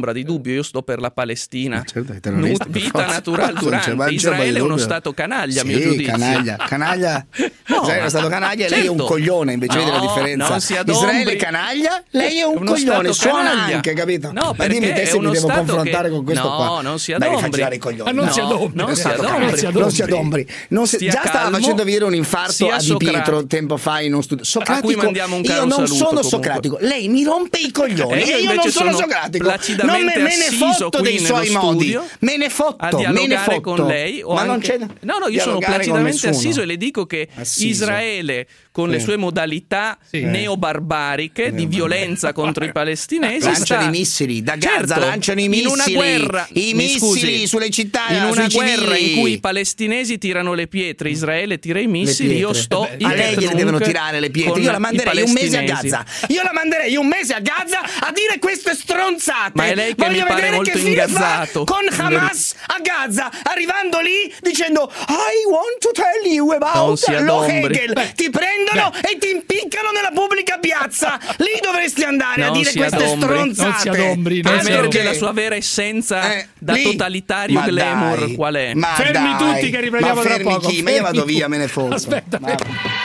dubbio, io sto per la Palestina. Certo, è terrorista, Nu- vita forza. natural Non c'è- durante. non c'è Israele mai è uno dubbio. stato canaglia, a mio Sì, giudizio. canaglia, canaglia. No, Israele è uno stato canaglia e lei è un certo. coglione, invece No, vedi la differenza. non si adombri. Israele è canaglia, lei è un Uno coglione, stato suona canaglia. anche, capito? No, Ma perché dimmi te è se mi uno devo stato confrontare che- con questo no, qua. non si Dai, mi fa adombri. girare i coglioni. Ma non No, si adombri. non Non si si adombri. adombri. Non si adombri. Non si- Stia Già stava calmo. facendo venire un infarto Sia a Di Socratico. Pietro tempo fa in uno studio. Socratico, A cui mandiamo un caro io non saluto, sono comunque. socratico, lei mi rompe i coglioni E io e io non invece sono sono socratico. Non me, placidamente me ne assiso fotto qui dei nello suoi modi. studio Me ne a fotto, me ne dialogare fotto. con lei o Ma non anche- c'è no no io sono dialogare con placidamente nessuno. assiso e le dico che Assiso. Israele con le Sì. sue modalità Sì. neobarbariche di violenza contro i palestinesi Lanciano sta- i missili da Gaza, Certo, lanciano i in una missili, guerra i mi missili scusi, sulle città, in una sui guerra civili. in cui i palestinesi tirano le pietre, Israele tira i missili, io pietre. sto Eh beh, a lei gliele devono tirare le pietre. Io la manderei un mese a Gaza. Io la manderei un mese a Gaza a dire queste stronzate. Ma è lei che Voglio mi pare vedere molto che fine fa ingazzato. con Hamas a Gaza, arrivando lì dicendo I want to tell you Non about si lo adombri. Hegel. Beh, Ti prendono beh. e ti impiccano nella pubblica piazza. Lì dovresti andare Non a dire si queste adombri. stronzate. Non si adombri, Ah, emerge perché? la sua vera essenza Eh, da lì. totalitario Ma glamour dai, qual è. ma Fermi dai. tutti che riprendiamo Ma tra fermi poco. chi? Ma io Fermi vado via, tutti. me ne foto. Aspetta, Ma-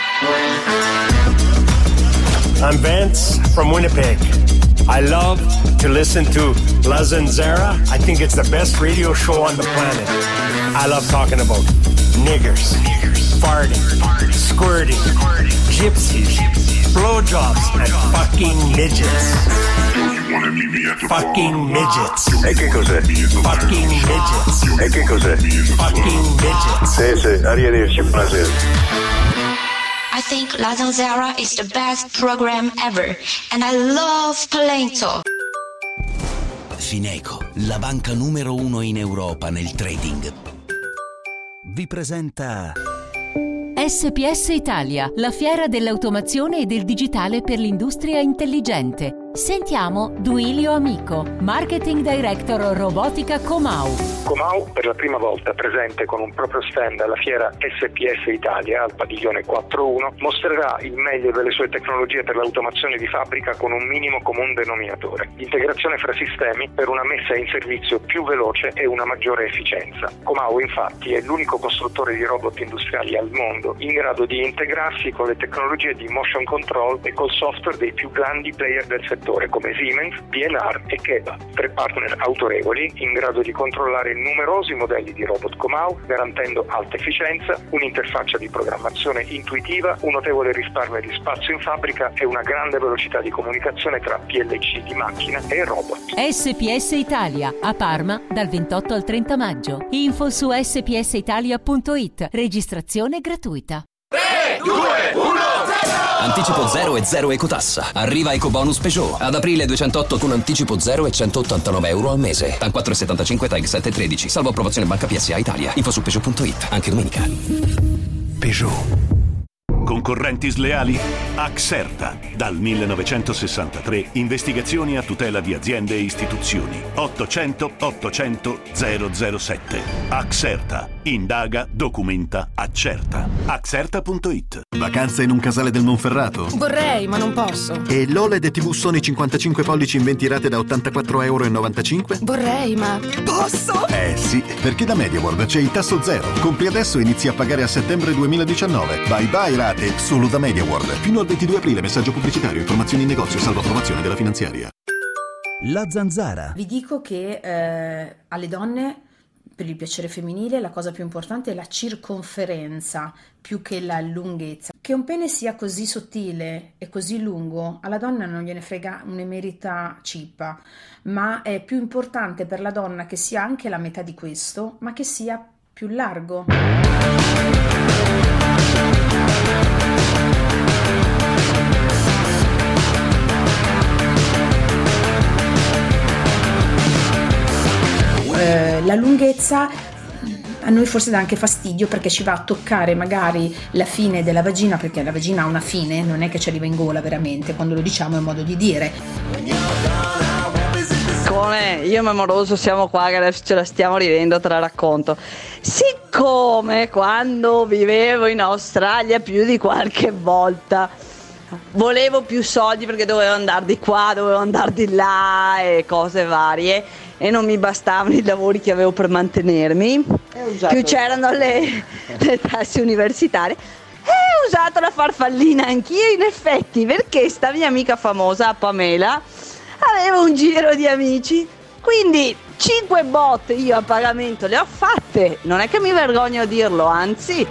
I'm Vance from Winnipeg. I love to listen to La Zanzara. I think it's the best radio show on the planet. I love talking about niggers, farting, squirting, gypsies, blowjobs, and fucking midgets. Fucking midgets. E che cos'è? Fucking midgets. E che cos'è? Fucking midgets. Sì, sì, arrivederci, buonasera. I think La Zanzara is the best program ever, and I love Talento. Fineco, la banca numero uno in Europa nel trading, vi presenta S P S Italia, la fiera dell'automazione e del digitale per l'industria intelligente. Sentiamo Duilio Amico, Marketing Director Robotica Comau. Comau per la prima volta presente con un proprio stand alla fiera S P S Italia al padiglione quattro uno, mostrerà il meglio delle sue tecnologie per l'automazione di fabbrica con un minimo comune denominatore. Integrazione fra sistemi per una messa in servizio più veloce e una maggiore efficienza. Comau infatti è l'unico costruttore di robot industriali al mondo in grado di integrarsi con le tecnologie di motion control e col software dei più grandi player del settore come Siemens, P N R e Keba. Tre partner autorevoli in grado di controllare numerosi modelli di robot Comau, garantendo alta efficienza, un'interfaccia di programmazione intuitiva, un notevole risparmio di spazio in fabbrica e una grande velocità di comunicazione tra P L C di macchina e robot. S P S Italia, a Parma, dal ventotto al trenta maggio. Info su s p s italia punto i t. Registrazione gratuita. tre, due, uno, zero! Anticipo zero e zero ecotassa. Arriva Ecobonus Peugeot. Ad aprile duecentotto con anticipo zero e centottantanove euro al mese. TAN quattro virgola settantacinque, TAG sette virgola tredici. Salvo approvazione Banca P S A Italia. Info su Peugeot punto i t. Anche domenica. Peugeot. Concorrenti sleali? Axerta. Dal millenovecentosessantatré investigazioni a tutela di aziende e istituzioni. ottocento ottocento zero zero sette. Axerta. Indaga, documenta, accerta. Axerta punto i t. Vacanza in un casale del Monferrato? Vorrei, ma non posso. E l'O L E D T V Sony cinquantacinque pollici in venti rate da ottantaquattro virgola novantacinque euro? Vorrei, ma posso? Eh sì, perché da MediaWorld c'è il tasso zero. Compri adesso e inizi a pagare a settembre duemiladiciannove. Bye bye rate, solo da MediaWorld. Fino al ventidue aprile, messaggio pubblicitario, informazioni in negozio, salvo approvazione della finanziaria. La Zanzara. Vi dico che eh, alle donne, per il piacere femminile, la cosa più importante è la circonferenza più che la lunghezza. Che un pene sia così sottile e così lungo, alla donna non gliene frega un'emerita cippa, ma è più importante per la donna che sia anche la metà di questo, ma che sia più largo. Eh, la lunghezza a noi forse dà anche fastidio perché ci va a toccare magari la fine della vagina, perché la vagina ha una fine, non è che ci arriva in gola veramente, quando lo diciamo è un modo di dire. Come io e Memoroso siamo qua che adesso ce la stiamo ridendo, te la racconto. Siccome quando vivevo in Australia più di qualche volta volevo più soldi perché dovevo andare di qua, dovevo andare di là e cose varie e non mi bastavano i lavori che avevo per mantenermi, più c'erano le, le tasse universitarie. E ho usato la farfallina anch'io in effetti, perché sta mia amica famosa Pamela aveva un giro di amici, quindi cinque botte io a pagamento le ho fatte, non è che mi vergogno a dirlo, anzi.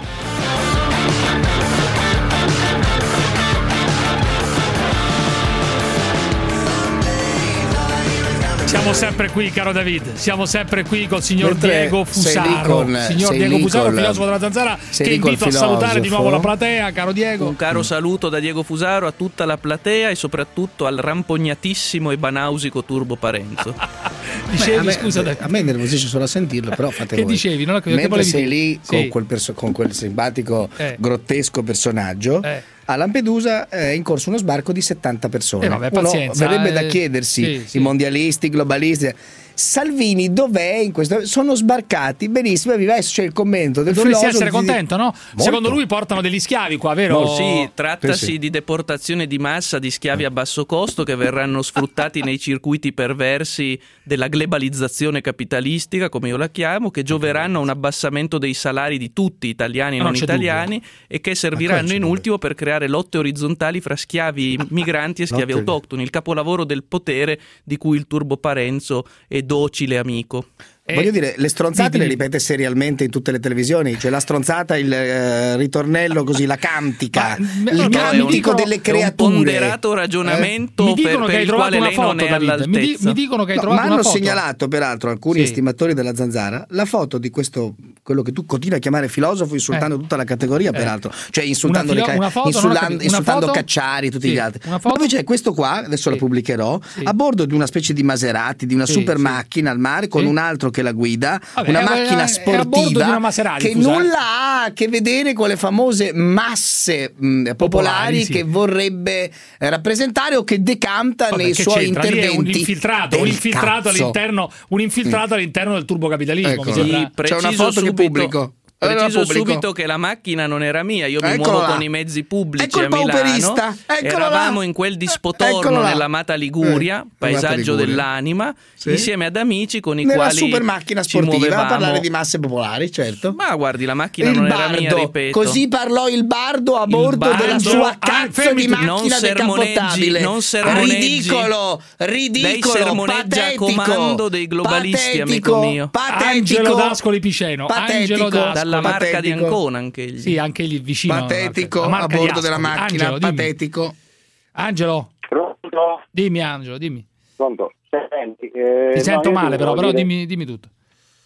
Siamo sempre qui, caro David, siamo sempre qui col signor Mentre Diego Fusaro, con, signor Diego Fusaro, col, filosofo della Zanzara, che invito a salutare di nuovo la platea, caro Diego. Un caro saluto da Diego Fusaro a tutta la platea e soprattutto al rampognatissimo e banausico Turbo Parenzo. Dicevi, Beh, a me, scusa, a, a me nervosisce solo a sentirlo, però fate che voi. dicevi? Non Mentre volevi sei dire? lì sì. con, quel perso- con quel simpatico, eh. grottesco personaggio. Eh. A Lampedusa è in corso uno sbarco di settanta persone. Eh vabbè, Uno pazienza, verrebbe eh, da chiedersi, sì, sì. i mondialisti, i globalisti, Salvini dov'è in questo? Sono sbarcati, benissimo, vi c'è il commento del Dovresti filosofo. essere contento, no? Molto. Secondo lui portano degli schiavi qua, vero? No, sì, trattasi Sì, sì. di deportazione di massa di schiavi a basso costo che verranno sfruttati nei circuiti perversi della globalizzazione capitalistica, come io la chiamo, che gioveranno a un abbassamento dei salari di tutti, italiani e non, non c'è italiani, dubbio. e che serviranno in ultimo per creare lotte orizzontali fra schiavi migranti e schiavi Lotte. autoctoni, il capolavoro del potere di cui il Turbo Parenzo è docile amico. Eh, Voglio dire, le stronzate di- le ripete serialmente in tutte le televisioni, cioè la stronzata, il eh, ritornello così, la cantica, Ma- il no, cantico è un- delle è un creature. ponderato ragionamento Mi per, dicono per che hai il trovato quale una lei non foto, è David. Mi, di- all'altezza. mi dicono che hai No, trovato ma hanno una foto. segnalato peraltro alcuni Sì. estimatori della Zanzara la foto di questo, quello che tu continui a chiamare filosofo, insultando Eh. tutta la categoria, Eh. peraltro, cioè insultando, Una le filo- ca- una foto, non ho insullan- capito. Una insultando foto? Cacciari, tutti Sì. gli altri. Una foto? Dove c'è questo qua, adesso la Sì. pubblicherò, Sì. a bordo di una specie di Maserati, di una Sì, super sì. macchina al mare, con Sì. un altro che la guida, Vabbè, una è- macchina è- è a bordo di sportiva una Maserati, che scusa, eh. nulla ha a che vedere con le famose masse mh, popolari, Popolari, sì. che vorrebbe eh, rappresentare o che decanta Vabbè, nei che suoi c'entra? Lì è interventi. un infiltrato, un del infiltrato cazzo. all'interno, un infiltrato all'interno del turbocapitalismo. Ecco. Mi sembra. Sì, C'è preciso una foto che subito- pubblico. Allora Preciso pubblico. subito che la macchina non era mia, io mi Eccolo muovo là. con i mezzi pubblici Ecco il a Milano. pauperista, eccolo Eravamo là. in quel Eccolo disportorno là. nell'amata Liguria, Eh, paesaggio Liguria. dell'anima, Sì. insieme ad amici con i Nella quali super macchina ci sportiva a muovevamo. parlare di masse popolari, certo. Ma guardi, la macchina Il non era bardo, mia, ripeto. così parlò il bardo a bordo bardo- della sua Ah, cazzo fermi di tu. macchina Non sermoneggi, decappottabile. non sermoneggi. Ridicolo, ridicolo, Lei sermoneggia a patetico, comando dei globalisti, patetico, amico mio. Patetico, Angelo D'Ascoli Piceno. patetico, Angelo D'Ascoli. Dalla marca di patetico. Ancona anche egli. Sì, anche lì vicino. patetico la a marca di bordo della Ascoli. macchina, Angelo, dimmi. patetico. Angelo, Pronto? dimmi Angelo, dimmi. Pronto? Senti, eh, Ti no, sento io male ti però, volevo però dire- dimmi, dimmi tutto.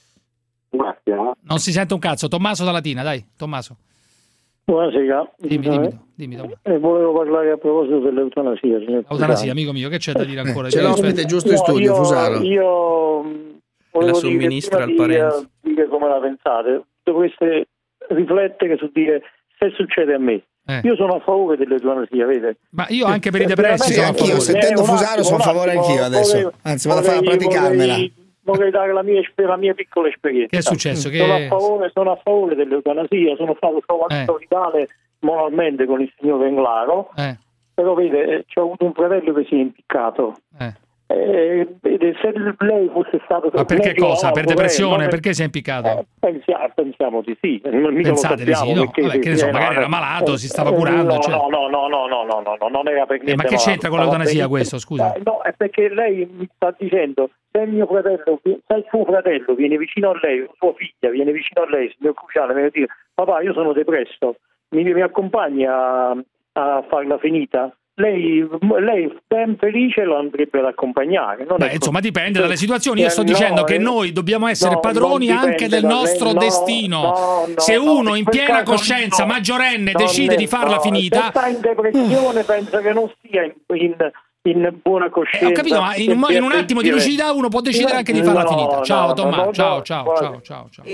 Un attimo. Non si sente un cazzo. Tommaso da Latina, dai, Tommaso. Buonasera. Dimmi, dimmi, tu, dimmi Tommaso. Eh, volevo parlare a proposito dell'eutanasia, signor Eutanasia, Fusaro. amico mio, che c'è da dire ancora? Ce l'ospite giusto in No, studio, io, Fusaro. Io mh, volevo La dire, somministra prima al di, Parenzo. eh, dire come la pensate, dovreste riflettere su dire se succede a me. Eh. Io sono a favore dell'eutanasia, vede? Ma io anche per i Eh, depressi Sì, sono a anch'io, favore. sentendo Eh, un Fusaro attimo, sono a un favore attimo, anch'io adesso. vorrei- Anzi, vado a fare a vorrei- praticarmela. Vorrei, vorrei dare la mia, la mia piccola esperienza. Che è successo? Che- Sono, a favore, sono a favore dell'eutanasia, sono stato Eh. solidale moralmente con il signor Englaro, Eh, però vede, eh, c'è avuto un fratello che si è impiccato. eh. Eh, vede, se lei fosse stato Ma perché meglio cosa? Per al depressione? governo, Perché si è impiccato? eh, pensiamo, pensiamo di sì, non mica lo Pensate di sappiamo, sì, no? perché Vabbè, che ne sì, so, eh, magari no, era malato, eh, si stava eh, curando, no, cioè. no, no, no, no, no, no, no, no, non era per Eh, niente ma che malato, c'entra con stava l'eutanasia benissimo. questo, scusa? Eh, no, è perché lei mi sta dicendo se mio fratello, se il suo fratello viene vicino a lei, o sua figlia viene vicino a lei, signor Cruciale, viene a dire papà io sono depresso, mi, mi accompagni a, a farla finita? Lei, lei ben felice lo andrebbe ad accompagnare. Non Beh, è insomma, così. dipende dalle situazioni. Io Eh, sto no, dicendo che eh, noi dobbiamo essere no, padroni non dipende anche del da lei, nostro no, destino. no, no, Se no, uno in in quel piena caso coscienza, no. maggiorenne, Non decide è- di farla no, finita. Se sta in depressione penso che non stia in, in, in buona coscienza. Eh, ho capito, ma in un, mo- in un attimo di lucidità uno può decidere anche di farla No, finita. Ciao no, Tommaso, no, ciao, no, ciao, guarda. ciao, ciao, ciao.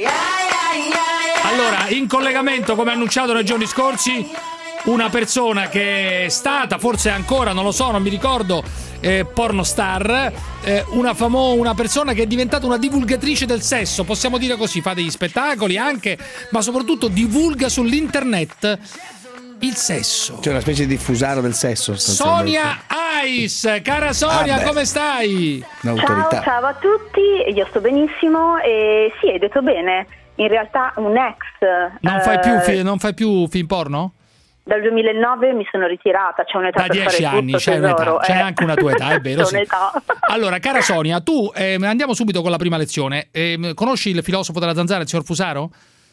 Allora, in collegamento, come annunciato nei giorni scorsi, una persona che è stata, forse ancora, non lo so, non mi ricordo, eh, pornostar, eh, una, famo- una persona che è diventata una divulgatrice del sesso, possiamo dire così, fa degli spettacoli anche, ma soprattutto divulga sull'internet Il sesso. C'è una specie di fusaro del sesso. Sonia Ais, cara Sonia, ah, come stai? Ciao, ciao a tutti, io sto benissimo e sì, hai detto bene, in realtà un ex. Non, eh, fai, più fi- non fai più film porno? Dal duemilanove mi sono ritirata, c'è un'età da per dieci fare anni, tutto, c'è, un'età, eh. c'è anche una tua età, è vero. Sì. Allora, cara Sonia, tu eh, andiamo subito con la prima lezione. Eh, conosci il filosofo della zanzara, il signor Fusaro?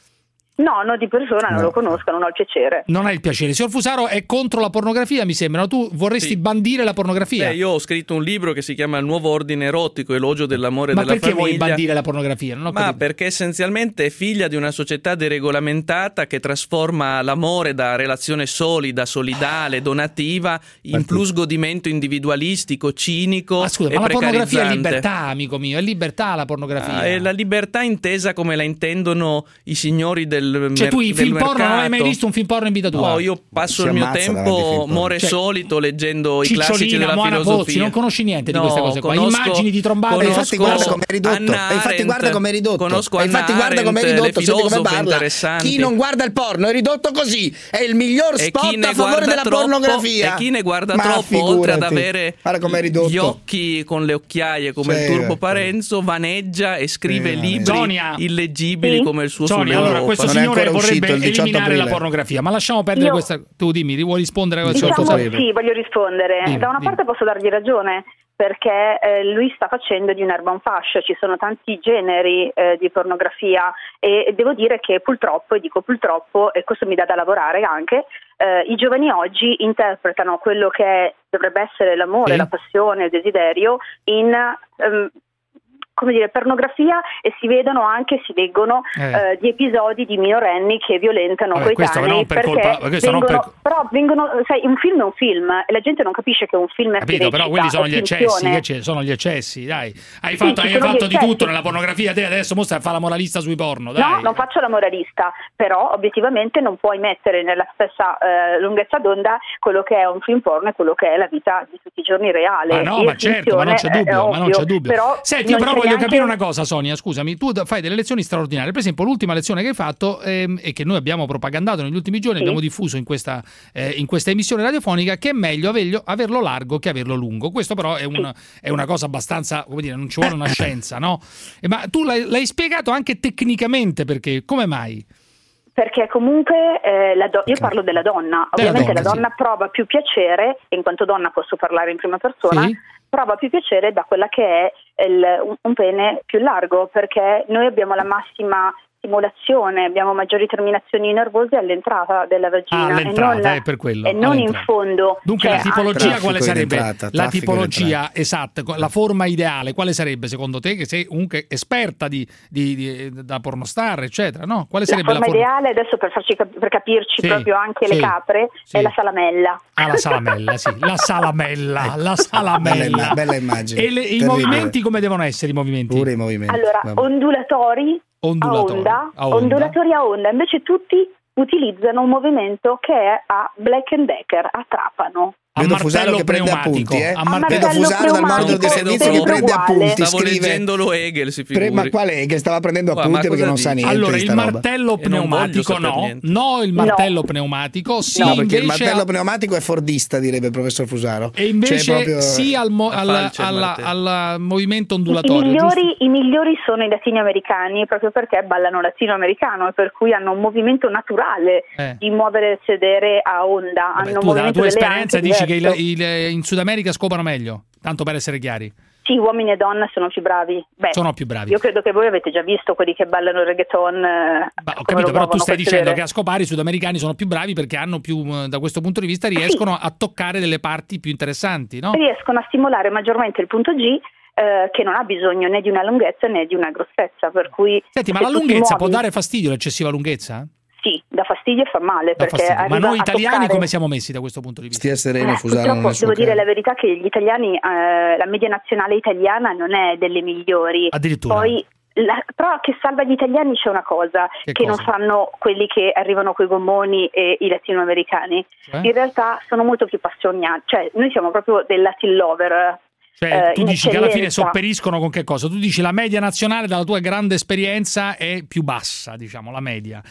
No, no, di persona no. non lo conosco, non ho il piacere. Non hai il piacere. Il signor Fusaro è contro la pornografia, mi sembra. Tu vorresti sì. bandire la pornografia? Beh, io ho scritto un libro che si chiama Il nuovo ordine erotico, elogio dell'amore e Ma della famiglia. Ma perché vuoi bandire la pornografia? Non ho Ma perché essenzialmente è figlia di una società deregolamentata che trasforma l'amore da relazione solida, solidale, donativa in plus godimento individualistico, cinico. Ma scusa, e ma la pornografia è precarizzante. libertà, amico mio, è libertà la pornografia. Ah, è la libertà intesa come la intendono i signori del Cioè tu i film mercato. porno non hai mai visto un film porno in vita tua? No, io passo il mio tempo more cioè, solito leggendo i classici della Moana filosofia. Pozzi, non conosci niente no, di queste cose qua. Conosco, Immagini di trombate. E infatti guarda come è ridotto. E infatti guarda come è ridotto. Conosco e infatti guarda come è ridotto, senti come parla. Chi non guarda il porno è ridotto così. È il miglior spot a favore della troppo, pornografia. E chi ne guarda Ma troppo, figurati. oltre ad avere gli occhi con le occhiaie come sì, il Turbo Parenzo, vaneggia e scrive sì, libri Sonia. illeggibili sì. come il suo Sonia, sull'Europa. allora questo non signore vorrebbe eliminare aprile. la pornografia, ma lasciamo perdere Io... questa. Tu dimmi, vuoi rispondere a questo? Diciamo, sì, voglio rispondere. Dimmi, da una dimmi. parte posso dargli ragione, perché eh, lui sta facendo di un'erba un fascio, ci sono tanti generi eh, di pornografia e, e devo dire che purtroppo, e dico purtroppo, e questo mi dà da lavorare anche, eh, i giovani oggi interpretano quello che è, dovrebbe essere l'amore, sì. la passione, il desiderio in... Um, come dire, pornografia e si vedono anche, si leggono eh. eh, di episodi di minorenni che violentano Vabbè, coetanei per perché colpa, vengono, per... però vengono, sai, un film è un film e la gente non capisce che un film è capito, però quelli sono gli eccessi, che sono gli eccessi, dai. Hai fatto, sì, hai fatto di tutto nella pornografia, te adesso mostra a fare la moralista sui porno, dai. No, non faccio la moralista, però obiettivamente non puoi mettere nella stessa eh, lunghezza d'onda quello che è un film porno e quello che è la vita di tutti i giorni reale. Ma no, ma certo, ma non c'è dubbio, ma non c'è dubbio. Però Senti, io però voglio neanche... capire una cosa, Sonia, scusami, tu fai delle lezioni straordinarie. Per esempio, l'ultima lezione che hai fatto ehm, e che noi abbiamo propagandato negli ultimi giorni, sì. abbiamo diffuso in questa, eh, in questa emissione radiofonica, che è meglio averlo, averlo largo che averlo lungo. Questo però è, un, sì. è una cosa abbastanza, come dire, non ci vuole una scienza, no? E, ma tu l'hai, l'hai spiegato anche tecnicamente, perché come mai? Perché comunque eh, la do- io parlo della donna, ovviamente donna, la donna sì. prova più piacere, e in quanto donna posso parlare in prima persona, sì. prova più piacere da quella che è il, un, un pene più largo, perché noi abbiamo la massima stimolazione, abbiamo maggiori terminazioni nervose all'entrata della vagina ah, all'entrata, e non, è per quello, e non in fondo. Dunque cioè, la tipologia anche... quale sarebbe? Entrata, la tipologia esatta, la forma ideale quale sarebbe secondo te, che sei comunque esperta di, di, di da pornostar eccetera, no? Quale sarebbe la forma, la forma ideale, adesso per, farci cap- per capirci sì, proprio anche sì, le capre, sì. è la salamella. Ah, la salamella, sì, la salamella, la salamella. Bella, bella immagine. E le, i movimenti come devono essere i movimenti? Pure i movimenti. Allora, Vabbè. ondulatori Ondulatori, a onda, a onda, ondulatori a onda, invece tutti utilizzano un movimento che è a Black and Decker, a trapano. A Vedo martello Fusaro che prende pneumatico, appunti, eh? a martello Vedo Fusaro dal monitor di servizio che prende appunti. Stavo scrive... leggendolo Hegel, si figuri. Pre... Ma quale Hegel? Stava prendendo appunti perché non sa niente. Allora, di il martello roba. pneumatico no, no, il martello no. pneumatico sì, no, perché invece... il martello pneumatico è fordista, direbbe il professor Fusaro. E invece cioè, proprio... sì al, mo- al, alla, al movimento ondulatorio. I migliori, I migliori sono i latinoamericani, proprio perché ballano latinoamericano e per cui hanno un movimento naturale eh. di muovere il sedere a onda. Vabbè, hanno tu dalla tua esperienza dici diverso. che il, il, in Sud America scopano meglio, tanto per essere chiari. Sì, uomini e donne sono più bravi. Beh, sono più bravi. Io credo che voi avete già visto quelli che ballano il reggaeton. Bah, ho capito, però tu stai dicendo sedere. Che a scopare i sudamericani sono più bravi perché hanno più, da questo punto di vista, riescono sì. a toccare delle parti più interessanti, no? Riescono a stimolare maggiormente il punto G, eh, che non ha bisogno né di una lunghezza né di una grossezza, per cui... Senti, ma la lunghezza può dare fastidio, l'eccessiva lunghezza? Sì, dà fastidio e fa male. Da perché ma noi italiani toccare... come siamo messi da questo punto di vista? Stia sereno, eh, Fusaro. Purtroppo devo dire la verità che gli italiani, eh, la media nazionale italiana non è delle migliori. Addirittura. Poi, la, però che salva gli italiani c'è una cosa che, che cosa? non fanno quelli che arrivano coi gommoni e i latinoamericani. Eh? In realtà sono molto più appassionati, cioè noi siamo proprio del Latin lover. Cioè, tu dici che alla fine sopperiscono con che cosa? Tu dici la media nazionale dalla tua grande esperienza è più bassa, diciamo, la media. Sì,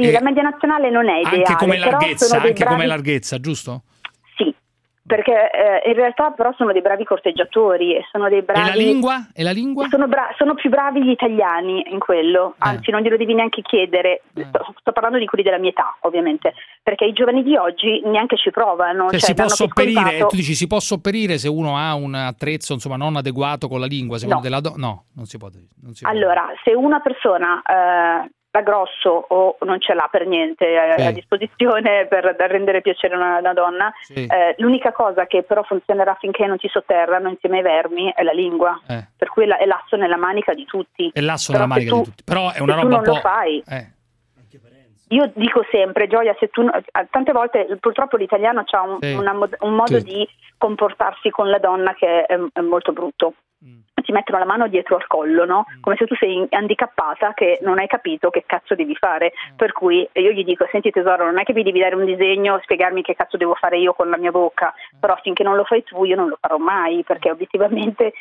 Sì, eh, la media nazionale non è ideale. Anche come larghezza, anche bravi... come larghezza, giusto? Sì, perché eh, in realtà però sono dei bravi corteggiatori e sono dei bravi... E la lingua? E la lingua? Sono, bra- sono più bravi gli italiani in quello, anzi eh. non glielo devi neanche chiedere, eh. sto, sto parlando di quelli della mia età ovviamente, perché i giovani di oggi neanche ci provano. Cioè, cioè si può sopperire, scontato... tu dici si può sopperire se uno ha un attrezzo insomma non adeguato con la lingua, secondo no. della do- no, non si può. Non si allora, può. se una persona... Eh, da grosso o non ce l'ha per niente a, sì. a disposizione per da rendere piacere una, una donna, sì. eh, l'unica cosa che però funzionerà finché non ti sotterrano insieme ai vermi è la lingua, eh. per cui la, è l'asso nella manica di tutti. È l'asso però nella manica tu, di tutti, però è una se roba tu non un po'... lo fai. Eh. Io dico sempre, Gioia, se tu tante volte purtroppo l'italiano ha un, sì. una, un modo sì. di comportarsi con la donna che è, è molto brutto. Mm. Ti mettono la mano dietro al collo, no? Mm. Come se tu sei handicappata che non hai capito che cazzo devi fare. Mm. Per cui io gli dico, senti tesoro, non è che mi devi dare un disegno, spiegarmi che cazzo devo fare io con la mia bocca, mm. però finché non lo fai tu io non lo farò mai, perché obiettivamente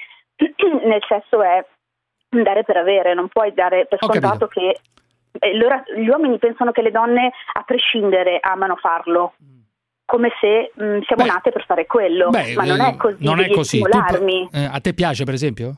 nel sesso è dare per avere, non puoi dare per scontato che eh, allora, gli uomini pensano che le donne a prescindere amano farlo. Come se mh, siamo beh, nate per fare quello, beh, ma non è così. Non è così. Stimolarmi. Tu, eh, a te piace, per esempio?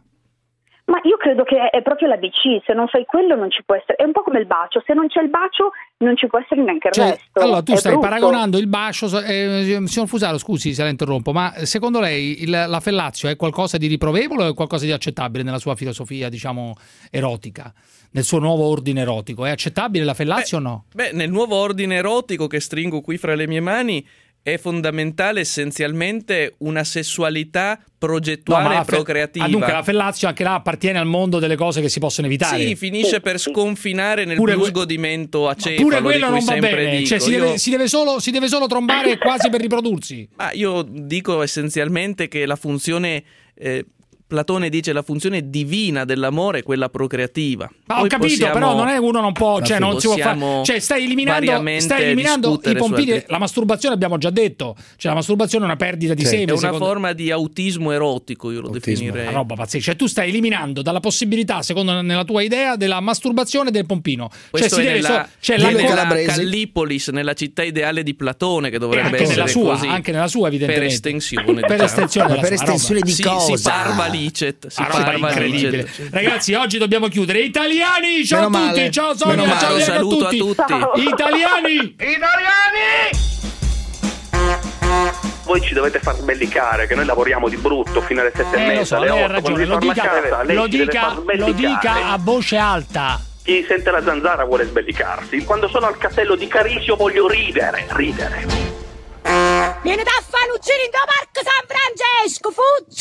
Ma io credo che è proprio l'A B C, se non fai quello non ci può essere. È un po' come il bacio, se non c'è il bacio non ci può essere neanche il cioè, resto. Allora tu è stai brutto. paragonando il bacio, eh, signor Fusaro, scusi se la interrompo, ma secondo lei il, la fellazio è qualcosa di riprovevole o è qualcosa di accettabile nella sua filosofia, diciamo, erotica? Nel suo nuovo ordine erotico, è accettabile la fellazio beh, o no? Beh, nel nuovo ordine erotico che stringo qui fra le mie mani è fondamentale essenzialmente una sessualità progettuale no, e procreativa. Ah, dunque la fellazio anche là appartiene al mondo delle cose che si possono evitare. Sì, finisce per sconfinare nel pure blu que- sgodimento acefalo pure quello di cui non va sempre bene, dico. cioè si, io... deve, si, deve solo, si deve solo trombare quasi per riprodursi. Ma io dico essenzialmente che la funzione... Eh, Platone dice la funzione divina dell'amore è quella procreativa. Ma ho capito, però non è uno non può, cioè non si può fare, cioè stai eliminando, stai eliminando i pompini, la masturbazione abbiamo già detto, cioè la masturbazione è una perdita di cioè, seme. È una secondo... forma di autismo erotico, io lo autismo. definirei. Una roba pazzesca, cioè tu stai eliminando dalla possibilità, secondo nella tua idea, della masturbazione del pompino. Questo cioè, è si nella, deve so, cioè, nella Callipolis, nella città ideale di Platone, che dovrebbe anche essere nella sua, così. anche nella sua evidentemente. Per estensione. per estensione, per estensione di si, cosa? Si parva licet, si ah, parva incredibile. licet. Ragazzi, oggi dobbiamo chiudere. Italiani, ciao Meno a tutti, male. ciao Sonia, Meno ciao male. a Saluto tutti. a tutti. Ciao. Italiani! Voi ci dovete far sbellicare che noi lavoriamo di brutto fino alle sette Eh, e mezza, lo so, alle lei ha otto, ragione, quando lo ritorna dica, a casa, lei lo, ci deve dica, far lo sbellicare. dica a voce alta. Chi sente la zanzara vuole sbellicarsi. Quando sono al castello di Carisio voglio ridere, ridere. Vieni da fare un giro in Parco San Francesco, fuggi!